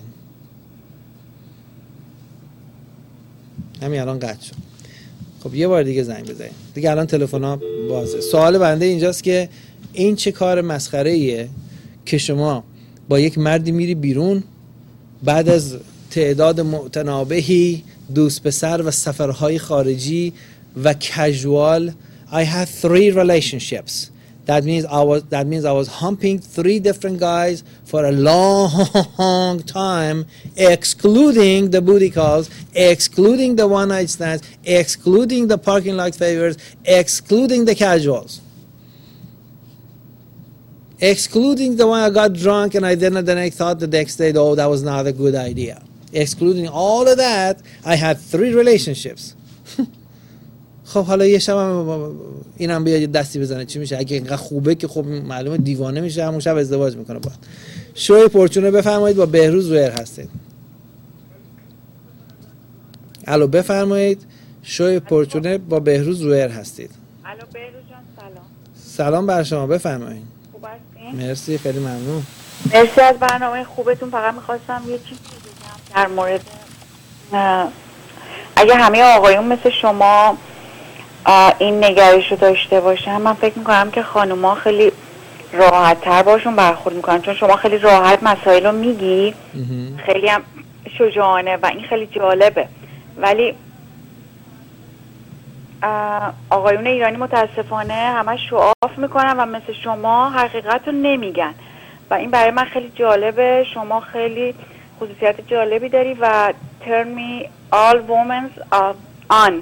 همین الان قطع شد. خب یه بار دیگه زنگ بزنید دیگه، الان تلفن ها بازه. سوال بنده اینجاست که این چه کار مسخره ایه که شما با یک مردی میری بیرون بعد از تعداد متنابهی دوست پسر و سفرهای خارجی و کژوال. I had 3 relationships. That means I was humping 3 different guys for a long time, excluding the booty calls, excluding the one night stands, excluding the parking lot favors, excluding the casuals, excluding the one I got drunk and then I thought the next day, oh, that was not a good idea. Excluding all of that, I had 3 relationships. خب حالا یه شب اینم بیاد دستی بزنه چی میشه؟ اگه اینقدر خوبه که خب معلومه دیوانه میشه، همون شب ازدواج میکنه باید. شوی پرچونه بفرمایید، با بهروز رو ایر هستید. الو بفرمایید، شوی پرچونه با بهروز رو ایر هستید. الو بهروز جان سلام. سلام بر شما، بفرمایید. خوب هستین؟ مرسی، خیلی ممنون. مرسی از برنامه خوبتون. فقط میخواستم یه چیزی بگم در مورد اگه همه آقایون مثل شما این نگرش رو داشته باشن، من فکر میکنم که خانوما خیلی راحت تر باشون برخورد میکنن، چون شما خیلی راحت مسائل رو میگی، خیلی هم شجاعانه و این خیلی جالبه. ولی آقایون ایرانی متاسفانه همه شعاف میکنن و مثل شما حقیقت رو نمیگن و این برای من خیلی جالبه. شما خیلی خصوصیت جالبی داری و turn me all women on.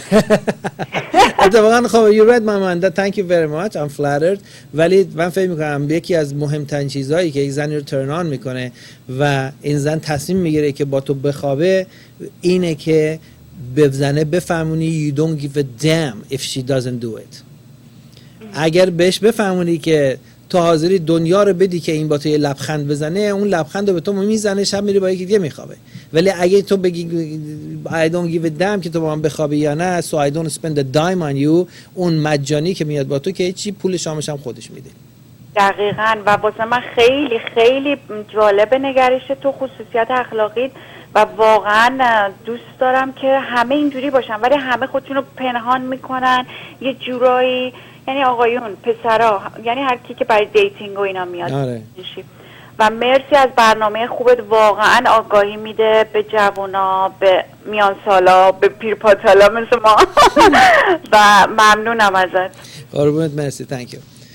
اتفاقا خب you read my mind. Thank you very much. I'm flattered. ولی من فکر میکنم یکی از مهمترین چیزهایی که یک زنی رو turn on میکنه و این زن تصمیم میگیره که با تو بخوابه اینه که بزنه بفهمونی you don't give a damn if she doesn't do it. اگر بهش بفهمونی که تو حاضری دنیا رو بدی که این با تو یه لبخند بزنه، اون لبخند رو به تو میزنه، شب میری با یکی دیگه میخوابه. ولی اگه تو بگی I don't give a damn که تو با من بخوابی یا نه، so I don't spend a dime on you، اون مجانی که میاد با تو که هیچی، پول شامش هم خودش میده. دقیقاً. و واسه من خیلی خیلی جالب نگرش تو، خصوصیت اخلاقی و واقعا دوست دارم که همه اینجوری باشن، ولی همه خودشون رو پنهان میکنن یه جورایی. یعنی آقایون، پسرا، یعنی هر کی که برای دیتینگ و اینا میاد. آره. و مرسی از برنامه خوبت، واقعا آگاهی میده به جوونا، به میان سالا، به پیرپاتالا مثل ما. و ممنونم ازت. قربونت، مرسی. thank you.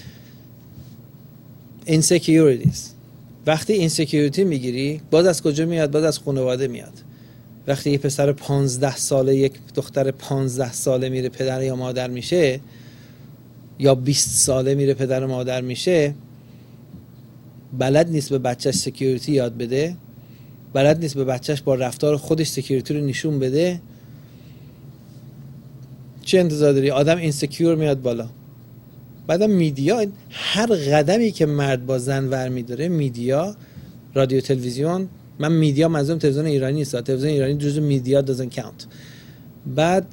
insecurities. وقتی insecurity میگیری، باز از کجا میاد؟ باز از خانواده میاد. وقتی یه پسر 15 ساله، یک دختر 15 ساله میره پدر یا مادر میشه، یا 20 ساله میره پدر و مادر میشه، بلد نیست به بچهش سکیوریتی یاد بده، بلد نیست به بچهش با رفتار خودش سکیوریتی رو نشون بده، چه انتظار داری؟ آدم اینسکیور میاد بالا. بعدم میدیا، هر قدمی که مرد با زن ور میداره، میدیا، رادیو، تلویزیون، من میدیا منظورم تلویزیون ایرانی نیست، تلویزیون ایرانی جزو میدیا doesn't count. بعد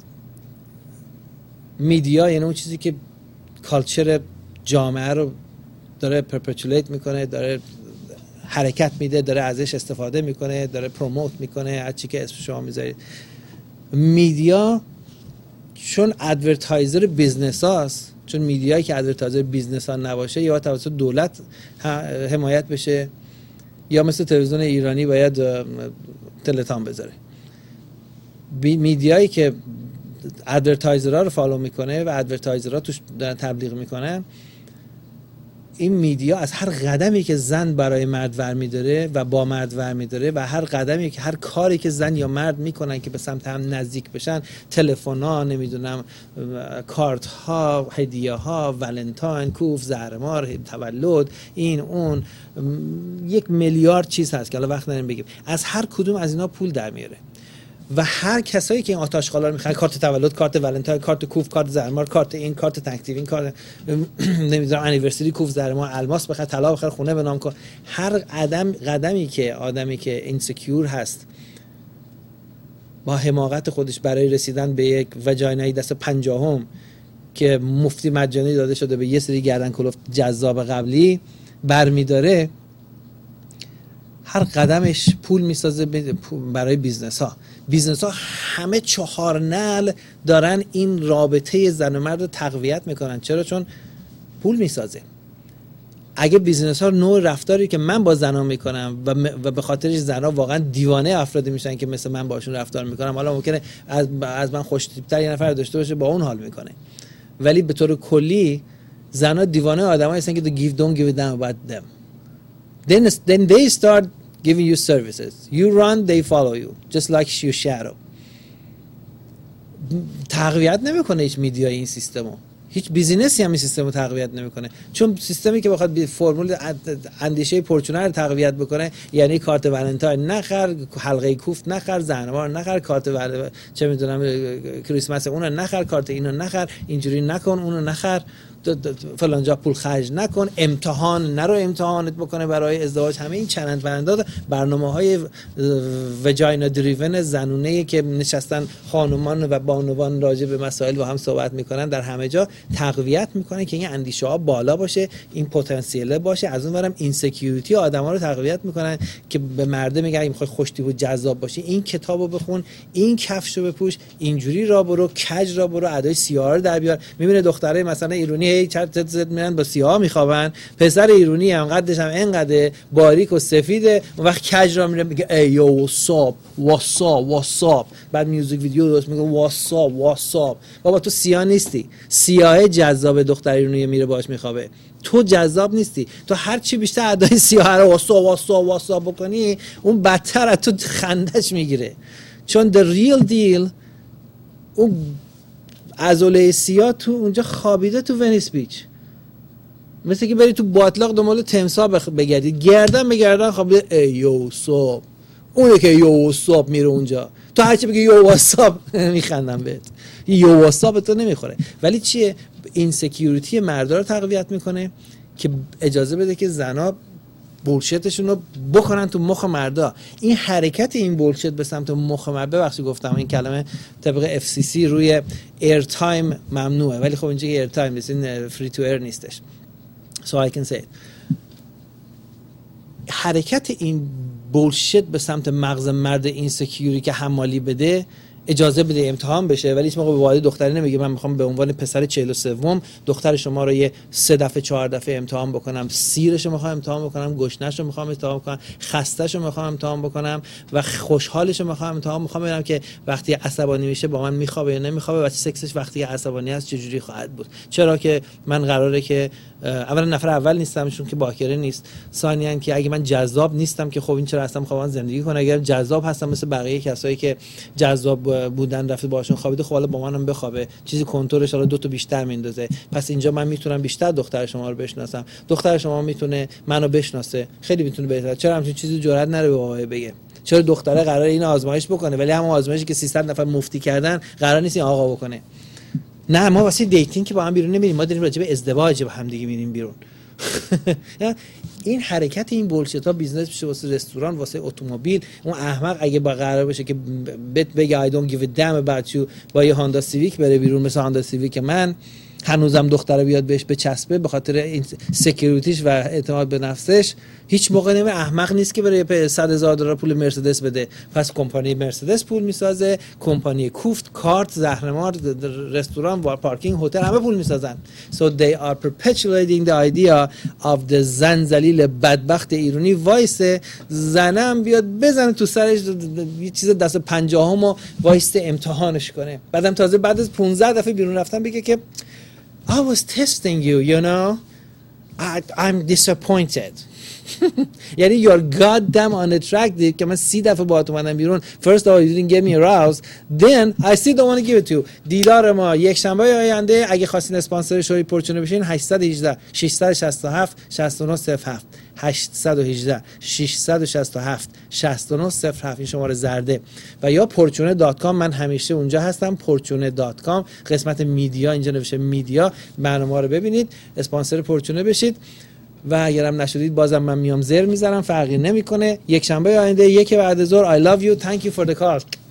میدیا یعنی اون چیزی که کالچر جامعه رو داره پرپچولیت میکنه، داره حرکت میده، داره ازش استفاده میکنه، داره پروموت میکنه، هر چی که اسم شما میذارید. میدیا چون ادورتایزر بیزنس هاست، چون میدیایی که ادورتایزر بیزنس ها نباشه یا توسط دولت حمایت بشه یا مثل تلویزیون ایرانی باید تلتان بذاره. میدیایی که ادورتایزرها رو فالو میکنه و ادورتایزرها توش دارن تبلیغ میکنن، این میدیا از هر قدمی که زن برای مرد ور میداره و با مرد ور میداره و هر قدمی که هر کاری که زن یا مرد میکنن که به سمت هم نزدیک بشن، تلفن‌ها، نمیدونم کارت ها، هدیه ها، ولنتاین، کوف، زهرمار، تولد، این اون، 1 میلیارد چیز هست که الان وقت نداریم بگیم. از هر کدوم از اینا پول در میاره و هر کسایی که این آتش‌خالا رو میخرن، کارت تولد، کارت ولنتاین، کارت کوف، کارت زرمار، کارت این، کارت تانکسگیوینگ، کارت نمیدونم انیورسری، کوف زرمار، الماس بخره، طلا بخره، خونه بنام کن. هر قدمی که آدمی که اینسکیور هست با حماقت خودش برای رسیدن به یک وجاینای دست 50 که مفتی مجانی داده شده به یه سری گردن کلفت جذاب قبلی برمیداره، هر قدمش پول میسازه برای بیزنس ها. بیزنس ها همه 4 نعل دارن این رابطه زن و مرد رو تقویت میکنن. چرا؟ چون پول میسازه. اگه بیزنس ها نوع رفتاری که من با زنها میکنم و به خاطرش زنها واقعا دیوانه افرادی میشن که مثل من باشون رفتار میکنم، حالا ممکنه از من خوش‌تیپ‌تر یه نفر داشته باشه با اون حال میکنه، ولی به طور کلی زنها دیوانه آدمایی هستن که don't give a damn about them. Then they start giving you services. You run, they follow you. Just like your shadow. تقویت نمیکنه هیچ میدیای این سیستمو. هیچ بیزینسی هم این سیستمو تقویت نمیکنه. چون سیستمی که بخواد فرمول اندیشه پرچونر تقویت بکنه، یعنی کارت ولنتاین نخر، حلقه کوفت نخر، زنوار نخر، کارت چه میدونم کریسمس اون نخر، کارت اینو نخر، اینجوری نکن، اونو نخر، فلان جا پول خرج نکن، امتحان نرو امتحانت بکنه برای ازدواج. همه این چرند برنامه‌های وجاینا دریون زنونه‌ای که نشستن خانومان و بانوان راجع به مسائل با هم صحبت میکنن در همه جا تقویت میکنه که این اندیشه ها بالا باشه، این پتانسیل باشه. از اون ورم اینسکیوریتی آدما رو تقویت میکنن که به مرده میگن اگه میخوای خوش‌تیپ و جذاب باشی این کتابو بخون، این کفشو بپوش، اینجوری را برو، کج را برو، ادای سیاه رو در بیار. میبینه دختره مثلا ایرانی چرت زد میرن با سیاه میخوابن، پسر ایرانی هم قدش هم اینقدر باریک و سفیده، اون وقت کج را میره میگه ای یو واتساپ، بعد میوزیک ویدیو درست میگه واتساپ. بابا تو سیاه نیستی، سیاه جذاب دختر ایرانی میره باش میخوابه، تو جذاب نیستی. تو هر چی بیشتر ادای سیاه رو واتساپ بکنی اون بدتر از تو خندش میگیره. چون the real deal اون عضله سیاه تو اونجا خوابیده تو ونیس بیچ، مثل که بری تو باطلاق دنبال تمساح بگردی، گردن به گردن خوابیده ای یو صاحب، اونه که یو صاحب میره اونجا. تو هرچی بگی یو واتساپ میخندم بهت، یو واتساپ تو نمیخوره. ولی چیه؟ اینسکیوریتی مردا رو تقویت میکنه که اجازه بده که زنا بولشتشون رو بکنن تو مخ مردا. این حرکت این بولشت به سمت مخ مردا، ببخشید گفتم این کلمه طبق FCC روی ایر تایم ممنوعه، ولی خب اینجا ایر تایم نیست، این فری تو ایر نیستش. So I can say it. حرکت این بولشت به سمت مغز مرد اینسکیوری که حمالی بده، اجازه بده امتحان بشه، ولی هیچ موقع به والد دختری نمیگه من میخوام به عنوان پسر 43 دختر شما رو یه 3 دفعه 4 دفعه امتحان بکنم، سیرش رو میخوام امتحان بکنم، گشنش رو میخوام امتحان بکنم، خستش رو میخوام امتحان بکنم و خوشحالش رو میخوام ببینم که وقتی عصبانی میشه با من میخوابه یا نمیخوابه و سکسش وقتی عصبانی هست چجوری خواهد بود. چرا که من قراره که اولا نفر اول نیستم چون که باکره نیست، ثانیاً که اگه من جذاب نیستم که خب این چرا اصلا میخوام زندگی کنم، اگر جذاب هستم مثل بقیه کسایی که جذاب بودن رفته باشون خوابیده، خب حالا با منم بخوابه، چیزی کنترلش حالا 2 تا بیشتر میندازه. پس اینجا من میتونم بیشتر دختر شما رو بشناسم، دختر شما میتونه منو بشناسه، خیلی میتونه بهتر. چرا همچین چیزی جرئت نره به آقای بگه؟ چرا دختره قراره این آزمایش بکنه ولی همون آزمایشی که 300 نفر مفتی کردن قرار نیست این آقا بکنه؟ نه، ما واسه دیتینگ که با هم بیرون نمیریم، ما داریم راجع به ازدواج با هم دیگه میریم بیرون. این حرکت این بولشت ها بیزنس میشه واسه رستوران، واسه اتومبیل. اون احمق اگه با قرار باشه که بگه I don't give a damn about you با یه هاندا سیویک بره بیرون، مثل هاندا سیویک من هنوزم دختره بیاد بهش بچسبه به خاطر این سکیوریتیش و اعتماد به نفسش، هیچ موقع نمی احمق نیست که بره $100,000 پول مرسدس بده. پس کمپانی مرسدس پول میسازه، کمپانی کوفت، کارت، زهرمار، رستوران، پارکینگ، هتل، همه پول میسازن. So they are perpetuating the idea of the زن ذلیل بدبخت ایرانی وایسه زنم بیاد بزنه تو سرش یه چیز دست 50 و وایسته امتحانش کنه، بعدم تازه بعد از 15 دفعه بیرون رفتن بگه که I was testing you, you know. I'm disappointed. یعنی you're goddamn unattractive که من 30 دفعه باهات اومدم بیرون. First of all you didn't get me aroused. Then I still don't want to give it to you. دیدار ما یک شنبه آینده اگه خواستین اسپانسر شوی پرچونه بشین 818 667 6907 818 667 6907 این شماره زرده و یا portune.com. من همیشه اونجا هستم. portune.com قسمت میدیا، اینجا نوشته میدیا، برنامه رو ببینید، اسپانسر پورچونه بشید و اگرم نشدید بازم من میام زر میزنم، فرقی نمیکنه. یک شنبه آینده 1 بعد از ظهر. I love you. Thank you for the call.